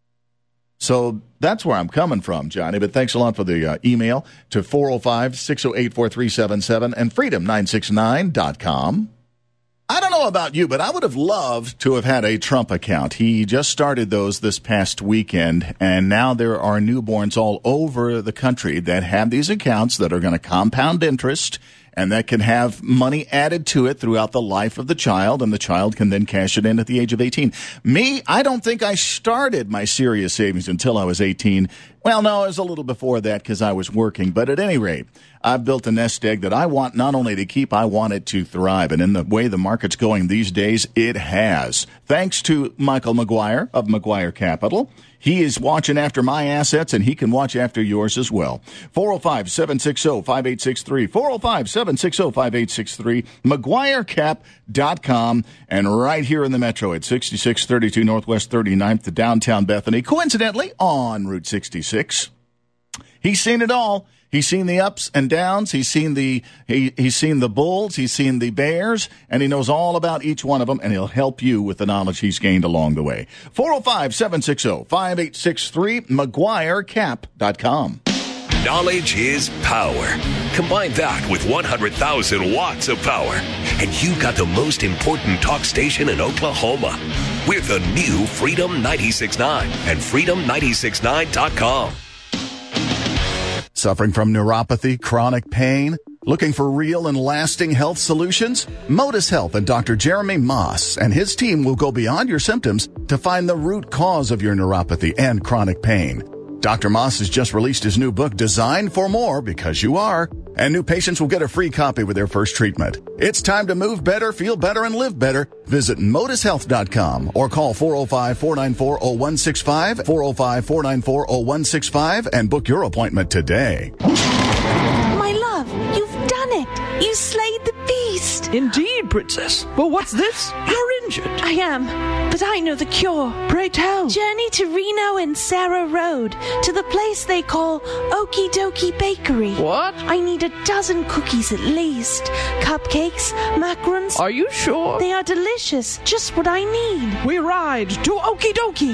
[SPEAKER 2] So that's where I'm coming from, Johnny. But thanks a lot for the uh, email to four oh five, six oh eight, four three seven seven and freedom nine six nine dot com. I don't know about you, but I would have loved to have had a Trump account. He just started those this past weekend, and now there are newborns all over the country that have these accounts that are going to compound interest and that can have money added to it throughout the life of the child, and the child can then cash it in at the age of eighteen. Me, I don't think I started my serious savings until I was eighteen. Well, no, it was a little before that because I was working. But at any rate, I've built a nest egg that I want not only to keep, I want it to thrive. And in the way the market's going these days, it has. Thanks to Michael McGuire of McGuire Capital. He is watching after my assets, and he can watch after yours as well. four oh five, seven six oh, five eight six three. four oh five, seven six oh, five eight six three. McGuire Cap dot com. And right here in the metro at sixty-six thirty-two Northwest thirty-ninth to downtown Bethany, coincidentally on Route sixty-six. He's seen it all. He's seen the ups and downs. He's seen the he, he's seen the bulls. He's seen the bears, and he knows all about each one of them, and he'll help you with the knowledge he's gained along the way. four oh five, seven six oh, five eight six three, McGuire Cap dot com.
[SPEAKER 1] Knowledge is power. Combine that with one hundred thousand watts of power, and you got the most important talk station in Oklahoma. We're the new Freedom ninety-six point nine and freedom nine six nine dot com.
[SPEAKER 2] Suffering from neuropathy, chronic pain? Looking for real and lasting health solutions? Modus Health and Doctor Jeremy Moss and his team will go beyond your symptoms to find the root cause of your neuropathy and chronic pain. Doctor Moss has just released his new book, Designed for More, because you are, and new patients will get a free copy with their first treatment. It's time to move better, feel better, and live better. Visit modus health dot com or call four oh five, four nine four, oh one six five, four oh five, four nine four, oh one six five, and book your appointment today.
[SPEAKER 17] My love, you've done it. You slayed the beast.
[SPEAKER 19] Indeed, Princess. But what's this? You're injured.
[SPEAKER 17] I am, but I know the cure.
[SPEAKER 19] Pray tell.
[SPEAKER 17] Journey to Reno and Sarah Road, to the place they call Okie Dokie Bakery.
[SPEAKER 19] What?
[SPEAKER 17] I need a dozen cookies at least. Cupcakes, macarons.
[SPEAKER 19] Are you sure?
[SPEAKER 17] They are delicious. Just what I need.
[SPEAKER 19] We ride to Okie Dokie.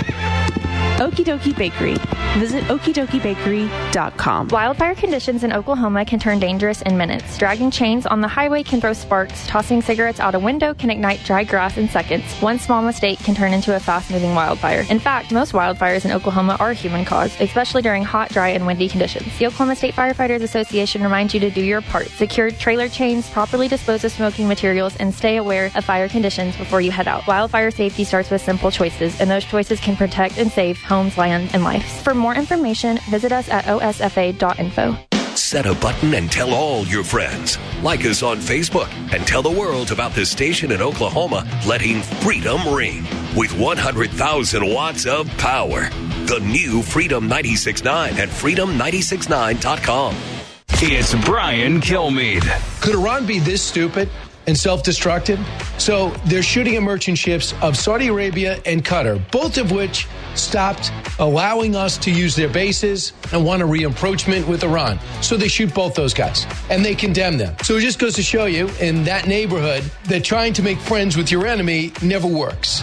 [SPEAKER 5] Okie Dokie Bakery. Visit okie dokie bakery dot com. Wildfire conditions in Oklahoma can turn dangerous in minutes. Dragging chains on the highway can throw sparks. Tossing cigarettes out a window can ignite dry grass in seconds. One small mistake can turn into a fast-moving wildfire. In fact, most wildfires in Oklahoma are human-caused, especially during hot, dry, and windy conditions. The Oklahoma State Firefighters Association reminds you to do your part. Secure trailer chains, properly dispose of smoking materials, and stay aware of fire conditions before you head out. Wildfire safety starts with simple choices, and those choices can protect and save homes, land, and lives. For more information, visit us at o s f a dot info.
[SPEAKER 1] Set a button and tell all your friends. Like us on Facebook and tell the world about this station in Oklahoma letting freedom ring with one hundred thousand watts of power. The new Freedom ninety-six point nine at freedom nine six nine dot com.
[SPEAKER 13] It's Brian Kilmeade.
[SPEAKER 14] Could Iran be this stupid and self-destructive? So they're shooting at merchant ships of Saudi Arabia and Qatar, both of which stopped allowing us to use their bases and want a re-approachment with Iran. So they shoot both those guys, and they condemn them. So it just goes to show you, in that neighborhood, that trying to make friends with your enemy never works.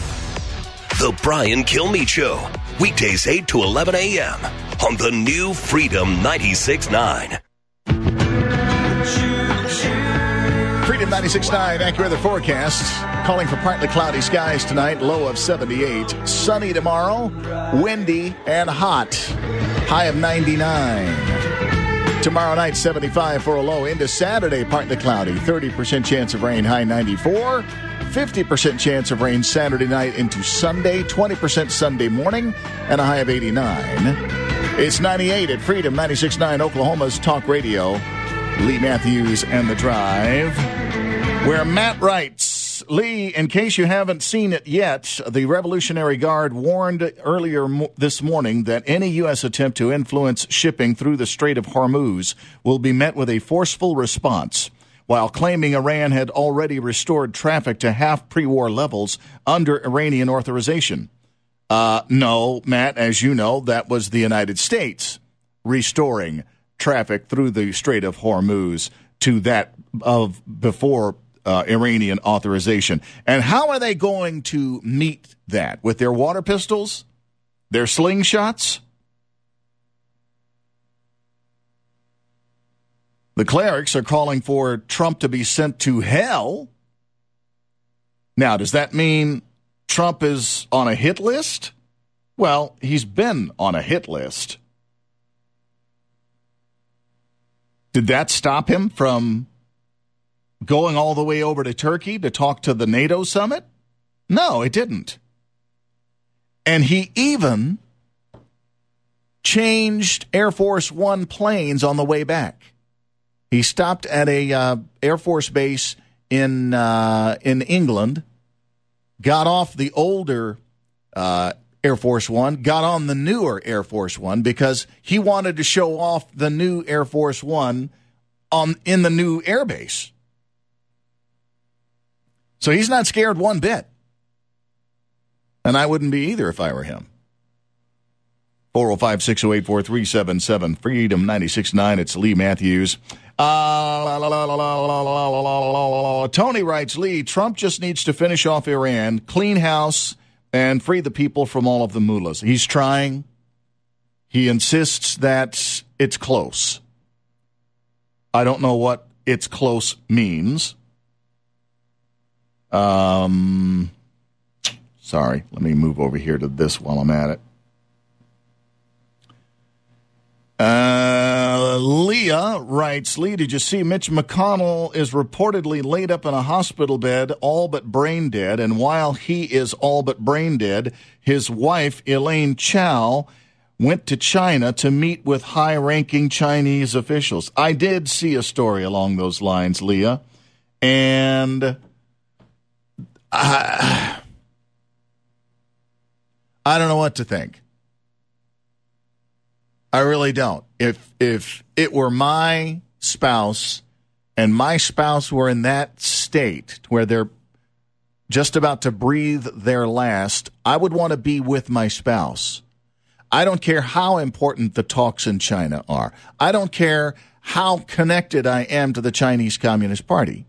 [SPEAKER 1] The Brian Kilmeade Show, weekdays eight to eleven a.m. on the new Freedom ninety-six point nine.
[SPEAKER 2] Freedom ninety-six point nine AccuWeather forecast. Calling for partly cloudy skies tonight, low of seventy-eight. Sunny tomorrow, windy and hot. High of ninety-nine. Tomorrow night, seventy-five for a low. Into Saturday, partly cloudy. thirty percent chance of rain, high ninety-four. fifty percent chance of rain Saturday night into Sunday. twenty percent Sunday morning and a high of eighty-nine. It's ninety-eight at Freedom ninety-six point nine, Oklahoma's talk radio. Lee Matthews and The Drive, where Matt writes, Lee, in case you haven't seen it yet, the Revolutionary Guard warned earlier mo- this morning that any U S attempt to influence shipping through the Strait of Hormuz will be met with a forceful response, while claiming Iran had already restored traffic to half pre-war levels under Iranian authorization. Uh, no, Matt, as you know, that was the United States restoring traffic through the Strait of Hormuz to that of before uh, Iranian authorization. And how are they going to meet that? With their water pistols? Their slingshots? The clerics are calling for Trump to be sent to hell. Now, does that mean Trump is on a hit list? Well, he's been on a hit list. Did that stop him from going all the way over to Turkey to talk to the NATO summit? No, it didn't. And he even changed Air Force One planes on the way back. He stopped at a uh, Air Force base in uh, in England, got off the older uh, Air Force One, got on the newer Air Force One because he wanted to show off the new Air Force One on in the new air base. So he's not scared one bit. And I wouldn't be either if I were him. four oh five, six oh eight, four three seven seven, Freedom ninety-six point nine. It's Lee Matthews. Uh, la, la, la, la, la, la, la, la. Tony writes, Lee, Trump just needs to finish off Iran, clean house, and free the people from all of the mullahs. He's trying. He insists that it's close. I don't know what it's close means. Um, sorry, let me move over here to this while I'm at it. Uh, Leah writes, Lee, did you see Mitch McConnell is reportedly laid up in a hospital bed, all but brain dead, and while he is all but brain dead, his wife, Elaine Chao, went to China to meet with high-ranking Chinese officials. I did see a story along those lines, Leah, and I, I don't know what to think. I really don't. If if it were my spouse and my spouse were in that state where they're just about to breathe their last, I would want to be with my spouse. I don't care how important the talks in China are. I don't care how connected I am to the Chinese Communist Party.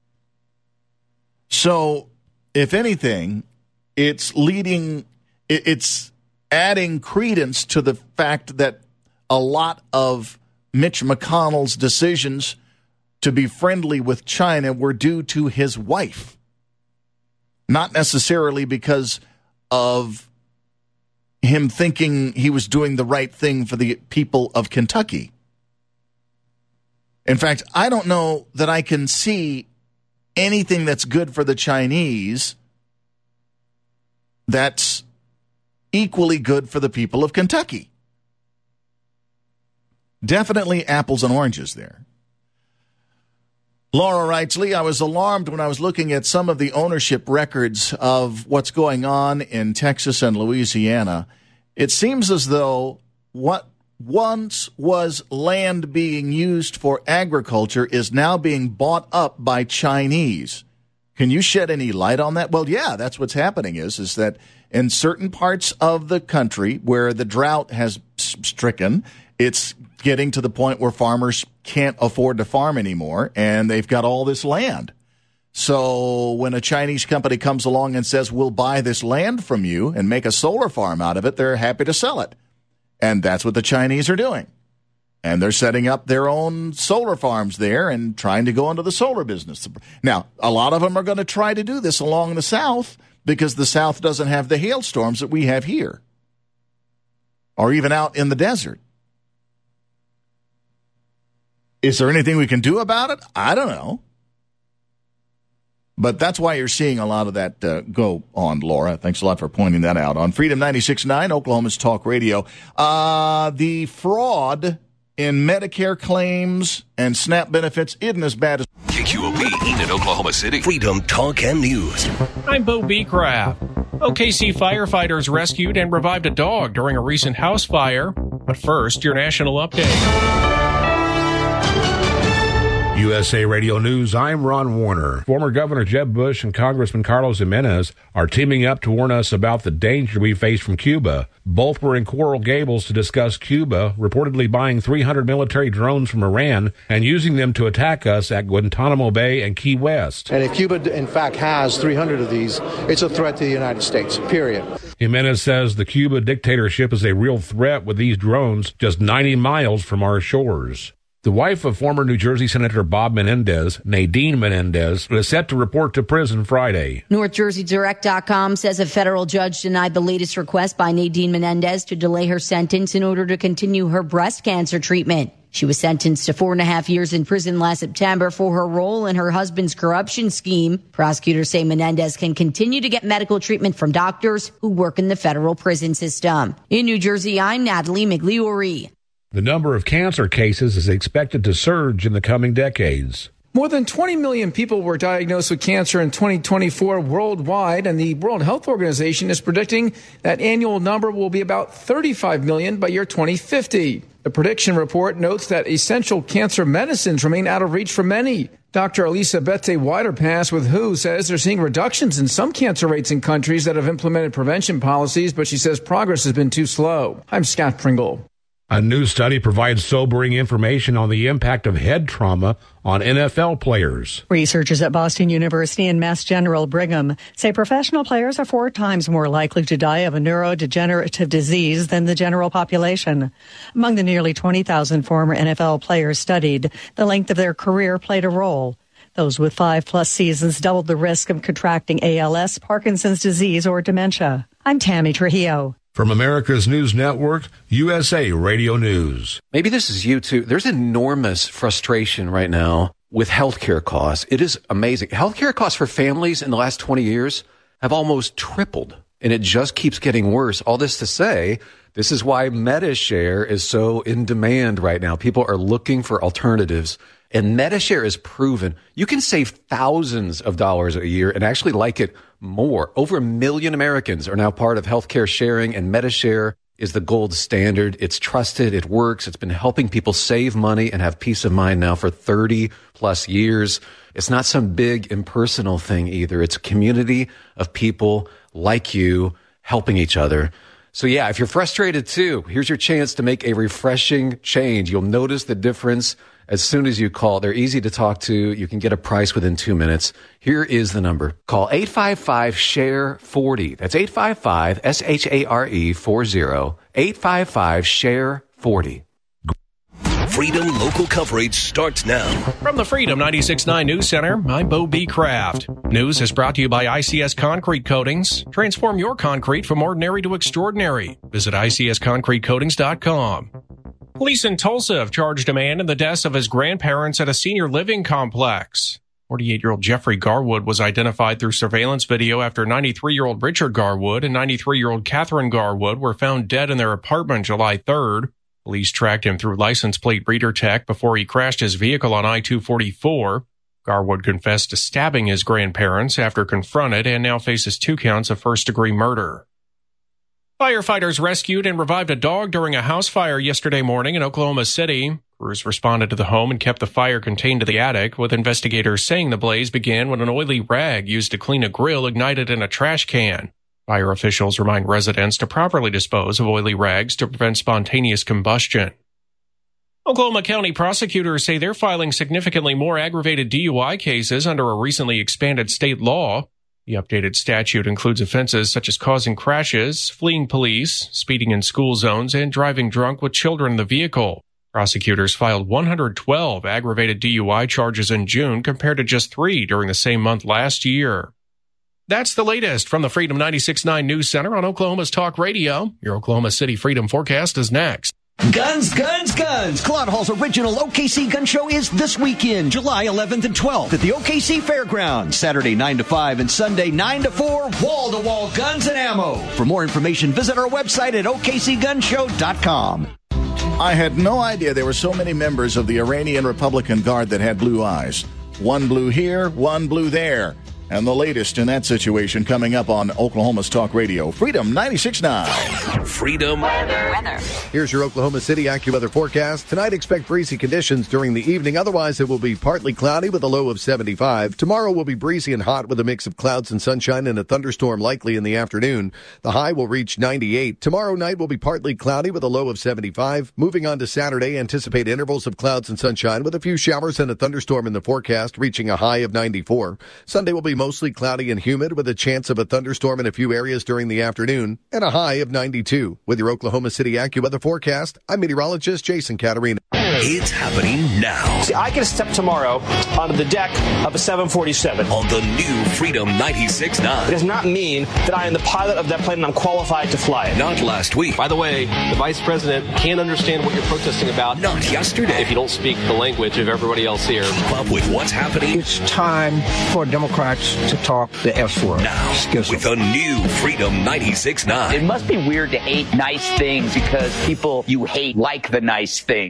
[SPEAKER 2] So, if anything, it's leading, it's adding credence to the fact that a lot of Mitch McConnell's decisions to be friendly with China were due to his wife, not necessarily because of him thinking he was doing the right thing for the people of Kentucky. In fact, I don't know that I can see anything that's good for the Chinese that's equally good for the people of Kentucky. Definitely apples and oranges there. Laura writes, Lee, I was alarmed when I was looking at some of the ownership records of what's going on in Texas and Louisiana. It seems as though what once was land being used for agriculture is now being bought up by Chinese. Can you shed any light on that? Well, yeah, that's what's happening is, is that in certain parts of the country where the drought has stricken, it's getting to the point where farmers can't afford to farm anymore, and they've got all this land. So when a Chinese company comes along and says, we'll buy this land from you and make a solar farm out of it, they're happy to sell it. And that's what the Chinese are doing. And they're setting up their own solar farms there and trying to go into the solar business. Now, a lot of them are going to try to do this along the South because the South doesn't have the hailstorms that we have here or even out in the desert. Is there anything we can do about it? I don't know. But that's why you're seeing a lot of that uh, go on, Laura. Thanks a lot for pointing that out. On Freedom ninety-six point nine, Oklahoma's Talk Radio. Uh, the fraud in Medicare claims and SNAP benefits isn't as bad as...
[SPEAKER 1] Q O P, Enid, Oklahoma City. Freedom Talk and News.
[SPEAKER 15] I'm Bo B. Craft. O K C firefighters rescued and revived a dog during a recent house fire. But first, your national update.
[SPEAKER 11] U S A Radio News, I'm Ron Warner. Former Governor Jeb Bush and Congressman Carlos Jimenez are teaming up to warn us about the danger we face from Cuba. Both were in Coral Gables to discuss Cuba, reportedly buying three hundred military drones from Iran and using them to attack us at Guantanamo Bay and Key West.
[SPEAKER 6] And if Cuba, in fact, has three hundred of these, it's a threat to the United States, period.
[SPEAKER 11] Jimenez says the Cuba dictatorship is a real threat with these drones just ninety miles from our shores. The wife of former New Jersey Senator Bob Menendez, Nadine Menendez, is set to report to prison Friday.
[SPEAKER 16] North Jersey Direct dot com says a federal judge denied the latest request by Nadine Menendez to delay her sentence in order to continue her breast cancer treatment. She was sentenced to four and a half years in prison last September for her role in her husband's corruption scheme. Prosecutors say Menendez can continue to get medical treatment from doctors who work in the federal prison system. In New Jersey, I'm Natalie Migliori.
[SPEAKER 11] The number of cancer cases is expected to surge in the coming decades.
[SPEAKER 20] More than twenty million people were diagnosed with cancer in twenty twenty-four worldwide, and the World Health Organization is predicting that annual number will be about thirty-five million by year twenty fifty. The prediction report notes that essential cancer medicines remain out of reach for many. Doctor Elisabeth Widerpass with W H O says they're seeing reductions in some cancer rates in countries that have implemented prevention policies, but she says progress has been too slow. I'm Scott Pringle.
[SPEAKER 11] A new study provides sobering information on the impact of head trauma on N F L players.
[SPEAKER 23] Researchers at Boston University and Mass General Brigham say professional players are four times more likely to die of a neurodegenerative disease than the general population. Among the nearly twenty thousand former N F L players studied, the length of their career played a role. Those with five-plus seasons doubled the risk of contracting A L S, Parkinson's disease, or dementia. I'm Tammy Trujillo.
[SPEAKER 11] From America's News Network, U S A Radio News.
[SPEAKER 24] Maybe this is you too. There's enormous frustration right now with healthcare costs. It is amazing. Healthcare costs for families in the last twenty years have almost tripled, and it just keeps getting worse. All this to say, this is why MediShare is so in demand right now. People are looking for alternatives. And MediShare is proven you can save thousands of dollars a year and actually like it more. Over a million Americans are now part of healthcare sharing, and MediShare is the gold standard. It's trusted. It works. It's been helping people save money and have peace of mind now for thirty plus years. It's not some big impersonal thing either. It's a community of people like you helping each other. So yeah, if you're frustrated too, here's your chance to make a refreshing change. You'll notice the difference as soon as you call. They're easy to talk to. You can get a price within two minutes. Here is the number. Call eight five five, S H A R E, forty. That's eight five five, S H A R E, forty. eight five five, S H A R E, forty.
[SPEAKER 1] Freedom local coverage starts now.
[SPEAKER 15] From the Freedom ninety-six point nine News Center, I'm Bo B. Craft. News is brought to you by I C S Concrete Coatings. Transform your concrete from ordinary to extraordinary. Visit I C S concrete coatings dot com. Police in Tulsa have charged a man in the deaths of his grandparents at a senior living complex. forty-eight-year-old Jeffrey Garwood was identified through surveillance video after ninety-three-year-old Richard Garwood and ninety-three-year-old Catherine Garwood were found dead in their apartment July third. Police tracked him through license plate reader tech before he crashed his vehicle on I two forty-four. Garwood confessed to stabbing his grandparents after confronted and now faces two counts of first-degree murder. Firefighters rescued and revived a dog during a house fire yesterday morning in Oklahoma City. Crews responded to the home and kept the fire contained to the attic, with investigators saying the blaze began when an oily rag used to clean a grill ignited in a trash can. Fire officials remind residents to properly dispose of oily rags to prevent spontaneous combustion. Oklahoma County prosecutors say they're filing significantly more aggravated D U I cases under a recently expanded state law. The updated statute includes offenses such as causing crashes, fleeing police, speeding in school zones, and driving drunk with children in the vehicle. Prosecutors filed one hundred twelve aggravated D U I charges in June compared to just three during the same month last year. That's the latest from the Freedom ninety-six point nine News Center on Oklahoma's Talk Radio. Your Oklahoma City Freedom Forecast is next.
[SPEAKER 25] Guns, guns, guns! Claude Hall's original O K C Gun Show is this weekend, July eleventh and twelfth at the O K C Fairgrounds. Saturday nine to five and Sunday nine to four, wall-to-wall guns and ammo. For more information, visit our website at O K C gun show dot com.
[SPEAKER 2] I had no idea there were so many members of the Iranian Republican Guard that had blue eyes. one blue here, one blue there. And the latest in that situation coming up on Oklahoma's Talk Radio, Freedom ninety-six point nine.
[SPEAKER 1] Freedom
[SPEAKER 18] weather. Here's your Oklahoma City AccuWeather forecast. Tonight, expect breezy conditions during the evening. Otherwise, it will be partly cloudy with a low of seventy-five. Tomorrow will be breezy and hot with a mix of clouds and sunshine and a thunderstorm likely in the afternoon. The high will reach ninety-eight. Tomorrow night will be partly cloudy with a low of seventy-five. Moving on to Saturday, anticipate intervals of clouds and sunshine with a few showers and a thunderstorm in the forecast, reaching a high of ninety-four. Sunday will be mostly cloudy and humid with a chance of a thunderstorm in a few areas during the afternoon and a high of ninety-two. With your Oklahoma City AccuWeather forecast, I'm meteorologist Jason Caterina.
[SPEAKER 1] It's happening now.
[SPEAKER 3] See, I get to step tomorrow onto the deck of a seven forty-seven.
[SPEAKER 1] On the new Freedom ninety-six point nine.
[SPEAKER 3] It does not mean that I am the pilot of that plane and I'm qualified to fly it.
[SPEAKER 1] Not last week.
[SPEAKER 7] By the way, the vice president can't understand what you're protesting about.
[SPEAKER 1] Not yesterday.
[SPEAKER 7] If you don't speak the language of everybody else here.
[SPEAKER 1] Keep up with what's happening.
[SPEAKER 8] It's time for Democrats to talk the F word.
[SPEAKER 1] Now,
[SPEAKER 8] Excuse
[SPEAKER 1] with a new Freedom ninety-six point nine.
[SPEAKER 21] It must be weird to hate nice things because people you hate like the nice thing.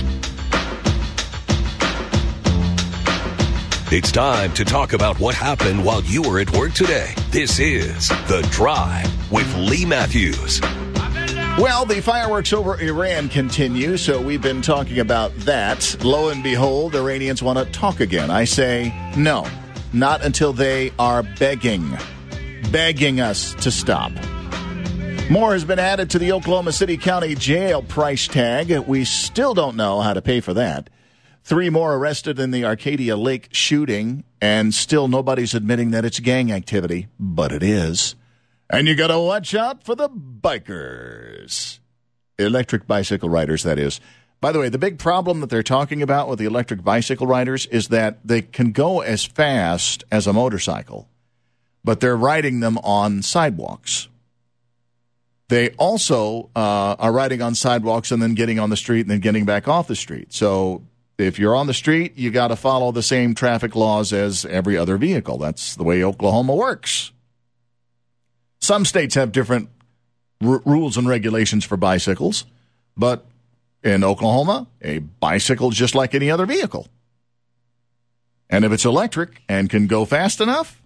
[SPEAKER 1] It's time to talk about what happened while you were at work today. This is The Drive with Lee Matthews.
[SPEAKER 2] Well, the fireworks over Iran continue, so we've been talking about that. Lo and behold, Iranians want to talk again. I say no, not until they are begging, begging us to stop. More has been added to the Oklahoma City County Jail price tag. We still don't know how to pay for that. Three more arrested in the Arcadia Lake shooting, and still nobody's admitting that it's gang activity, but it is. And you got to watch out for the bikers. Electric bicycle riders, that is. By the way, the big problem that they're talking about with the electric bicycle riders is that they can go as fast as a motorcycle, but they're riding them on sidewalks. They also uh, are riding on sidewalks and then getting on the street and then getting back off the street. So if you're on the street, you got to follow the same traffic laws as every other vehicle. That's the way Oklahoma works. Some states have different r- rules and regulations for bicycles, but in Oklahoma, a bicycle is just like any other vehicle. And if it's electric and can go fast enough,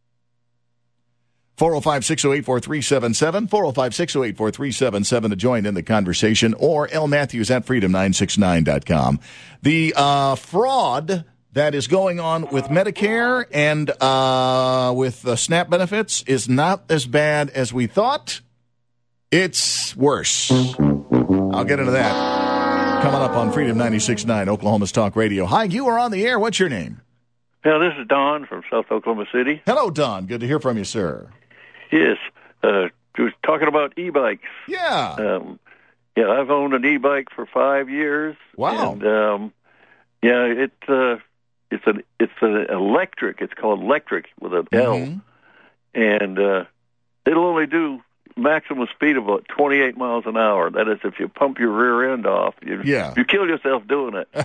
[SPEAKER 2] four oh five, six oh eight, four three seven seven, four oh five, six oh eight, four three seven seven to join in the conversation, or L Matthews at freedom nine six nine dot com. The uh, fraud that is going on with Medicare and uh, with the SNAP benefits is not as bad as we thought. It's worse. I'll get into that coming up on Freedom ninety-six point nine, Oklahoma's Talk Radio. Hi, you are on the air. What's your name?
[SPEAKER 22] Yeah, this is Don from South Oklahoma City.
[SPEAKER 2] Hello, Don. Good to hear from you, sir.
[SPEAKER 22] Yes. Uh, you was talking about e-bikes.
[SPEAKER 2] Yeah.
[SPEAKER 22] Um, yeah, I've owned an e-bike for five years.
[SPEAKER 2] Wow.
[SPEAKER 22] And, um, yeah, it, uh, it's an it's an electric. It's called electric with an
[SPEAKER 2] Mm-hmm.
[SPEAKER 22] L. And uh, it'll only do maximum speed of about twenty-eight miles an hour. That is, if you pump your rear end off. You,
[SPEAKER 2] yeah.
[SPEAKER 22] You kill yourself doing it.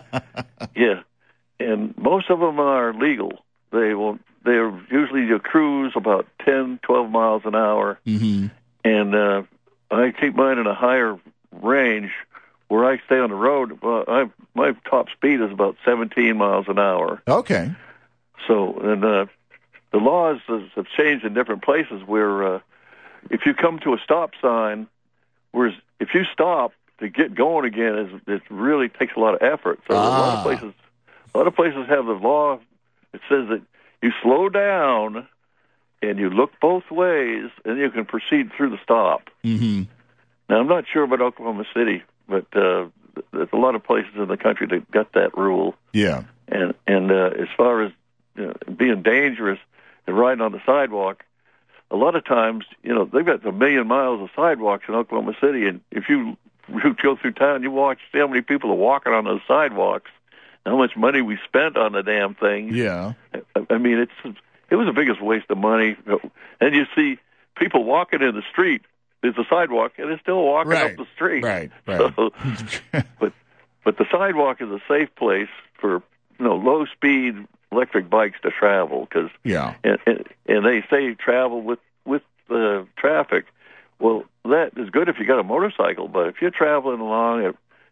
[SPEAKER 22] Yeah. And most of them are legal. They will. They're usually you cruise about ten, twelve miles an hour.
[SPEAKER 2] Mm-hmm.
[SPEAKER 22] And uh, I keep mine in a higher range where I stay on the road. Well, I, my top speed is about seventeen miles an hour.
[SPEAKER 2] Okay.
[SPEAKER 22] So, and uh, the laws have changed in different places where uh, if you come to a stop sign, whereas if you stop to get going again, is it really takes a lot of effort. So
[SPEAKER 2] ah.
[SPEAKER 22] a lot of places, a lot of places have the law that says that you slow down and you look both ways, and you can proceed through the stop.
[SPEAKER 2] Mm-hmm.
[SPEAKER 22] Now, I'm not sure about Oklahoma City, but uh, there's a lot of places in the country that got that rule.
[SPEAKER 2] Yeah.
[SPEAKER 22] And and uh, as far as you know, being dangerous and riding on the sidewalk, a lot of times, you know, they've got a million miles of sidewalks in Oklahoma City, and if you, you go through town, you watch see how many people are walking on those sidewalks, how much money we spent on the damn thing.
[SPEAKER 2] Yeah.
[SPEAKER 22] I, I mean, it's it was the biggest waste of money. And you see people walking in the street. There's a sidewalk, and they're still walking
[SPEAKER 2] right.
[SPEAKER 22] up the street.
[SPEAKER 2] Right, right.
[SPEAKER 22] So, but but the sidewalk is a safe place for you know low speed electric bikes to travel because
[SPEAKER 2] yeah,
[SPEAKER 22] and, and, and they say travel with with the uh, traffic. Well, that is good if you got a motorcycle, but if you're traveling along at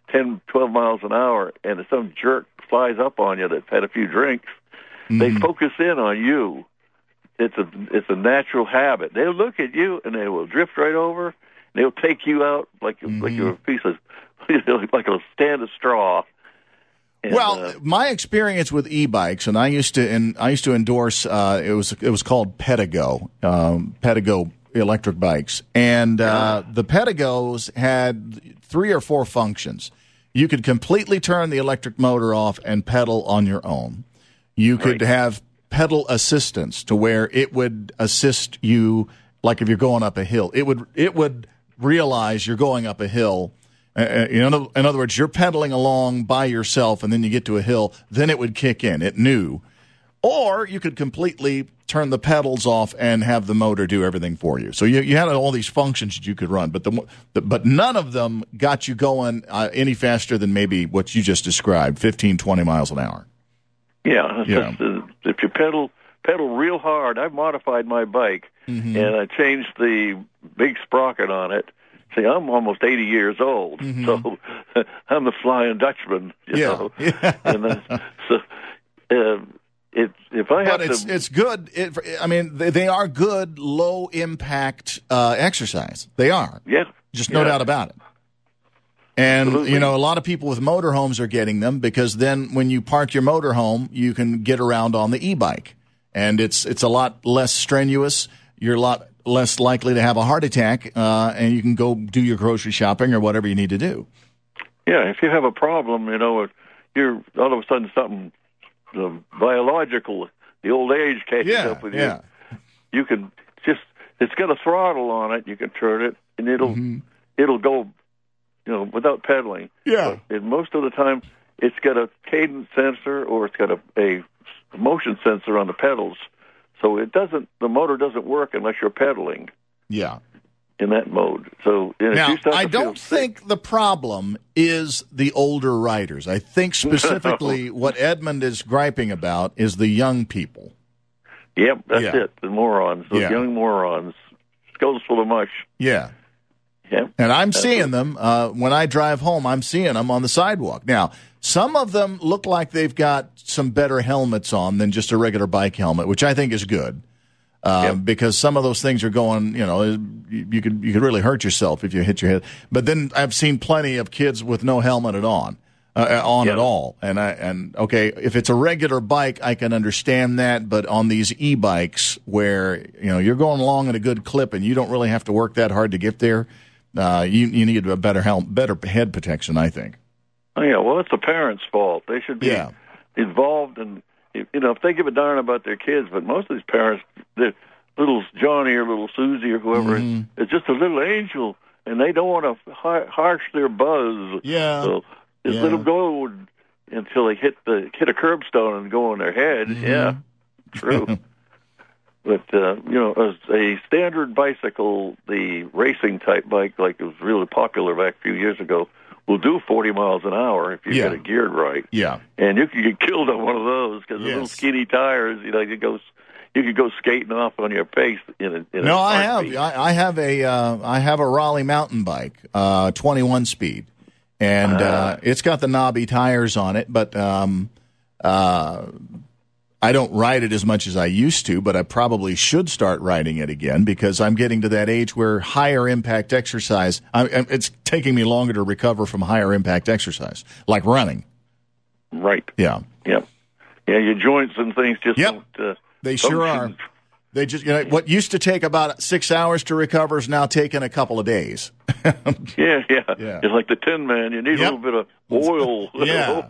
[SPEAKER 22] ten, twelve miles an hour, and some jerk flies up on you that's had a few drinks, mm-hmm. they focus in on you. It's a it's a natural habit. They'll look at you and they will drift right over. And they'll take you out like mm-hmm. like you're a piece of like a stand of straw. And,
[SPEAKER 2] well,
[SPEAKER 22] uh,
[SPEAKER 2] my experience with e-bikes, and I used to and I used to endorse. Uh, it was it was called Pedigo, um, Pedigo electric bikes, and uh, the Pedigos had three or four functions. You could completely turn the electric motor off and pedal on your own. You could
[SPEAKER 22] right.
[SPEAKER 2] have pedal assistance to where it would assist you, like if you're going up a hill. It would it would realize you're going up a hill. Uh, in, other, in other words, you're pedaling along by yourself, and then you get to a hill. Then it would kick in. It knew. Or you could completely turn the pedals off and have the motor do everything for you. So you, you had all these functions that you could run, but the, the but none of them got you going uh, any faster than maybe what you just described, fifteen, twenty miles an hour.
[SPEAKER 22] Yeah,
[SPEAKER 2] yeah.
[SPEAKER 22] Uh, if you pedal pedal real hard, I've modified my bike, mm-hmm. and I changed the big sprocket on it. See, I'm almost eighty years old, mm-hmm. so I'm the Flying Dutchman, you
[SPEAKER 2] yeah.
[SPEAKER 22] know. Yeah. And then, so uh, it, if I have
[SPEAKER 2] but it's,
[SPEAKER 22] to,
[SPEAKER 2] it's good. It, I mean, they, they are good low impact uh, exercise. They are.
[SPEAKER 22] Yeah.
[SPEAKER 2] Just no
[SPEAKER 22] yeah.
[SPEAKER 2] doubt about it. And,
[SPEAKER 22] Absolutely.
[SPEAKER 2] you know, a lot of people with motorhomes are getting them because then when you park your motorhome, you can get around on the e-bike. And it's it's a lot less strenuous. You're a lot less likely to have a heart attack, uh, and you can go do your grocery shopping or whatever you need to do.
[SPEAKER 22] Yeah, if you have a problem, you know, you're all of a sudden something uh, biological, the old age catches
[SPEAKER 2] yeah,
[SPEAKER 22] up with
[SPEAKER 2] yeah.
[SPEAKER 22] you. You can just, it's got a throttle on it. You can turn it, and it'll
[SPEAKER 2] mm-hmm.
[SPEAKER 22] it'll go, you know, without pedaling.
[SPEAKER 2] Yeah.
[SPEAKER 22] But and most of the time, it's got a cadence sensor or it's got a, a motion sensor on the pedals. So it doesn't, the motor doesn't work unless you're pedaling.
[SPEAKER 2] Yeah.
[SPEAKER 22] In that mode. So you know,
[SPEAKER 2] now,
[SPEAKER 22] if you start
[SPEAKER 2] I
[SPEAKER 22] to feel
[SPEAKER 2] don't
[SPEAKER 22] sick,
[SPEAKER 2] think the problem is the older riders. I think specifically
[SPEAKER 22] no.
[SPEAKER 2] what Edmund is griping about is the young people.
[SPEAKER 22] Yep, that's
[SPEAKER 2] yeah.
[SPEAKER 22] it. The morons, those
[SPEAKER 2] yeah.
[SPEAKER 22] young morons. Skulls full of mush.
[SPEAKER 2] Yeah.
[SPEAKER 22] Yep.
[SPEAKER 2] And I'm
[SPEAKER 22] that's
[SPEAKER 2] seeing
[SPEAKER 22] it.
[SPEAKER 2] them. Uh, when I drive home, I'm seeing them on the sidewalk. Now, some of them look like they've got some better helmets on than just a regular bike helmet, which I think is good. Uh, yep. Because some of those things are going, you know, you, you could you could really hurt yourself if you hit your head. But then I've seen plenty of kids with no helmet at on, uh, on
[SPEAKER 22] yep.
[SPEAKER 2] at all. And I and okay, if it's a regular bike, I can understand that. But on these e-bikes, where you know you're going along at a good clip and you don't really have to work that hard to get there, uh, you you need a better helmet, better head protection, I think.
[SPEAKER 22] Oh yeah, well, it's the parents' fault. They should be
[SPEAKER 2] yeah.
[SPEAKER 22] involved in. You know, if they give a darn about their kids, but most of these parents, they're little Johnny or little Susie or whoever,
[SPEAKER 2] mm-hmm.
[SPEAKER 22] is just a little angel, and they don't want to har- harsh their buzz.
[SPEAKER 2] Yeah.
[SPEAKER 22] So just
[SPEAKER 2] yeah.
[SPEAKER 22] let them go until they hit the hit a curbstone and go on their head.
[SPEAKER 2] Mm-hmm.
[SPEAKER 22] Yeah, true. But, uh, you know, as a standard bicycle, the racing type bike, like it was really popular back a few years ago, will do forty miles an hour if you
[SPEAKER 2] yeah.
[SPEAKER 22] get it geared right.
[SPEAKER 2] Yeah.
[SPEAKER 22] And you could get killed on one of those because
[SPEAKER 2] yes.
[SPEAKER 22] the little skinny tires, you know, you go, you could go skating off on your pace in a, in
[SPEAKER 2] no,
[SPEAKER 22] a
[SPEAKER 2] I
[SPEAKER 22] heartbeat.
[SPEAKER 2] have. I, I have a uh, I have a Raleigh mountain bike, uh, twenty-one speed, and uh, uh, it's got the knobby tires on it, but um, uh, I don't ride it as much as I used to, but I probably should start riding it again because I'm getting to that age where higher impact exercise, I, it's taking me longer to recover from higher impact exercise, like running.
[SPEAKER 22] Right.
[SPEAKER 2] Yeah.
[SPEAKER 22] Yep. Yeah, your joints and things just
[SPEAKER 2] yep.
[SPEAKER 22] don't. Uh,
[SPEAKER 2] they sure
[SPEAKER 22] function.
[SPEAKER 2] are. They just, you know, what used to take about six hours to recover is now taking a couple of days.
[SPEAKER 22] yeah, yeah,
[SPEAKER 2] yeah.
[SPEAKER 22] It's like the Tin Man. You need
[SPEAKER 2] yep.
[SPEAKER 22] a little bit of oil.
[SPEAKER 2] yeah,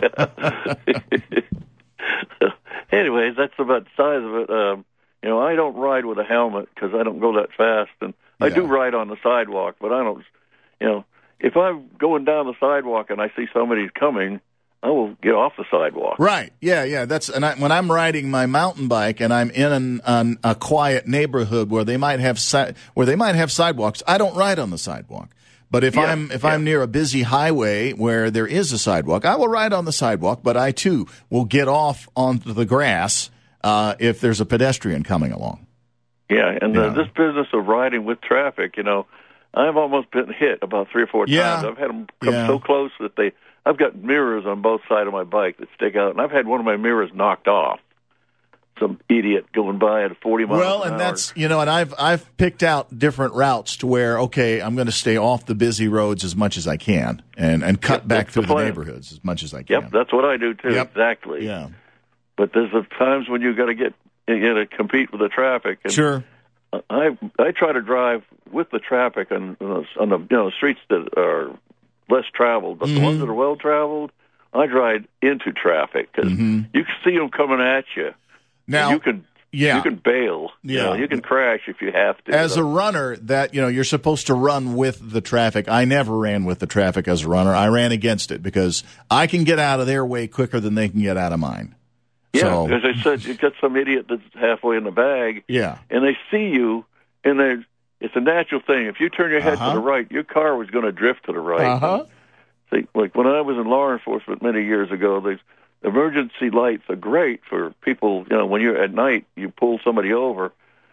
[SPEAKER 2] yeah.
[SPEAKER 22] Anyways, that's about the size of it. Um, you know, I don't ride with a helmet because I don't go that fast, and yeah. I do ride on the sidewalk, but I don't. You know, if I'm going down the sidewalk and I see somebody coming, I will get off the sidewalk.
[SPEAKER 2] Right? Yeah, yeah. That's and I, when I'm riding my mountain bike and I'm in an, an, a quiet neighborhood where they might have si- where they might have sidewalks. I don't ride on the sidewalk. But if
[SPEAKER 22] yeah,
[SPEAKER 2] I'm if
[SPEAKER 22] yeah.
[SPEAKER 2] I'm near a busy highway where there is a sidewalk, I will ride on the sidewalk. But I too will get off onto the grass uh, if there's a pedestrian coming along.
[SPEAKER 22] Yeah, and
[SPEAKER 2] yeah.
[SPEAKER 22] Uh, this business of riding with traffic, you know, I've almost been hit about three or four
[SPEAKER 2] Yeah.
[SPEAKER 22] times. I've had them come
[SPEAKER 2] Yeah.
[SPEAKER 22] so close that they. I've got mirrors on both sides of my bike that stick out, and I've had one of my mirrors knocked off. Some idiot going by at forty miles
[SPEAKER 2] Well,
[SPEAKER 22] an
[SPEAKER 2] and
[SPEAKER 22] hour.
[SPEAKER 2] that's, you know, and I've I've picked out different routes to where, okay, I'm going to stay off the busy roads as much as I can and, and cut
[SPEAKER 22] Yep,
[SPEAKER 2] back
[SPEAKER 22] that's
[SPEAKER 2] through
[SPEAKER 22] the
[SPEAKER 2] the,
[SPEAKER 22] plan.
[SPEAKER 2] neighborhoods as much as I can.
[SPEAKER 22] Yep, that's what I do too.
[SPEAKER 2] Yep.
[SPEAKER 22] Exactly.
[SPEAKER 2] Yeah.
[SPEAKER 22] But there's the times when you got to get you got to compete with the traffic. And
[SPEAKER 2] Sure.
[SPEAKER 22] I I try to drive with the traffic on on the you know streets that are less traveled, but
[SPEAKER 2] Mm-hmm.
[SPEAKER 22] the ones that are well traveled, I drive into traffic because
[SPEAKER 2] Mm-hmm.
[SPEAKER 22] you can see them coming at you.
[SPEAKER 2] Now,
[SPEAKER 22] And you can
[SPEAKER 2] yeah.
[SPEAKER 22] you can bail. You
[SPEAKER 2] Yeah.
[SPEAKER 22] know, you can crash if you have to.
[SPEAKER 2] As a runner, that, you know, you're supposed to run with the traffic. I never ran with the traffic as a runner. I ran against it because I can get out of their way quicker than they can get out of mine.
[SPEAKER 22] Yeah,
[SPEAKER 2] So-
[SPEAKER 22] as I said, you've got some idiot that's halfway in the bag,
[SPEAKER 2] Yeah.
[SPEAKER 22] and they see you, and they it's a natural thing. If you turn your head
[SPEAKER 2] Uh-huh.
[SPEAKER 22] to the right, your car was going to drift to the right.
[SPEAKER 2] Uh-huh.
[SPEAKER 22] See, like when I was in law enforcement many years ago, these emergency lights are great for people. You know, when you're at night, you pull somebody over,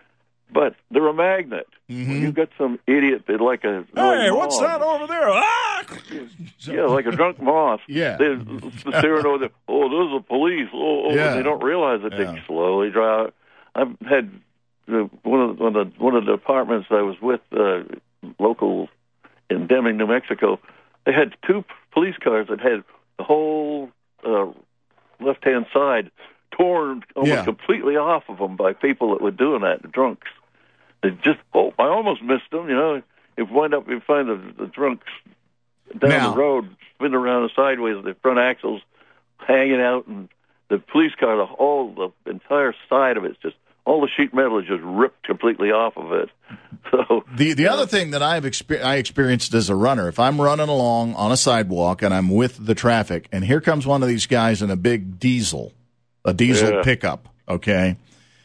[SPEAKER 22] but they're a magnet.
[SPEAKER 2] Mm-hmm.
[SPEAKER 22] When you got some idiot that like a
[SPEAKER 2] Hey,
[SPEAKER 22] moth,
[SPEAKER 2] what's that over there? Ah!
[SPEAKER 22] Yeah, like a drunk moth.
[SPEAKER 2] Yeah.
[SPEAKER 22] They're staring over there. Oh, those are police. Oh, oh.
[SPEAKER 2] Yeah.
[SPEAKER 22] And they don't realize that
[SPEAKER 2] Yeah.
[SPEAKER 22] they slowly drive. I've had uh, one of the, one of the one of the departments I was with, uh, local in Deming, New Mexico. They had two police cars that had the whole uh, left-hand side torn almost
[SPEAKER 2] Yeah.
[SPEAKER 22] completely off of them by people that were doing that, the drunks. They just, oh, I almost missed them, you know. You wind up, you find the, the drunks down
[SPEAKER 2] Now-
[SPEAKER 22] the road, spinning around sideways, the front axles hanging out, and the police car, the whole, the entire side of it's just, all the sheet metal is just ripped completely off of it. So
[SPEAKER 2] The the other thing that I've exper- I experienced as a runner, if I'm running along on a sidewalk and I'm with the traffic, and here comes one of these guys in a big diesel, a diesel
[SPEAKER 22] Yeah.
[SPEAKER 2] pickup, okay,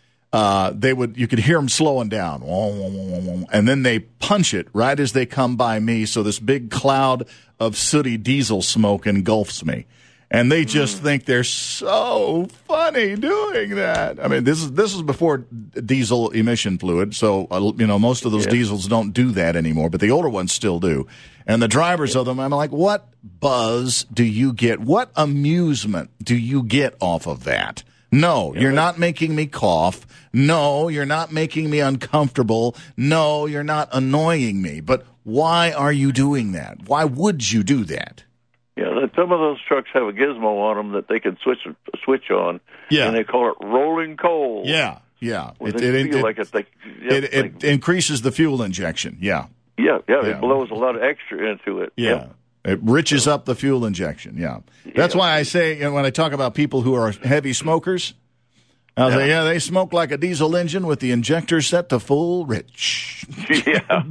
[SPEAKER 2] uh, they would you could hear them slowing down, and then they punch it right as they come by me, so this big cloud of sooty diesel smoke engulfs me. And they just think they're so funny doing that. I mean, this is this is before diesel emission fluid, so uh, you know most of those
[SPEAKER 22] Yeah.
[SPEAKER 2] diesels don't do that anymore, but the older ones still do. And the drivers of them, I'm like, what buzz do you get? What amusement do you get off of that? No, you're not making me cough. No, you're not making me uncomfortable. No, you're not annoying me. But why are you doing that? Why would you do that?
[SPEAKER 22] yeah, that- some of those trucks have a gizmo on them that they can switch switch on.
[SPEAKER 2] Yeah.
[SPEAKER 22] And they call it rolling coal.
[SPEAKER 2] Yeah, yeah.
[SPEAKER 22] Well,
[SPEAKER 2] It,
[SPEAKER 22] they
[SPEAKER 2] it,
[SPEAKER 22] feel
[SPEAKER 2] it,
[SPEAKER 22] like it's like, yeah,
[SPEAKER 2] it, it
[SPEAKER 22] like-
[SPEAKER 2] increases the fuel injection. Yeah,
[SPEAKER 22] yeah, yeah,
[SPEAKER 2] Yeah.
[SPEAKER 22] it blows a lot of extra into it.
[SPEAKER 2] yeah. It riches up the fuel injection. Yeah. That's why I say, you know, when I talk about people who are heavy smokers, I'll say, yeah, they smoke like a diesel engine with the injector set to full rich.
[SPEAKER 22] Yeah.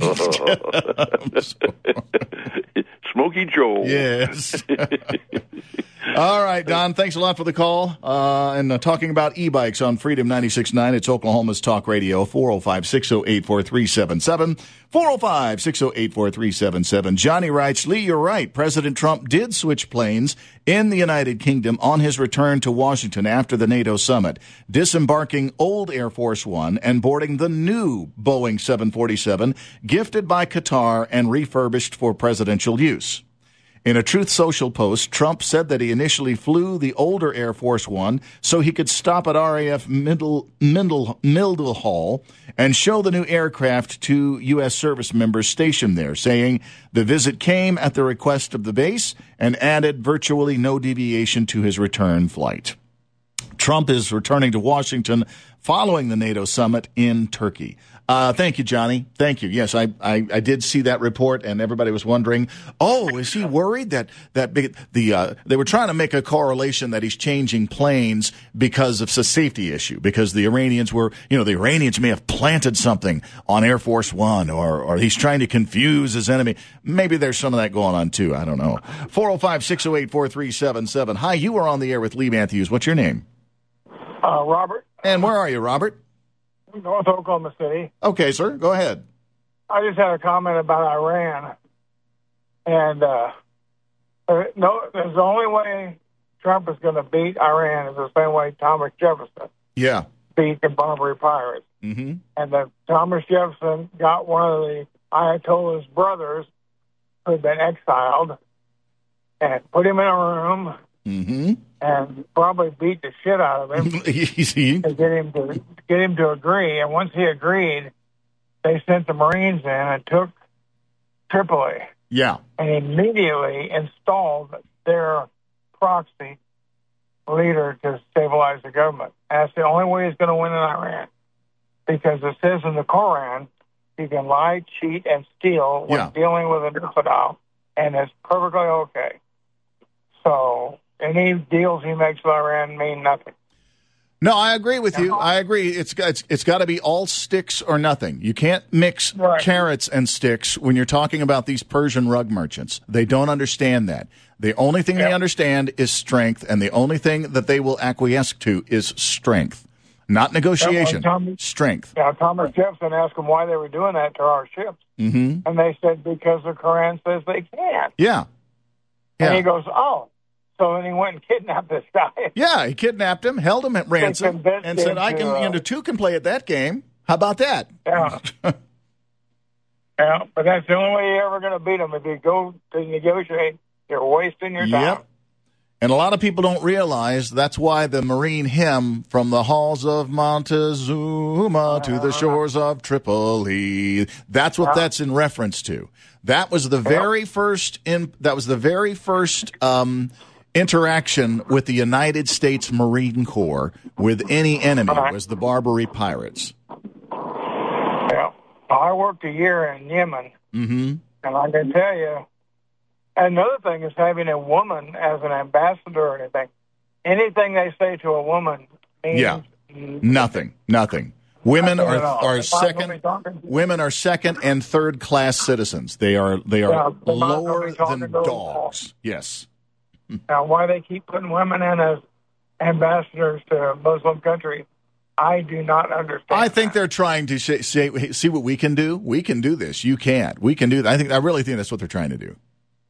[SPEAKER 22] Smoky Joe.
[SPEAKER 2] Yes. All right, Don, thanks a lot for the call. Uh, and uh, talking about e-bikes on Freedom ninety-six point nine, it's Oklahoma's Talk Radio, four oh five, six oh eight, four three seven seven, four oh five, six oh eight, four three seven seven. Johnny writes, Lee, you're right. President Trump did switch planes in the United Kingdom on his return to Washington after the NATO summit, disembarking old Air Force One and boarding the new Boeing seven forty-seven, gifted by Qatar and refurbished for presidential use. In a Truth Social post, Trump said that he initially flew the older Air Force One so he could stop at R A F Middle, Middle, Mildenhall and show the new aircraft to U S service members stationed there, saying the visit came at the request of the base and added virtually no deviation to his return flight. Trump is returning to Washington following the NATO summit in Turkey. Uh, thank you, Johnny. Thank you. Yes, I, I, I did see that report, and everybody was wondering, oh, is he worried that that big, the uh, they were trying to make a correlation that he's changing planes because of a safety issue, because the Iranians were, you know, the Iranians may have planted something on Air Force One, or or he's trying to confuse his enemy. Maybe there's some of that going on too. I don't know. four oh five, six oh eight, four three seven seven. Hi, you are on the air with Lee Matthews. What's your name?
[SPEAKER 4] Uh, Robert.
[SPEAKER 2] And where are you, Robert?
[SPEAKER 4] North Oklahoma City.
[SPEAKER 2] Okay, sir. Go ahead.
[SPEAKER 4] I just had a comment about Iran. And uh, there- no, there's the only way Trump is going to beat Iran is the same way Thomas Jefferson
[SPEAKER 2] Yeah.
[SPEAKER 4] beat the Barbary Pirates.
[SPEAKER 2] Mm-hmm.
[SPEAKER 4] And that Thomas Jefferson got one of the I had told his brothers who had been exiled and put him in a room
[SPEAKER 2] Mm-hmm.
[SPEAKER 4] and probably beat the shit out of him
[SPEAKER 2] Easy.
[SPEAKER 4] to get him to get him to agree. And once he agreed, they sent the Marines in and took Tripoli
[SPEAKER 2] Yeah.
[SPEAKER 4] and immediately installed their proxy leader to stabilize the government. That's the only way he's going to win in Iran, because it says in the Koran you can lie, cheat, and steal when
[SPEAKER 2] Yeah.
[SPEAKER 4] dealing with an infidel, and it's perfectly okay. So any deals he makes with Iran mean nothing.
[SPEAKER 2] No, I agree with you. I agree. It's got it's, it's got to be all sticks or nothing. You can't mix right. carrots and sticks when you're talking about these Persian rug merchants. They don't understand that. The only thing yep. they understand is strength, and the only thing that they will acquiesce to is strength, not negotiation.
[SPEAKER 4] Yeah, Thomas,
[SPEAKER 2] strength.
[SPEAKER 4] Yeah, Thomas Jefferson asked them why they were doing that to our ships,
[SPEAKER 2] mm-hmm.
[SPEAKER 4] and they said because the Quran says they can't.
[SPEAKER 2] Yeah.
[SPEAKER 4] And
[SPEAKER 2] yeah.
[SPEAKER 4] he goes, oh. So then he went and kidnapped this guy.
[SPEAKER 2] Yeah, he kidnapped him, held him at ransom, and said, "I can, uh, you know, two can play at that game. How about that?"
[SPEAKER 4] Yeah. Yeah, but that's the only way you're ever going to beat him. If you go to negotiate, you're wasting your time.
[SPEAKER 2] Yep. And a lot of people don't realize that's why the Marine hymn, "From the halls of Montezuma uh, to the shores of Tripoli," that's what uh, that's in reference to. That was the very yep. first. In, that was the very first. Um, interaction with the United States Marine Corps with any enemy right. was the Barbary Pirates.
[SPEAKER 4] Yeah. I worked a year in Yemen,
[SPEAKER 2] mm-hmm.
[SPEAKER 4] and I can tell you, another thing is having a woman as an ambassador or anything. Anything they say to a woman means
[SPEAKER 2] yeah. nothing, nothing. Women are are second. Women are second and third class citizens. They are they are yeah, lower than dogs. Yes.
[SPEAKER 4] Now, why they keep putting women in as ambassadors to Muslim countries, I do not understand.
[SPEAKER 2] I think
[SPEAKER 4] that.
[SPEAKER 2] they're trying to say, say, see what we can do. We can do this. You can't. We can do that. I think. I really think that's what they're trying to do.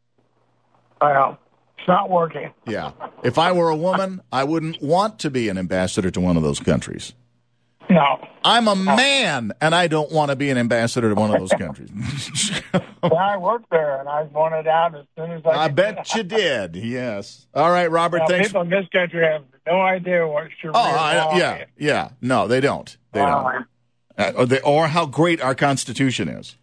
[SPEAKER 4] Well, it's not working.
[SPEAKER 2] Yeah. If I were a woman, I wouldn't want to be an ambassador to one of those countries.
[SPEAKER 4] No.
[SPEAKER 2] I'm a man, and I don't want to be an ambassador to one of those countries.
[SPEAKER 4] Well, I worked there, and I wanted out as soon as I
[SPEAKER 2] I
[SPEAKER 4] could.
[SPEAKER 2] bet you did, yes. All right, Robert,
[SPEAKER 4] now,
[SPEAKER 2] thanks.
[SPEAKER 4] People in this country have no idea what Sharia
[SPEAKER 2] oh, I,
[SPEAKER 4] law
[SPEAKER 2] yeah,
[SPEAKER 4] is.
[SPEAKER 2] yeah. No, they don't. They
[SPEAKER 4] uh,
[SPEAKER 2] don't. Uh, or, they, or how great our Constitution is.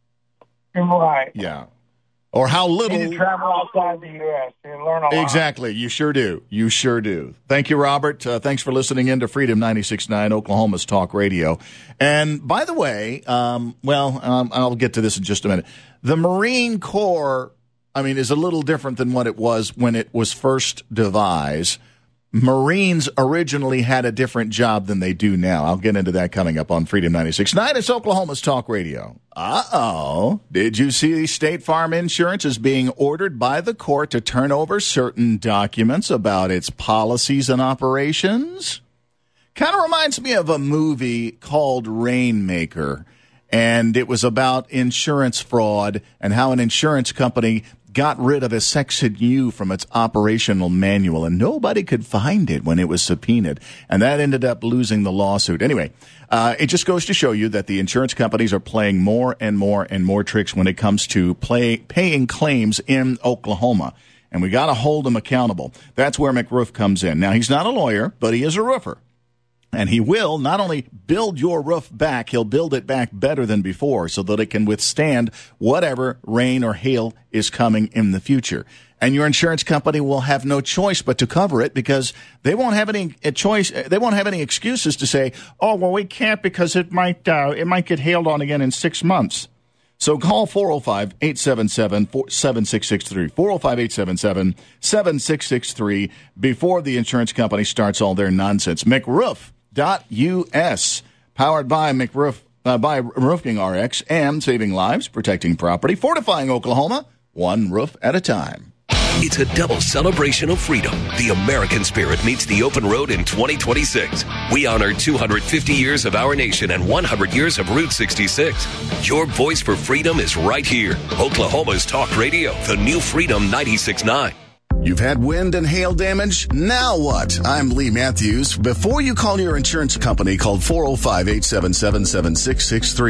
[SPEAKER 4] Right.
[SPEAKER 2] Yeah. Or how little.
[SPEAKER 4] You need to travel outside the U S You learn a lot.
[SPEAKER 2] Exactly. You sure do. You sure do. Thank you, Robert. Uh, thanks for listening in to Freedom ninety-six point nine, Oklahoma's Talk Radio. And by the way, um, well, um, I'll get to this in just a minute. The Marine Corps, I mean, is a little different than what it was when it was first devised. Marines originally had a different job than they do now. I'll get into that coming up on Freedom ninety-six point nine. It's Oklahoma's Talk Radio. Uh-oh. Did you see State Farm Insurance is being ordered by the court to turn over certain documents about its policies and operations? Kind of reminds me of a movie called Rainmaker, and it was about insurance fraud and how an insurance company got rid of a Section U from its operational manual, and nobody could find it when it was subpoenaed, and that ended up losing the lawsuit. Anyway, uh, it just goes to show you that the insurance companies are playing more and more and more tricks when it comes to play, paying claims in Oklahoma, and we got to hold them accountable. That's where McRoof comes in. Now, he's not a lawyer, but he is a roofer. And he will not only build your roof back, he'll build it back better than before so that it can withstand whatever rain or hail is coming in the future. And your insurance company will have no choice but to cover it because they won't have any choice. They won't have any excuses to say, "Oh, well, we can't because it might uh, it might get hailed on again in six months." So call four oh five, eight seven seven, seven six six three, four oh five, eight seven seven, seven six six three before the insurance company starts all their nonsense. McRoof. Dot U S, powered by McRoof, uh, by Roofing R X and saving lives, protecting property, fortifying Oklahoma, one roof at a time.
[SPEAKER 1] It's a double celebration of freedom. The American spirit meets the open road in twenty twenty-six. We honor two hundred fifty years of our nation and one hundred years of Route sixty-six. Your voice for freedom is right here. Oklahoma's Talk Radio, the new Freedom ninety-six point nine.
[SPEAKER 9] You've had wind and hail damage? Now what? I'm Lee Matthews. Before you call your insurance company, call four oh five, eight seven seven, seven six six three.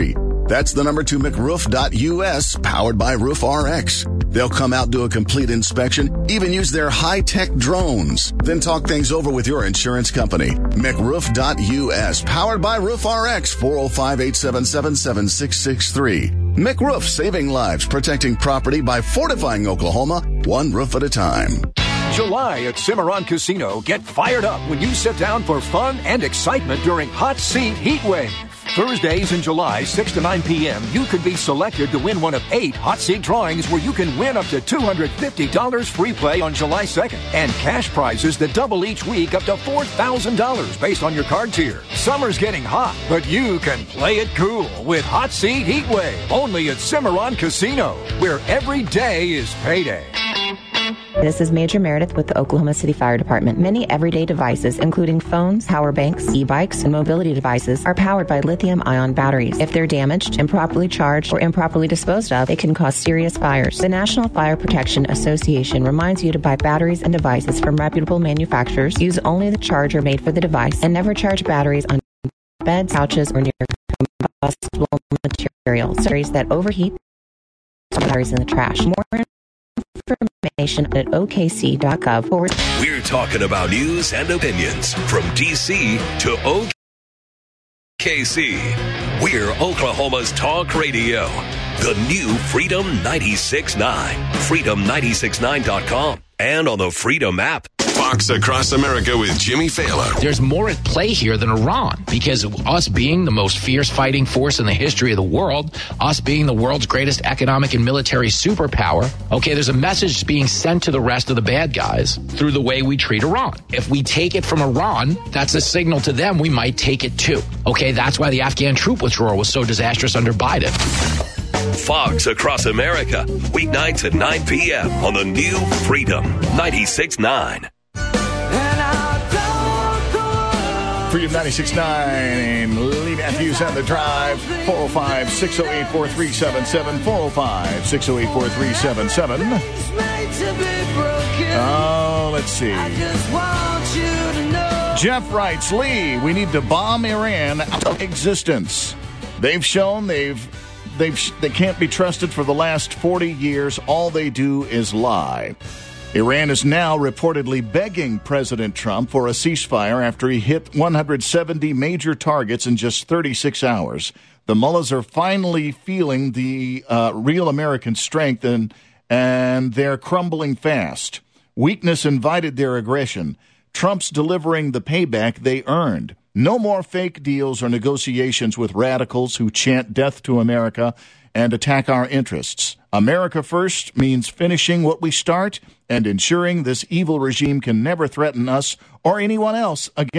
[SPEAKER 9] That's the number two mcroof dot U S, powered by Roof R X. They'll come out, do a complete inspection, even use their high-tech drones. Then talk things over with your insurance company. mcroof dot U S, powered by Roof R X, four oh five, eight seven seven, seven six six three. McRoof, saving lives, protecting property by fortifying Oklahoma, one roof at a time.
[SPEAKER 5] July at Cimarron Casino. Get fired up when you sit down for fun and excitement during Hot Seat Heat Wave. Thursdays in July, six to nine p.m., you could be selected to win one of eight Hot Seat drawings where you can win up to two hundred fifty dollars free play on July second. And cash prizes that double each week up to four thousand dollars based on your card tier. Summer's getting hot, but you can play it cool with Hot Seat Heat Wave. Only at Cimarron Casino, where every day is payday.
[SPEAKER 10] This is Major Meredith with the Oklahoma City Fire Department. Many everyday devices, including phones, power banks, e-bikes, and mobility devices, are powered by lithium-ion batteries. If they're damaged, improperly charged, or improperly disposed of, it can cause serious fires. The National Fire Protection Association reminds you to buy batteries and devices from reputable manufacturers, use only the charger made for the device, and never charge batteries on beds, couches, or near combustible materials. Batteries that overheat, batteries in the trash. More information at O K C dot gov forward.
[SPEAKER 1] We're talking about news and opinions from D C to O K C. We're Oklahoma's talk radio. The new Freedom ninety-six point nine. freedom nine six nine dot com and on the Freedom app.
[SPEAKER 12] Fox Across America with Jimmy Fallon.
[SPEAKER 17] There's more at play here than Iran, because of us being the most fierce fighting force in the history of the world, us being the world's greatest economic and military superpower, okay, there's a message being sent to the rest of the bad guys through the way we treat Iran. If we take it from Iran, that's a signal to them we might take it too. Okay, that's why the Afghan troop withdrawal was so disastrous under Biden.
[SPEAKER 1] Fox Across America, weeknights at nine p.m. on the new Freedom ninety-six point nine.
[SPEAKER 2] Freedom ninety-six point nine, Lee Matthews on the drive, four oh five, six oh eight, four three seven seven, four oh five, six oh eight, four three seven seven. Oh, let's see. Jeff writes, Lee, we need to bomb Iran out of existence. They've shown they've they've they can't be trusted for the last forty years. All they do is lie. Iran is now reportedly begging President Trump for a ceasefire after he hit one hundred seventy major targets in just thirty-six hours. The mullahs are finally feeling the uh, real American strength, and, and they're crumbling fast. Weakness invited their aggression. Trump's delivering the payback they earned. No more fake deals or negotiations with radicals who chant death to America and attack our interests. America first means finishing what we start and ensuring this evil regime can never threaten us or anyone else again.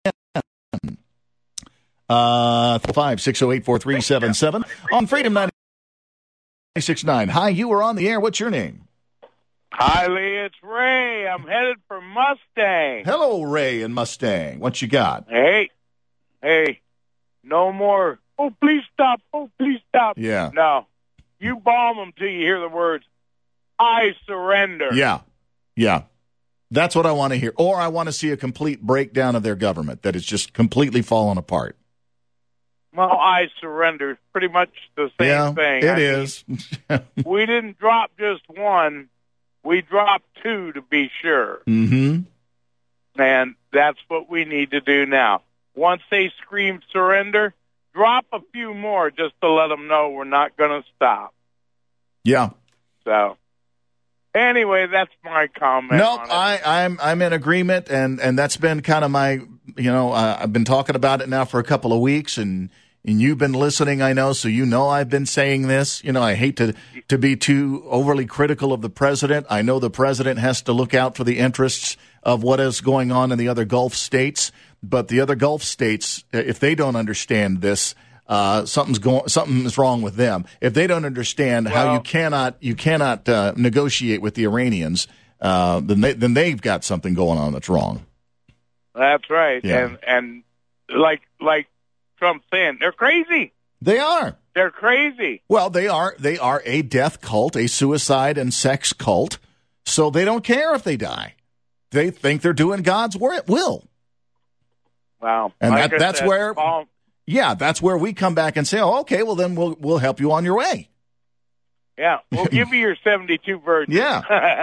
[SPEAKER 2] Uh, five six zero eight four three seven seven on Freedom ninety-six point nine. Hi, you are on the air. What's your name?
[SPEAKER 19] Hi, Lee. It's Ray. I'm headed for Mustang.
[SPEAKER 2] Hello, Ray and Mustang. What you got?
[SPEAKER 19] Hey, hey, no more. Oh, please stop. Oh, please stop.
[SPEAKER 2] Yeah.
[SPEAKER 19] No. You bomb them till you hear the words, I surrender.
[SPEAKER 2] Yeah. Yeah. That's what I want to hear. Or I want to see a complete breakdown of their government that is just completely falling apart.
[SPEAKER 19] Well, I surrender is pretty much the same
[SPEAKER 2] yeah,
[SPEAKER 19] thing.
[SPEAKER 2] It
[SPEAKER 19] I
[SPEAKER 2] is.
[SPEAKER 19] mean, we didn't drop just one. We dropped two to be sure.
[SPEAKER 2] Mm-hmm.
[SPEAKER 19] And that's what we need to do now. Once they scream surrender, drop a few more just to let them know we're not going to stop.
[SPEAKER 2] Yeah.
[SPEAKER 19] So, anyway, that's my comment.
[SPEAKER 2] Nope,
[SPEAKER 19] on it.
[SPEAKER 2] I, I'm I'm in agreement, and, and that's been kind of my, you know, uh, I've been talking about it now for a couple of weeks, and, and you've been listening, I know, so you know I've been saying this. You know, I hate to, to be too overly critical of the president. I know the president has to look out for the interests of what is going on in the other Gulf states. But the other Gulf states, if they don't understand this, uh, something's going, something is wrong with them. If they don't understand
[SPEAKER 19] well,
[SPEAKER 2] how you cannot, you cannot uh, negotiate with the Iranians, uh, then they, then they've got something going on that's wrong.
[SPEAKER 19] That's right,
[SPEAKER 2] Yeah.
[SPEAKER 19] and and like like Trump's saying, they're crazy.
[SPEAKER 2] They are.
[SPEAKER 19] They're crazy.
[SPEAKER 2] Well, they are. They are a death cult, a suicide and sex cult. So they don't care if they die. They think they're doing God's will.
[SPEAKER 19] Wow.
[SPEAKER 2] And
[SPEAKER 19] like
[SPEAKER 2] that, that's
[SPEAKER 19] said,
[SPEAKER 2] where,
[SPEAKER 19] bomb,
[SPEAKER 2] yeah, that's where we come back and say, oh, okay, well, then we'll we'll help you on your way.
[SPEAKER 19] Yeah, we'll give you your seventy-two virgins.
[SPEAKER 2] Yeah,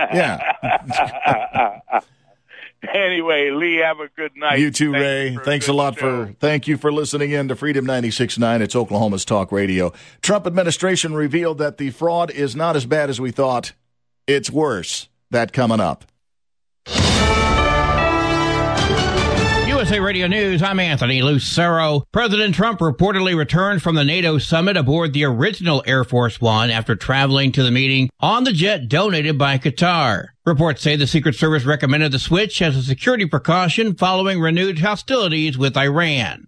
[SPEAKER 2] yeah.
[SPEAKER 19] Anyway, Lee, have a good night.
[SPEAKER 2] You too,
[SPEAKER 19] Thank
[SPEAKER 2] Ray.
[SPEAKER 19] you
[SPEAKER 2] Thanks a lot
[SPEAKER 19] show.
[SPEAKER 2] for thank you for listening in to Freedom ninety-six point nine. It's Oklahoma's Talk Radio. Trump administration revealed that the fraud is not as bad as we thought. It's worse. That coming up.
[SPEAKER 6] U S A Radio News, I'm Anthony Lucero. President Trump reportedly returned from the NATO summit aboard the original Air Force One after traveling to the meeting on the jet donated by Qatar. Reports say the Secret Service recommended the switch as a security precaution following renewed hostilities with Iran.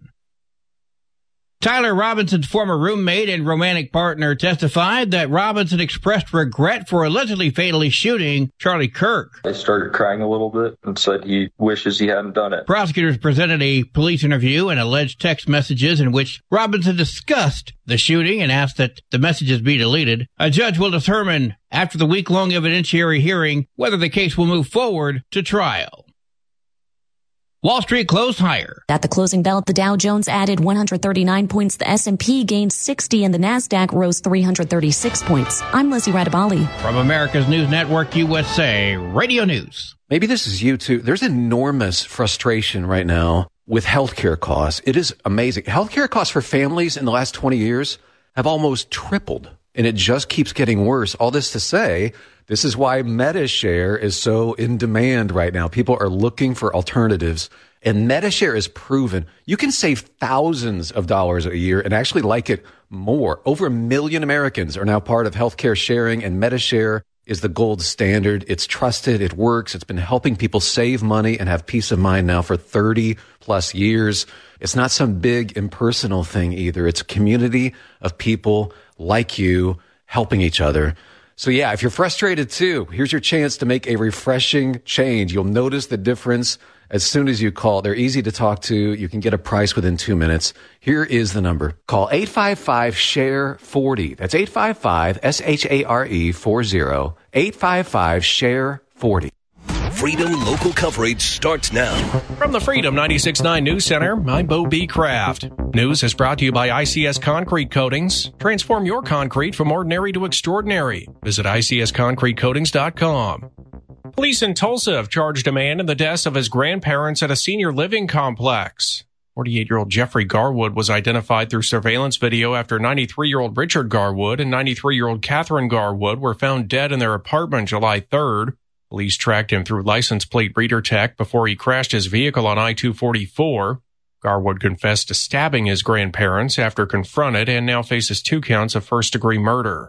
[SPEAKER 6] Tyler Robinson's former roommate and romantic partner testified that Robinson expressed regret for allegedly fatally shooting Charlie Kirk.
[SPEAKER 13] I started crying a little bit and said he wishes he hadn't done it.
[SPEAKER 6] Prosecutors presented a police interview and alleged text messages in which Robinson discussed the shooting and asked that the messages be deleted. A judge will determine after the week-long evidentiary hearing whether the case will move forward to trial. Wall Street closed higher.
[SPEAKER 14] At the closing bell, the Dow Jones added one hundred thirty-nine points, the S and P gained sixty, and the Nasdaq rose three hundred thirty-six points. I'm Lizzie Radabali.
[SPEAKER 6] From America's News Network, U S A Radio News.
[SPEAKER 24] Maybe this is you too. There's enormous frustration right now with healthcare costs. It is amazing. Healthcare costs for families in the last twenty years have almost tripled, and it just keeps getting worse. All this to say, this is why MediShare is so in demand right now. People are looking for alternatives, and MediShare is proven you can save thousands of dollars a year and actually like it more. Over a million Americans are now part of healthcare sharing, and MediShare is the gold standard. It's trusted. It works. It's been helping people save money and have peace of mind now for thirty plus years. It's not some big impersonal thing either. It's a community of people like you helping each other. So yeah, if you're frustrated too, here's your chance to make a refreshing change. You'll notice the difference as soon as you call. They're easy to talk to. You can get a price within two minutes. Here is the number. Call eight five five, S H A R E, forty. That's eight five five, S H A R E, forty. eight five five, S H A R E, forty.
[SPEAKER 1] Freedom local coverage starts now.
[SPEAKER 15] From the Freedom ninety-six point nine News Center, I'm Bo B. Kraft. News is brought to you by I C S Concrete Coatings. Transform your concrete from ordinary to extraordinary. Visit I C S concrete coatings dot com. Police in Tulsa have charged a man in the deaths of his grandparents at a senior living complex. forty-eight-year-old Jeffrey Garwood was identified through surveillance video after ninety-three-year-old Richard Garwood and ninety-three-year-old Catherine Garwood were found dead in their apartment July third. Police tracked him through license plate reader tech before he crashed his vehicle on I two forty-four. Garwood confessed to stabbing his grandparents after confronted and now faces two counts of first-degree murder.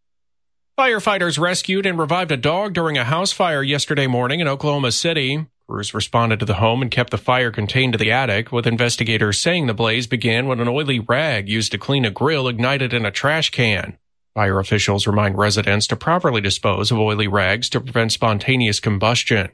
[SPEAKER 15] Firefighters rescued and revived a dog during a house fire yesterday morning in Oklahoma City. Crews responded to the home and kept the fire contained to the attic, with investigators saying the blaze began when an oily rag used to clean a grill ignited in a trash can. Fire officials remind residents to properly dispose of oily rags to prevent spontaneous combustion.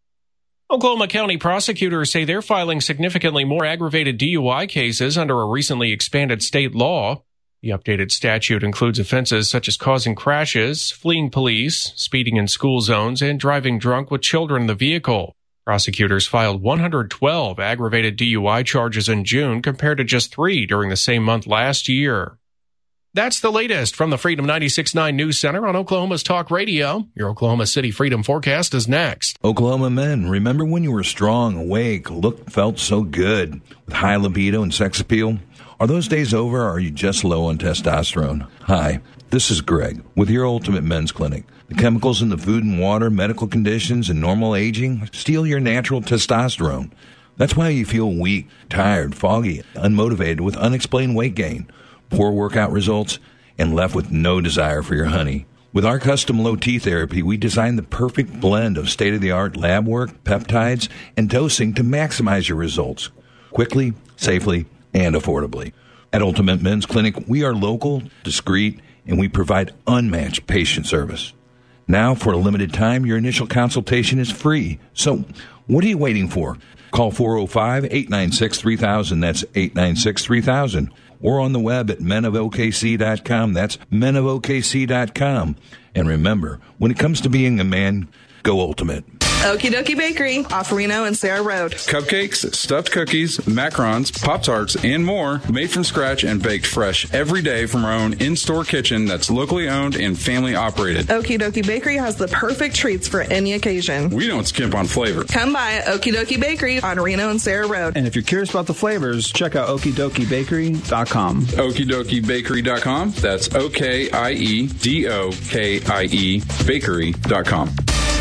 [SPEAKER 15] Oklahoma County prosecutors say they're filing significantly more aggravated D U I cases under a recently expanded state law. The updated statute includes offenses such as causing crashes, fleeing police, speeding in school zones, and driving drunk with children in the vehicle. Prosecutors filed one hundred twelve aggravated D U I charges in June compared to just three during the same month last year. That's the latest from the Freedom ninety-six point nine News Center on Oklahoma's Talk Radio. Your Oklahoma City Freedom Forecast is next.
[SPEAKER 16] Oklahoma men, remember when you were strong, awake, looked, felt so good, with high libido and sex appeal? Are those days over, or are you just low on testosterone? Hi, this is Greg with your Ultimate Men's Clinic. The chemicals in the food and water, medical conditions, and normal aging steal your natural testosterone. That's why you feel weak, tired, foggy, unmotivated with unexplained weight gain, poor workout results, and left with no desire for your honey. With our custom low T therapy, we designed the perfect blend of state-of-the-art lab work, peptides, and dosing to maximize your results quickly, safely, and affordably. At Ultimate Men's Clinic, we are local, discreet, and we provide unmatched patient service. Now, for a limited time, your initial consultation is free. So, what are you waiting for? Call four oh five, eight nine six, three thousand. That's eight nine six, three thousand. Or on the web at men of O K C dot com. That's men of O K C dot com. And remember, when it comes to being a man, go Ultimate.
[SPEAKER 11] Okie Dokie Bakery off Reno and Sarah Road.
[SPEAKER 18] Cupcakes, stuffed cookies, macarons, Pop-Tarts, and more made from scratch and baked fresh every day from our own in-store kitchen that's locally owned and family operated.
[SPEAKER 11] Okie Dokie Bakery has the perfect treats for any occasion.
[SPEAKER 18] We don't skimp on flavor.
[SPEAKER 11] Come by Okie Dokie Bakery on Reno and Sarah Road.
[SPEAKER 20] And if you're curious about the flavors, check out okie dokie bakery dot com.
[SPEAKER 18] okie dokie bakery dot com. That's O K I E D O K I E bakery dot com.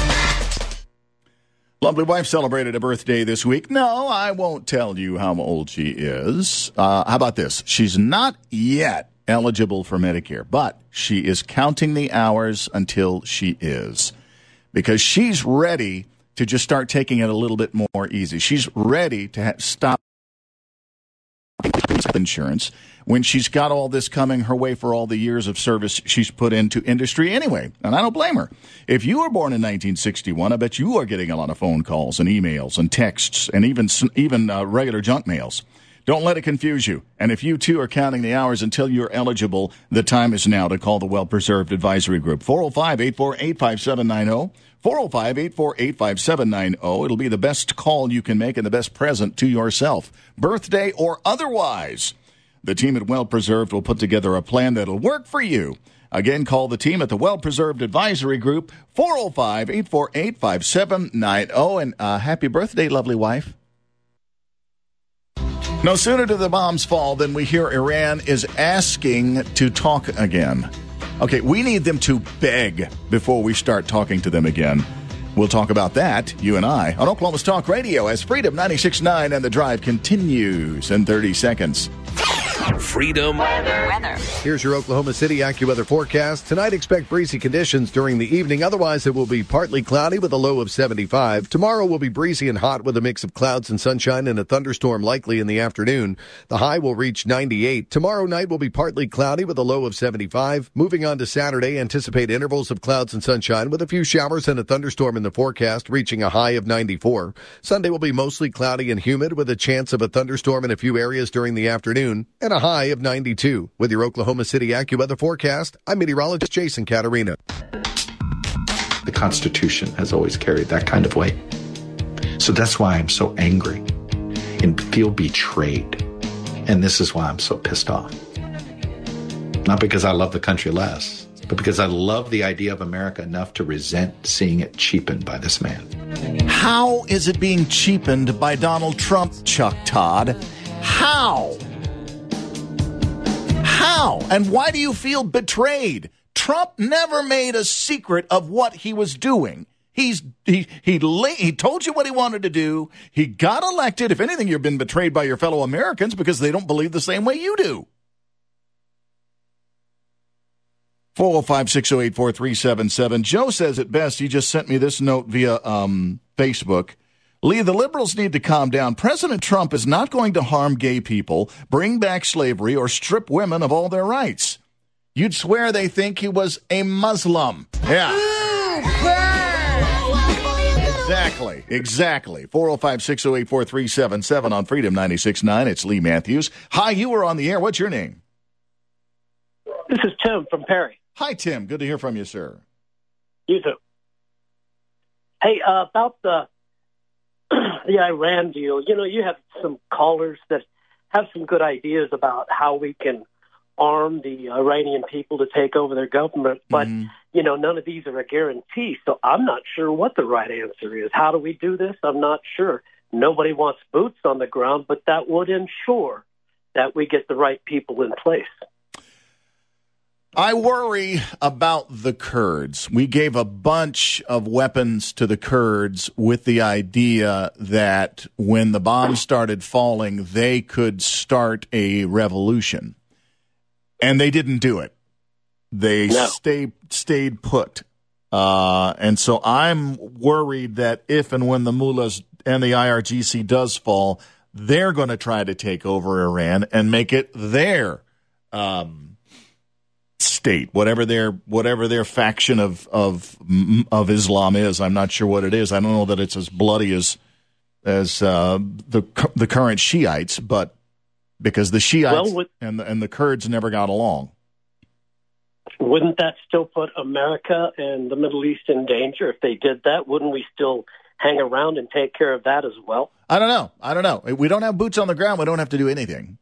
[SPEAKER 2] Lovely wife celebrated a birthday this week. No, I won't tell you how old she is. Uh, how about this? She's not yet eligible for Medicare, but she is counting the hours until she is, because she's ready to just start taking it a little bit more easy. She's ready to ha- stop insurance when she's got all this coming her way for all the years of service she's put into industry anyway. And I don't blame her. If you were born in nineteen sixty-one, I bet you are getting a lot of phone calls and emails and texts and even even uh, regular junk mails. Don't let it confuse you. And if you, too, are counting the hours until you're eligible, the time is now to call the Well-Preserved Advisory Group. four oh five, eight four eight, five seven nine oh. four oh five, eight four eight, five seven nine oh. It'll be the best call you can make and the best present to yourself, birthday or otherwise. The team at Well Preserved will put together a plan that'll work for you. Again, call the team at the Well Preserved Advisory Group, four oh five, eight four eight, five seven nine oh. And uh, happy birthday, lovely wife. No sooner do the bombs fall than we hear Iran is asking to talk again. Okay, we need them to beg before we start talking to them again. We'll talk about that, you and I, on Oklahoma's Talk Radio as Freedom ninety-six point nine and The Drive continues in thirty seconds.
[SPEAKER 1] Freedom
[SPEAKER 23] weather. weather. Here's your Oklahoma City AccuWeather forecast. Tonight, expect breezy conditions during the evening. Otherwise, it will be partly cloudy with a low of seventy-five. Tomorrow will be breezy and hot with a mix of clouds and sunshine and a thunderstorm likely in the afternoon. The high will reach ninety-eight. Tomorrow night will be partly cloudy with a low of seventy-five. Moving on to Saturday, anticipate intervals of clouds and sunshine with a few showers and a thunderstorm in the forecast, reaching a high of ninety-four. Sunday will be mostly cloudy and humid with a chance of a thunderstorm in a few areas during the afternoon and a high of ninety-two. With your Oklahoma City AccuWeather forecast, I'm meteorologist Jason Caterina.
[SPEAKER 25] The Constitution has always carried that kind of weight. So that's why I'm so angry and feel betrayed. And this is why I'm so pissed off. Not because I love the country less, but because I love the idea of America enough to resent seeing it cheapened by this man.
[SPEAKER 2] How is it being cheapened by Donald Trump, Chuck Todd? How? How? And why do you feel betrayed? Trump never made a secret of what he was doing. He's he he he told you what he wanted to do. He got elected. If anything, you've been betrayed by your fellow Americans because they don't believe the same way you do. four oh five, six oh eight, four three seven seven. Joe says it best. He just sent me this note via um, Facebook. Lee, the liberals need to calm down. President Trump is not going to harm gay people, bring back slavery, or strip women of all their rights. You'd swear they think he was a Muslim. Yeah. Exactly. Exactly. four oh five, six oh eight, four three seven seven on Freedom ninety-six point nine. It's Lee Matthews. Hi, you were on the air. What's your name?
[SPEAKER 26] This is Tim from Perry.
[SPEAKER 2] Hi, Tim. Good to hear from you, sir.
[SPEAKER 26] You too. Hey, uh, about the the Iran deal, you know, you have some callers that have some good ideas about how we can arm the Iranian people to take over their government, but, mm-hmm. you know, none of these are a guarantee, so I'm not sure what the right answer is. How do we do this? I'm not sure. Nobody wants boots on the ground, but that would ensure that we get the right people in place.
[SPEAKER 2] I worry about the Kurds. We gave a bunch of weapons to the Kurds with the idea that when the bombs started falling, they could start a revolution. And they didn't do it. They no. stay, stayed put. Uh, and so I'm worried that if and when the mullahs and the I R G C does fall, they're going to try to take over Iran and make it their um state, whatever their whatever their faction of of of Islam is. I'm not sure what it is. I don't know that it's as bloody as as uh, the the current Shiites, but because the Shiites
[SPEAKER 26] well, with,
[SPEAKER 2] and the, and the Kurds never got along.
[SPEAKER 26] Wouldn't that still put America and the Middle East in danger if they did that? Wouldn't we still hang around and take care of that as well?
[SPEAKER 2] I don't know. I don't know. We don't have boots on the ground. We don't have to do anything.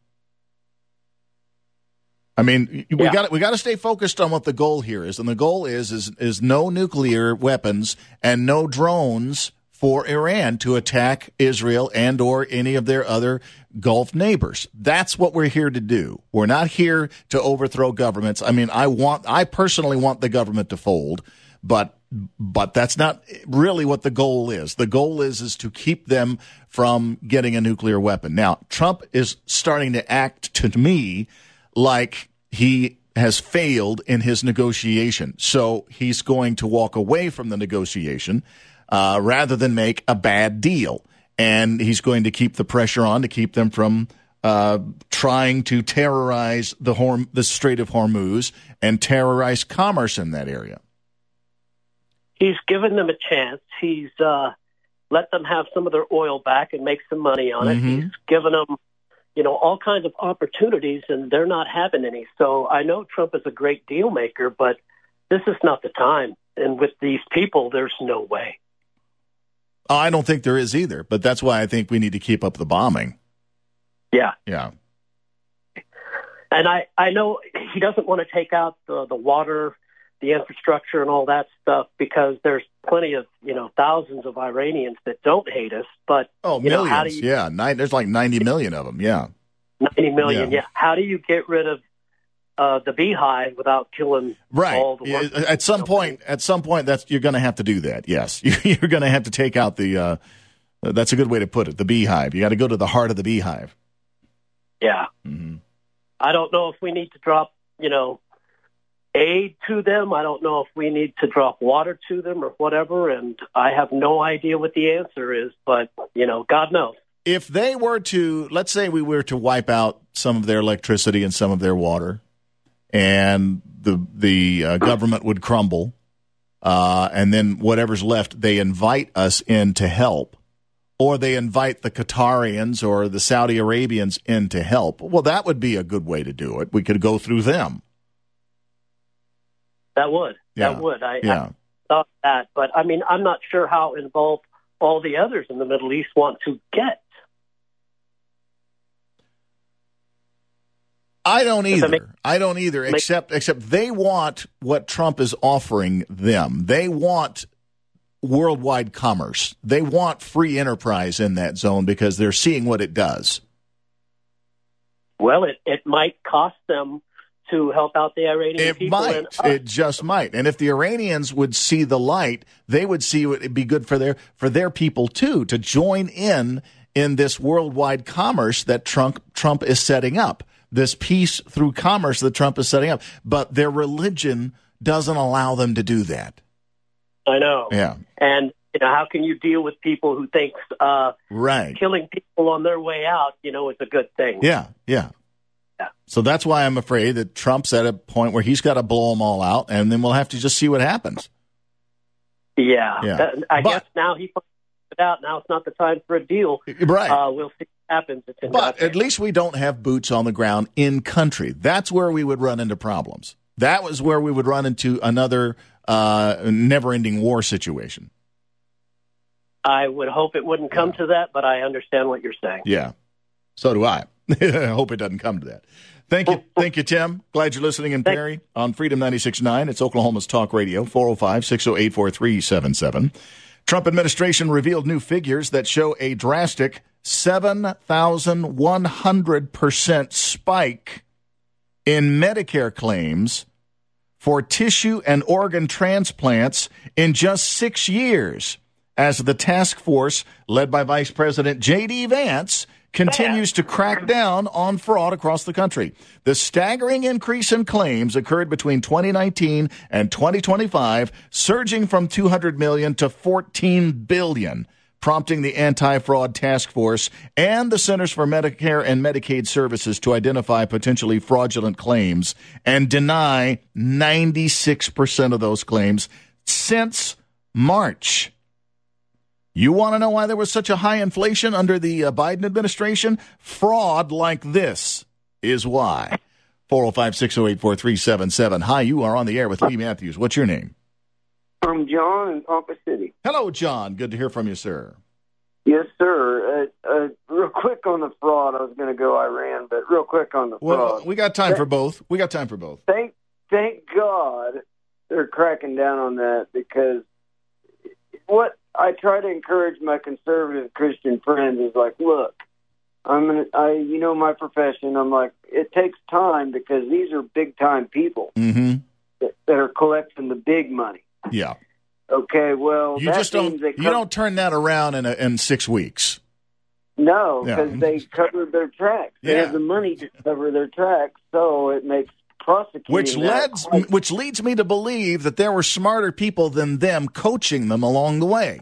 [SPEAKER 2] I mean, we
[SPEAKER 26] Yeah.
[SPEAKER 2] got we got to stay focused on what the goal here is, and the goal is is is no nuclear weapons and no drones for Iran to attack Israel and or any of their other Gulf neighbors. That's what we're here to do. We're not here to overthrow governments. I mean, I want I personally want the government to fold, but but that's not really what the goal is. The goal is is to keep them from getting a nuclear weapon. Now, Trump is starting to act to me like he has failed in his negotiation. So he's going to walk away from the negotiation uh, rather than make a bad deal. And he's going to keep the pressure on to keep them from uh, trying to terrorize the, Horm- the Strait of Hormuz and terrorize commerce in that area.
[SPEAKER 26] He's given them a chance. He's uh, let them have some of their oil back and make some money on it.
[SPEAKER 2] Mm-hmm.
[SPEAKER 26] He's given them, you know, all kinds of opportunities, and they're not having any. So I know Trump is a great deal maker, but this is not the time. And with these people, there's no way.
[SPEAKER 2] I don't think there is either, but that's why I think we need to keep up the bombing.
[SPEAKER 26] Yeah.
[SPEAKER 2] Yeah.
[SPEAKER 26] And I, I know he doesn't want to take out the, the water, the infrastructure, and all that stuff because there's plenty of, you know, thousands of Iranians that don't hate us. But,
[SPEAKER 2] Oh,
[SPEAKER 26] you know,
[SPEAKER 2] millions.
[SPEAKER 26] how do you,
[SPEAKER 2] yeah. Nine, there's like ninety million of them. Yeah.
[SPEAKER 26] ninety million,
[SPEAKER 2] Yeah.
[SPEAKER 26] yeah. How do you get rid of uh, the beehive without killing
[SPEAKER 2] Right.
[SPEAKER 26] all the
[SPEAKER 2] Yeah,
[SPEAKER 26] workers?
[SPEAKER 2] At some point, at some point, that's you're going to have to do that. Yes, you're going to have to take out the. Uh, that's a good way to put it. The beehive. You got to go to the heart of the beehive.
[SPEAKER 26] Yeah.
[SPEAKER 2] Mm-hmm.
[SPEAKER 26] I don't know if we need to drop, you know, aid to them. I don't know if we need to drop water to them or whatever. And I have no idea what the answer is, but, you know, God knows.
[SPEAKER 2] If they were to, let's say we were to wipe out some of their electricity and some of their water, and the the uh, government would crumble, uh, and then whatever's left, they invite us in to help, or they invite the Qatarians or the Saudi Arabians in to help. Well, that would be a good way to do it. We could go through them.
[SPEAKER 26] That would.
[SPEAKER 2] Yeah.
[SPEAKER 26] That would. I,
[SPEAKER 2] Yeah.
[SPEAKER 26] I thought that. But, I mean, I'm not sure how involved all the others in the Middle East want to get.
[SPEAKER 2] I don't
[SPEAKER 26] Does that
[SPEAKER 2] either.
[SPEAKER 26] make-
[SPEAKER 2] I don't either.
[SPEAKER 26] make-
[SPEAKER 2] Except, except they want what Trump is offering them. They want worldwide commerce. They want free enterprise in that zone because they're seeing what it does.
[SPEAKER 26] Well, it, it might cost them to help out the Iranian
[SPEAKER 2] It
[SPEAKER 26] people.
[SPEAKER 2] might.
[SPEAKER 26] And us.
[SPEAKER 2] It just might. And if the Iranians would see the light, they would see it would be good for their for their people too to join in in this worldwide commerce that Trump Trump is setting up. This peace through commerce that Trump is setting up. But their religion doesn't allow them to do that.
[SPEAKER 26] I know.
[SPEAKER 2] Yeah.
[SPEAKER 26] And, you know, how can you deal with people who think uh,
[SPEAKER 2] Right.
[SPEAKER 26] killing people on their way out, you know, is a good thing?
[SPEAKER 2] Yeah, yeah.
[SPEAKER 26] Yeah.
[SPEAKER 2] So that's why I'm afraid that Trump's at a point where he's got to blow them all out, and then we'll have to just see what happens.
[SPEAKER 26] Yeah.
[SPEAKER 2] Yeah.
[SPEAKER 26] That- I
[SPEAKER 2] But-
[SPEAKER 26] guess now he put it out. Now it's not the time for a deal.
[SPEAKER 2] Right.
[SPEAKER 26] Uh, we'll see what happens. It's in
[SPEAKER 2] But
[SPEAKER 26] God's
[SPEAKER 2] at least we don't have boots on the ground in country. That's where we would run into problems. That was where we would run into another uh, never-ending war situation.
[SPEAKER 26] I would hope it wouldn't come to that, but I understand what you're saying.
[SPEAKER 2] Yeah. So do I. I hope it doesn't come to that. Thank you. Thank you, Tim. Glad you're listening in Perry on Freedom ninety-six point nine. It's Oklahoma's Talk Radio, four oh five, six oh eight, four three seven seven. Trump administration revealed new figures that show a drastic seven thousand one hundred percent spike in Medicare claims for tissue and organ transplants in just six years, as the task force led by Vice President J D. Vance continues to crack down on fraud across the country. The staggering increase in claims occurred between twenty nineteen and twenty twenty-five, surging from two hundred million dollars to fourteen billion dollars, prompting the Anti-Fraud Task Force and the Centers for Medicare and Medicaid Services to identify potentially fraudulent claims and deny ninety-six percent of those claims since March. You want to know why there was such a high inflation under the uh, Biden administration? Fraud like this is why. four oh five, six oh eight, four three seven seven. Hi, you are on the air with Lee Matthews. What's your name?
[SPEAKER 26] For
[SPEAKER 3] from John in Ponca City.
[SPEAKER 2] Hello, John. Good to hear from you, sir.
[SPEAKER 3] Yes, sir. Uh, uh, real quick on the fraud. I was going to go Iran, but real quick on the
[SPEAKER 2] Well,
[SPEAKER 3] fraud.
[SPEAKER 2] we got time
[SPEAKER 3] Th-
[SPEAKER 2] for both. We got time for both.
[SPEAKER 3] Thank, thank God they're cracking down on that, because what I try to encourage my conservative Christian friends is like, look, I'm gonna, I, you know, my profession. I'm like, it takes time because these are big time people
[SPEAKER 2] Mm-hmm.
[SPEAKER 3] that, that are collecting the big money.
[SPEAKER 2] Yeah.
[SPEAKER 3] Okay, well,
[SPEAKER 2] You
[SPEAKER 3] that
[SPEAKER 2] just don't.
[SPEAKER 3] means they
[SPEAKER 2] You
[SPEAKER 3] come-
[SPEAKER 2] don't turn that around in a, in six weeks.
[SPEAKER 3] No,
[SPEAKER 2] Yeah.
[SPEAKER 3] because they covered their tracks. They
[SPEAKER 2] Yeah.
[SPEAKER 3] have the money to cover their tracks, so it makes prosecuting
[SPEAKER 2] Which
[SPEAKER 3] that
[SPEAKER 2] leads,
[SPEAKER 3] quite-
[SPEAKER 2] which leads me to believe that there were smarter people than them coaching them along the way,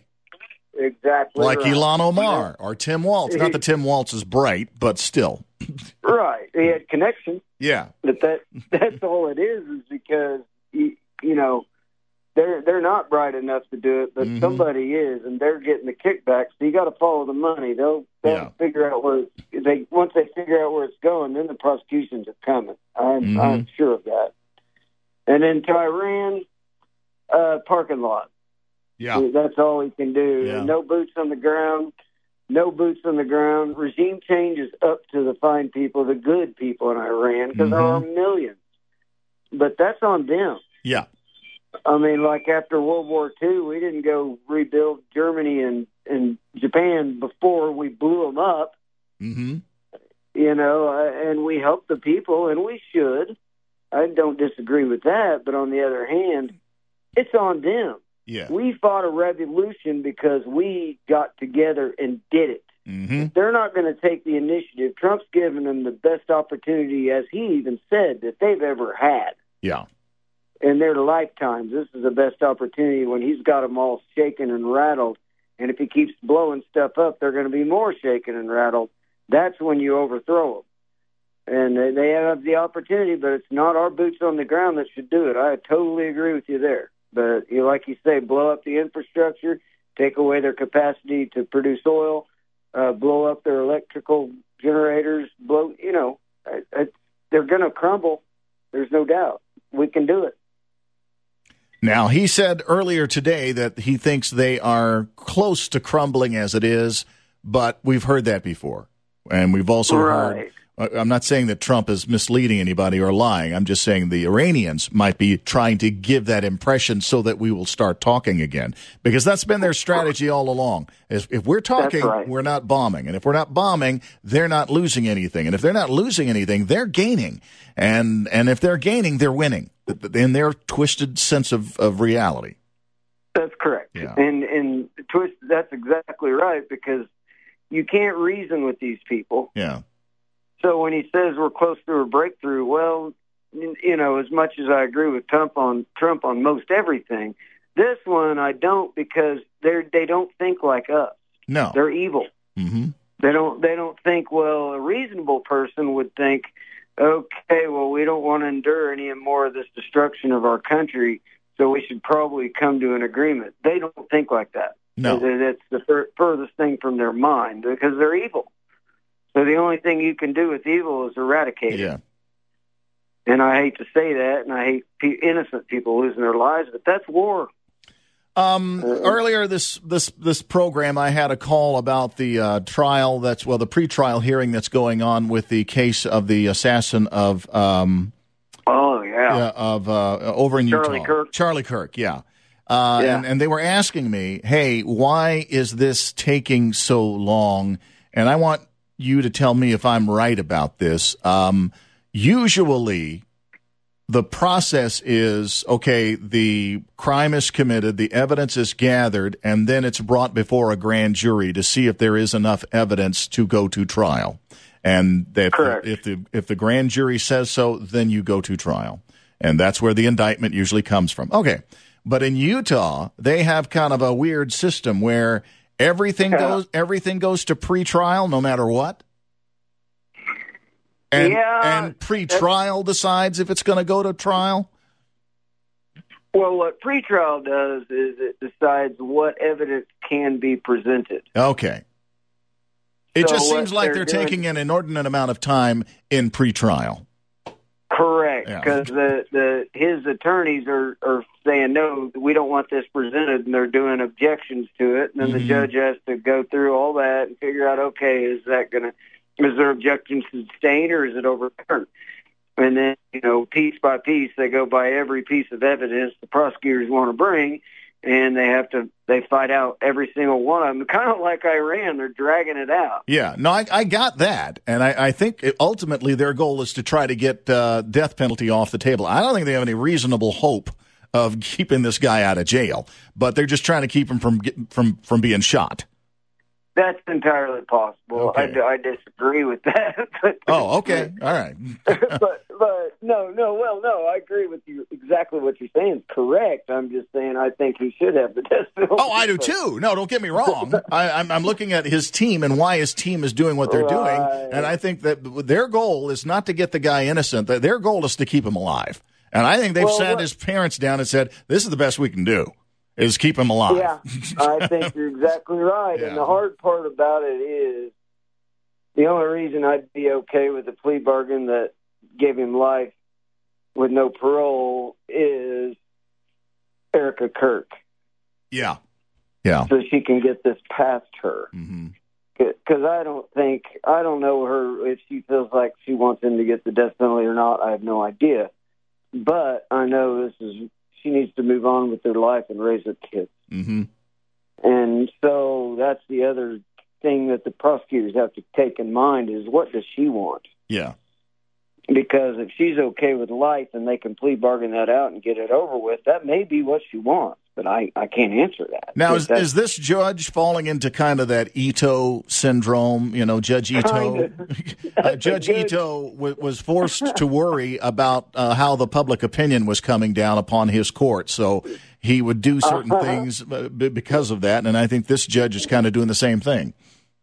[SPEAKER 3] exactly
[SPEAKER 2] like
[SPEAKER 3] right.
[SPEAKER 2] Elon Omar or Tim Waltz. Not that Tim Waltz is bright, but still.
[SPEAKER 3] Right, he had connections.
[SPEAKER 2] Yeah.
[SPEAKER 3] But that that's all it is, is because you, you know they're they're not bright enough to do it, but
[SPEAKER 2] Mhm.
[SPEAKER 3] somebody is, and they're getting the kickback. So you got to follow the money. They'll they'll
[SPEAKER 2] Yeah.
[SPEAKER 3] figure out where it's, they once they figure out where it's going, then the prosecutions are coming. I'm
[SPEAKER 2] Mhm.
[SPEAKER 3] I'm sure of that. And then to Iran, uh, parking lot.
[SPEAKER 2] Yeah.
[SPEAKER 3] That's all he can do.
[SPEAKER 2] Yeah.
[SPEAKER 3] No boots on the ground. No boots on the ground. Regime change is up to the fine people, the good people in Iran, because there are millions. But that's on them.
[SPEAKER 2] Yeah.
[SPEAKER 3] I mean, like after World War Two, we didn't go rebuild Germany and, and Japan before we blew them up,
[SPEAKER 2] Mm-hmm.
[SPEAKER 3] you know, uh, and we helped the people, and we should. I don't disagree with that. But on the other hand, it's on them.
[SPEAKER 2] Yeah.
[SPEAKER 3] We fought a revolution because we got together and did it.
[SPEAKER 2] Mm-hmm.
[SPEAKER 3] They're not going to take the initiative. Trump's given them the best opportunity, as he even said, that they've ever had
[SPEAKER 2] Yeah.
[SPEAKER 3] in their lifetimes. This is the best opportunity when he's got them all shaken and rattled. And if he keeps blowing stuff up, they're going to be more shaken and rattled. That's when you overthrow them. And they- they have the opportunity, but it's not our boots on the ground that should do it. I totally agree with you there. But you, like you say, blow up the infrastructure, take away their capacity to produce oil, uh, blow up their electrical generators, blow, you know, I, I, they're going to crumble. There's no doubt. We can do it.
[SPEAKER 2] Now, he said earlier today that he thinks they are close to crumbling as it is, but we've heard that before. And we've also
[SPEAKER 3] Right.
[SPEAKER 2] heard, I'm not saying that Trump is misleading anybody or lying. I'm just saying the Iranians might be trying to give that impression so that we will start talking again. Because that's been their strategy all along. Is if we're talking,
[SPEAKER 3] That's right.
[SPEAKER 2] we're not bombing. And if we're not bombing, they're not losing anything. And if they're not losing anything, they're gaining. And and if they're gaining, they're winning in their twisted sense of, of reality.
[SPEAKER 3] That's correct.
[SPEAKER 2] Yeah.
[SPEAKER 3] And and twist. That's exactly right, because you can't reason with these people.
[SPEAKER 2] Yeah.
[SPEAKER 3] So when he says we're close to a breakthrough, well, you know, as much as I agree with Trump on Trump on most everything, this one I don't, because they're they don't think like us.
[SPEAKER 2] No.
[SPEAKER 3] They're evil.
[SPEAKER 2] Mm-hmm.
[SPEAKER 3] They don't they don't think, well, a reasonable person would think, okay, well, we don't want to endure any more of this destruction of our country, so we should probably come to an agreement. They don't think like that.
[SPEAKER 2] No.
[SPEAKER 3] That's the fur- furthest thing from their mind, because they're evil. So the only thing you can do with evil is eradicate it.
[SPEAKER 2] Yeah.
[SPEAKER 3] And I hate to say that, and I hate pe- innocent people losing their lives, but that's war.
[SPEAKER 2] Um, earlier this this this program, I had a call about the uh, trial that's well, the pretrial hearing that's going on with the case of the assassin of um,
[SPEAKER 3] oh yeah,
[SPEAKER 2] yeah of uh, over in
[SPEAKER 3] Charlie
[SPEAKER 2] Utah,
[SPEAKER 3] Kirk.
[SPEAKER 2] Charlie Kirk, yeah. Uh,
[SPEAKER 3] Yeah.
[SPEAKER 2] And, and they were asking me, hey, why is this taking so long? And I want you to tell me if I'm right about this. Um, usually, the process is, okay, the crime is committed, the evidence is gathered, and then it's brought before a grand jury to see if there is enough evidence to go to trial. And that
[SPEAKER 3] Correct.
[SPEAKER 2] if the if the grand jury says so, then you go to trial. And that's where the indictment usually comes from. Okay. But in Utah, they have kind of a weird system where everything
[SPEAKER 3] Yeah.
[SPEAKER 2] goes everything goes to pretrial no matter what. And,
[SPEAKER 3] Yeah,
[SPEAKER 2] and pre-trial decides if it's going to go to trial?
[SPEAKER 3] Well, what pretrial does is it decides what evidence can be presented.
[SPEAKER 2] Okay. It
[SPEAKER 3] So
[SPEAKER 2] just
[SPEAKER 3] what
[SPEAKER 2] seems like
[SPEAKER 3] they're
[SPEAKER 2] they're
[SPEAKER 3] doing-
[SPEAKER 2] taking an inordinate amount of time in pre-trial.
[SPEAKER 3] Correct. right, because
[SPEAKER 2] Yeah.
[SPEAKER 3] the, the his attorneys are, are saying, no, we don't want this presented, and they're doing objections to it. And then
[SPEAKER 2] Mhm.
[SPEAKER 3] the judge has to go through all that and figure out, okay, is that going to, is their objection sustained or is it overturned? And then, you know, piece by piece, they go by every piece of evidence the prosecutors want to bring, and they have to, they fight out every single one of them. Kind of like Iran, they're dragging it out.
[SPEAKER 2] Yeah, no, I, I got that, and I, I think it, ultimately their goal is to try to get uh, death penalty off the table. I don't think they have any reasonable hope of keeping this guy out of jail, but they're just trying to keep him from get- from from being shot.
[SPEAKER 3] That's entirely possible.
[SPEAKER 2] Okay.
[SPEAKER 3] I, I disagree with that. But,
[SPEAKER 2] Oh, okay, all right.
[SPEAKER 3] but but no, no, well, no, I agree with you. Exactly what you're saying is correct. I'm just saying I think he should have the death penalty.
[SPEAKER 2] Oh, I do too. No, don't get me wrong. I, I'm, I'm looking at his team and why his team is doing what they're
[SPEAKER 3] Right.
[SPEAKER 2] doing, and I think that their goal is not to get the guy innocent. That their goal is to keep him alive. And I think they've
[SPEAKER 3] Well,
[SPEAKER 2] sat
[SPEAKER 3] what-
[SPEAKER 2] his parents down and said, "This is the best we can do, is keep him alive."
[SPEAKER 3] Yeah, I think you're exactly right.
[SPEAKER 2] Yeah.
[SPEAKER 3] And the hard part about it is the only reason I'd be okay with the plea bargain that gave him life with no parole is Erica Kirk.
[SPEAKER 2] Yeah. Yeah.
[SPEAKER 3] So she can get this past her.
[SPEAKER 2] Mm-hmm.
[SPEAKER 3] Because I don't think, I don't know her if she feels like she wants him to get the death penalty or not. I have no idea. But I know this is, she needs to move on with her life and raise her kids.
[SPEAKER 2] Mm-hmm.
[SPEAKER 3] And so that's the other thing that the prosecutors have to take in mind is what does she want?
[SPEAKER 2] Yeah.
[SPEAKER 3] Because if she's okay with life and they can plea bargain that out and get it over with, that may be what she wants. But I, I can't answer that.
[SPEAKER 2] Now, is,
[SPEAKER 3] That's-
[SPEAKER 2] is this judge falling into kind of that Ito syndrome? You know, Judge Ito,
[SPEAKER 3] Kind
[SPEAKER 2] uh, Judge Ito w- was forced to worry about uh, how the public opinion was coming down upon his court, so he would do certain
[SPEAKER 3] Uh-huh.
[SPEAKER 2] things uh, b- because of that. And I think this judge is kind of doing the same thing.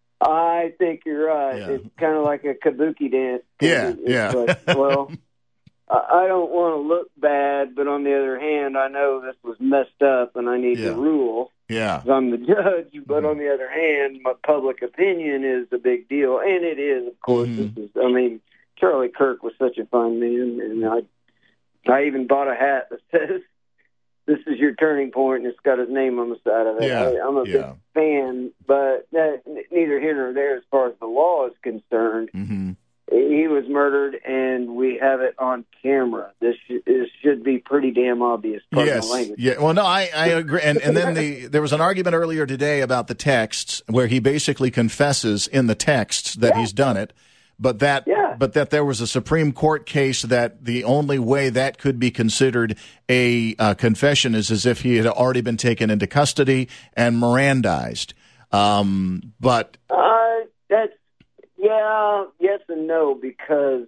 [SPEAKER 3] I think you're right.
[SPEAKER 2] Yeah.
[SPEAKER 3] It's kind of like a kabuki dance.
[SPEAKER 2] Yeah,
[SPEAKER 3] It's
[SPEAKER 2] yeah.
[SPEAKER 3] like, well, I I don't want to look bad, but on the other hand, I know this was messed up, and I need
[SPEAKER 2] Yeah.
[SPEAKER 3] to rule.
[SPEAKER 2] Yeah.
[SPEAKER 3] 'Cause I'm the judge, but on the other hand, my public opinion is a big deal, and it is, of course.
[SPEAKER 2] Mhm.
[SPEAKER 3] This is, I mean, Charlie Kirk was such a fun man, and I, I even bought a hat that says, "This is your turning point," and it's got his name on the side of it.
[SPEAKER 2] Yeah,
[SPEAKER 3] I, I'm a
[SPEAKER 2] yeah.
[SPEAKER 3] big fan, but that, neither here nor there as far as the law is concerned.
[SPEAKER 2] Mm-hmm.
[SPEAKER 3] He was murdered, and we have it on camera. This, sh- this should be pretty damn obvious. Pardon
[SPEAKER 2] Yes.
[SPEAKER 3] my language.
[SPEAKER 2] Yeah. Well, no, I, I agree. And and then the there was an argument earlier today about the texts where he basically confesses in the texts that he's done it, but that
[SPEAKER 3] Yeah.
[SPEAKER 2] but that there was a Supreme Court case that the only way that could be considered a uh, confession is as if he had already been taken into custody and Mirandized. Um, but
[SPEAKER 3] Uh, that's yeah, yes and no, because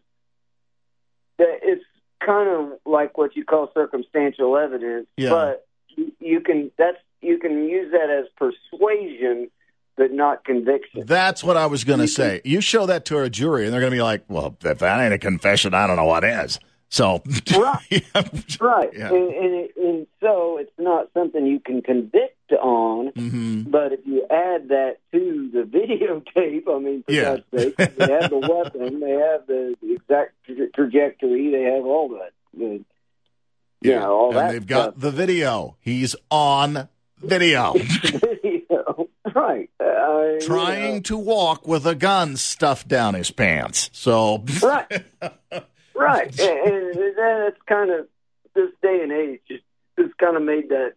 [SPEAKER 3] that it's kind of like what you call circumstantial evidence.
[SPEAKER 2] Yeah.
[SPEAKER 3] But you- you can that's you can use that as persuasion, but not conviction.
[SPEAKER 2] that's what I was going to say. You show that to a jury, and they're going to be like, "Well, if that ain't a confession, I don't know what is." So,
[SPEAKER 3] Right. Right.
[SPEAKER 2] Yeah.
[SPEAKER 3] And, and, and so it's not something you can convict on,
[SPEAKER 2] Mhm.
[SPEAKER 3] but if you add that to the videotape, I mean, for
[SPEAKER 2] Yeah.
[SPEAKER 3] God's sake, they have the weapon, they have the exact tra- trajectory, they have all that. The, you know, all
[SPEAKER 2] and
[SPEAKER 3] that
[SPEAKER 2] they've got
[SPEAKER 3] stuff.
[SPEAKER 2] the video. He's on video.
[SPEAKER 3] Video. Right. Uh,
[SPEAKER 2] Trying
[SPEAKER 3] you know.
[SPEAKER 2] to walk with a gun stuffed down his pants. So,
[SPEAKER 3] Right. Right. And, and that's kind of, this day and age, just, just kind of made that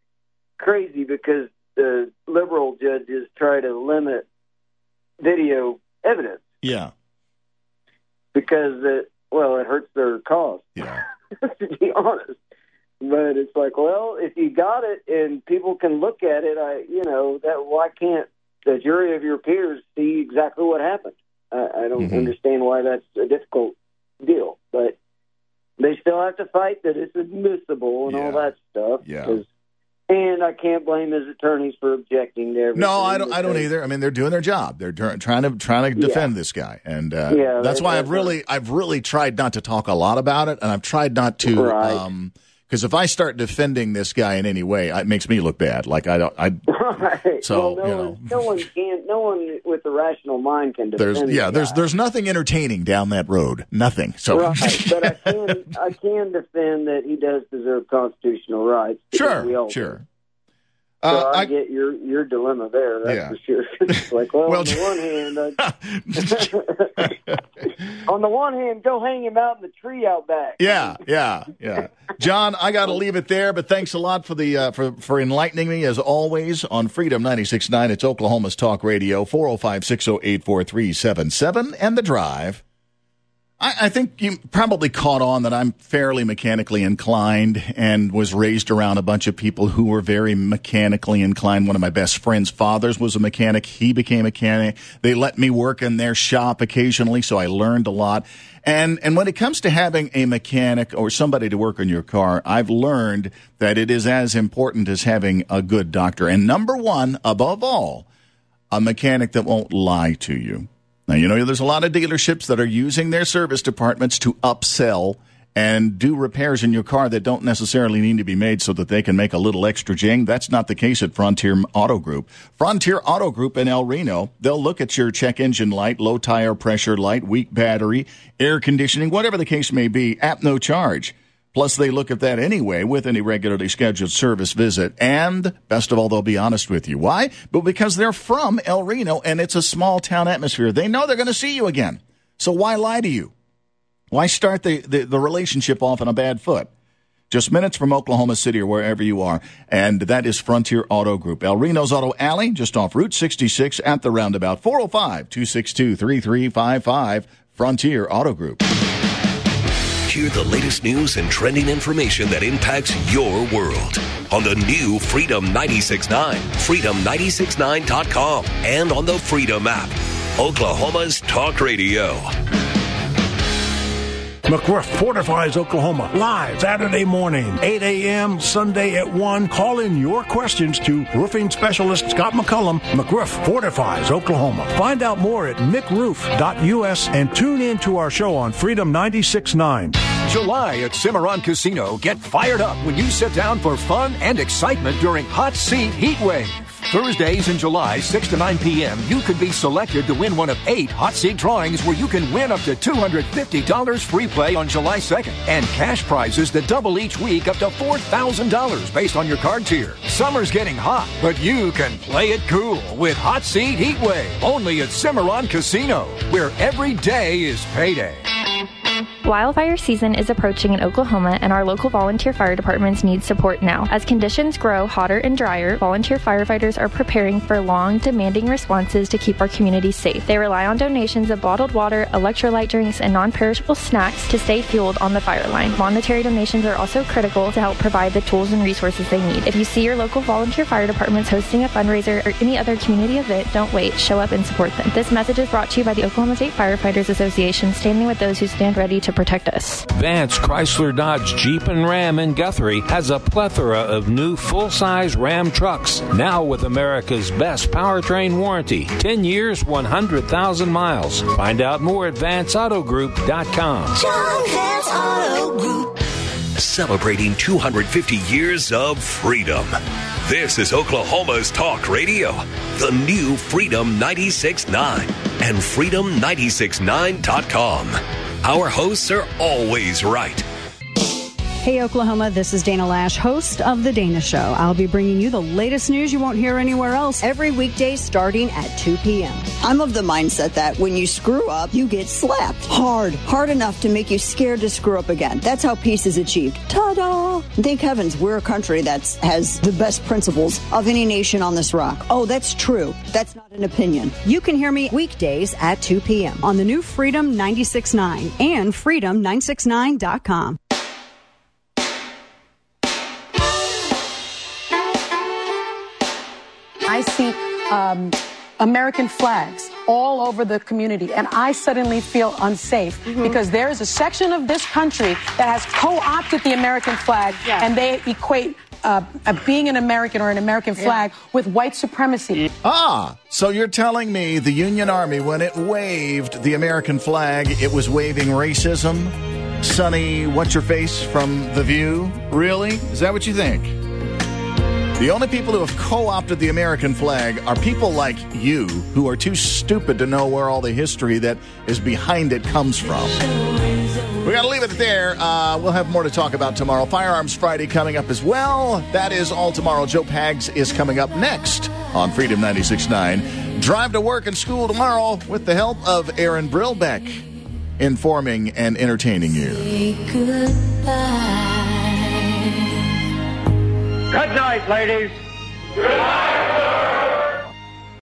[SPEAKER 3] crazy because the liberal judges try to limit video evidence
[SPEAKER 2] yeah,
[SPEAKER 3] because, it, well, it hurts their cause,
[SPEAKER 2] yeah,
[SPEAKER 3] to be honest. But it's like, well, if you got it and people can look at it, I, you know, that why can't the jury of your peers see exactly what happened? I, I don't
[SPEAKER 2] Mhm.
[SPEAKER 3] understand why that's a difficult deal, but they still have to fight that it's admissible and all
[SPEAKER 2] Yeah.
[SPEAKER 3] that stuff.
[SPEAKER 2] Yeah.
[SPEAKER 3] 'cause- and I can't blame his attorneys for objecting to everything.
[SPEAKER 2] No, I don't. I don't
[SPEAKER 3] because-
[SPEAKER 2] either. I mean, they're doing their job. They're tr- trying to trying to defend this guy, and uh,
[SPEAKER 3] Yeah,
[SPEAKER 2] that's
[SPEAKER 3] they-
[SPEAKER 2] why I've
[SPEAKER 3] they're-
[SPEAKER 2] really I've really tried not to talk a lot about it, and I've tried not to
[SPEAKER 3] Right.
[SPEAKER 2] um, Because if I start defending this guy in any way, it makes me look bad. Like I don't. I,
[SPEAKER 3] right.
[SPEAKER 2] So
[SPEAKER 3] well, no
[SPEAKER 2] you know,
[SPEAKER 3] one, no one can. No one with a rational mind can defend.
[SPEAKER 2] There's yeah.
[SPEAKER 3] the
[SPEAKER 2] There's
[SPEAKER 3] guy.
[SPEAKER 2] there's nothing entertaining down that road. Nothing. So
[SPEAKER 3] right. But I can I can defend that he does deserve constitutional rights.
[SPEAKER 2] Sure.
[SPEAKER 3] We all
[SPEAKER 2] sure.
[SPEAKER 3] Do. So
[SPEAKER 2] Uh,
[SPEAKER 3] I,
[SPEAKER 2] I
[SPEAKER 3] get your your dilemma there. That's
[SPEAKER 2] yeah.
[SPEAKER 3] for sure. It's like, well,
[SPEAKER 2] Well,
[SPEAKER 3] on the one hand, uh, on the one hand, go hang him out in the tree out back.
[SPEAKER 2] Yeah, yeah, yeah. John, I got to leave it there, but thanks a lot for the uh, for for enlightening me as always on Freedom ninety-six point nine. It's Oklahoma's Talk Radio, four oh five, six oh eight, four three seven seven, and The Drive. I, I think you probably caught on that I'm fairly mechanically inclined and was raised around a bunch of people who were very mechanically inclined. One of my best friend's fathers was a mechanic. He became a mechanic. They let me work in their shop occasionally, so I learned a lot. And and when it comes to having a mechanic or somebody to work on your car, I've learned that it is as important as having a good doctor. And number one, above all, a mechanic that won't lie to you. Now, you know, there's a lot of dealerships that are using their service departments to upsell and do repairs in your car that don't necessarily need to be made so that they can make a little extra jing. That's not the case at Frontier Auto Group. Frontier Auto Group in El Reno, they'll look at your check engine light, low tire pressure light, weak battery, air conditioning, whatever the case may be, at no charge. Plus, they look at that anyway with any regularly scheduled service visit. And, best of all, they'll be honest with you. Why? But because they're from El Reno, and it's a small-town atmosphere. They know they're going to see you again. So why lie to you? Why start the, the, the relationship off on a bad foot? Just minutes from Oklahoma City or wherever you are. And that is Frontier Auto Group. El Reno's Auto Alley, just off Route sixty-six at the roundabout. four oh five, two six two, three three five five. Frontier Auto Group.
[SPEAKER 1] Hear the latest news and trending information that impacts your world on the new Freedom ninety-six point nine, freedom nine six nine dot com, and on the Freedom app. Oklahoma's Talk Radio.
[SPEAKER 4] McGriff Fortifies Oklahoma, live Saturday morning, eight a.m., Sunday at one. Call in your questions to roofing specialist Scott McCullum. McGriff Fortifies Oklahoma. Find out more at mick roof dot u s and tune in to our show on Freedom ninety-six point nine.
[SPEAKER 5] July at Cimarron Casino. Get fired up when you sit down for fun and excitement during Hot Seat Heatwave. Thursdays in July, six to nine p.m., you could be selected to win one of eight hot seat drawings where you can win up to two hundred fifty dollars free play on July second and cash prizes that double each week up to four thousand dollars based on your card tier. Summer's getting hot, but you can play it cool with Hot Seat Heatwave, only at Cimarron Casino, where every day is payday.
[SPEAKER 7] Wildfire season is approaching in Oklahoma, and our local volunteer fire departments need support now. As conditions grow hotter and drier, volunteer firefighters are preparing for long, demanding responses to keep our communities safe. They rely on donations of bottled water, electrolyte drinks, and non-perishable snacks to stay fueled on the fire line. Monetary donations are also critical to help provide the tools and resources they need. If you see your local volunteer fire departments hosting a fundraiser or any other community event, don't wait. Show up and support them. This message is brought to you by the Oklahoma State Firefighters Association, standing with those who stand ready to protect us.
[SPEAKER 8] Vance Chrysler Dodge Jeep and Ram in Guthrie has a plethora of new full-size Ram trucks, now with America's best powertrain warranty, ten years, one hundred thousand miles. Find out more at vance auto group dot com.
[SPEAKER 1] John Vance Auto Group. Celebrating two hundred fifty years of freedom. This is Oklahoma's Talk Radio, the new Freedom ninety-six point nine and freedom nine six nine dot com. Our hosts are always right.
[SPEAKER 9] Hey, Oklahoma, this is Dana Lash, host of The Dana Show. I'll be bringing you the latest news you won't hear anywhere else every weekday starting at two p.m.
[SPEAKER 21] I'm of the mindset that when you screw up, you get slapped hard, hard enough to make you scared to screw up again. That's how peace is achieved. Ta-da! Thank heavens we're a country that has the best principles of any nation on this rock. Oh, that's true. That's not an opinion.
[SPEAKER 9] You can hear me weekdays at two p.m. on the new Freedom ninety-six point nine and freedom nine six nine dot com.
[SPEAKER 22] I see um, American flags all over the community, and I suddenly feel unsafe mm-hmm. because there is a section of this country that has co-opted the American flag, yeah. and they equate uh, uh, being an American or an American flag yeah. with white supremacy.
[SPEAKER 2] Ah, so you're telling me the Union Army, when it waved the American flag, it was waving racism? sunny what's-your-face from The View? Really? Is that what you think? The only people who have co-opted the American flag are people like you who are too stupid to know where all the history that is behind it comes from. We got to leave it there. Uh, we'll have more to talk about tomorrow. Firearms Friday coming up as well. That is all tomorrow. Joe Pags is coming up next on Freedom ninety-six point nine. Drive to work and school tomorrow with the help of Aaron Brillbeck, informing and entertaining you.
[SPEAKER 10] Good night, ladies. Good night.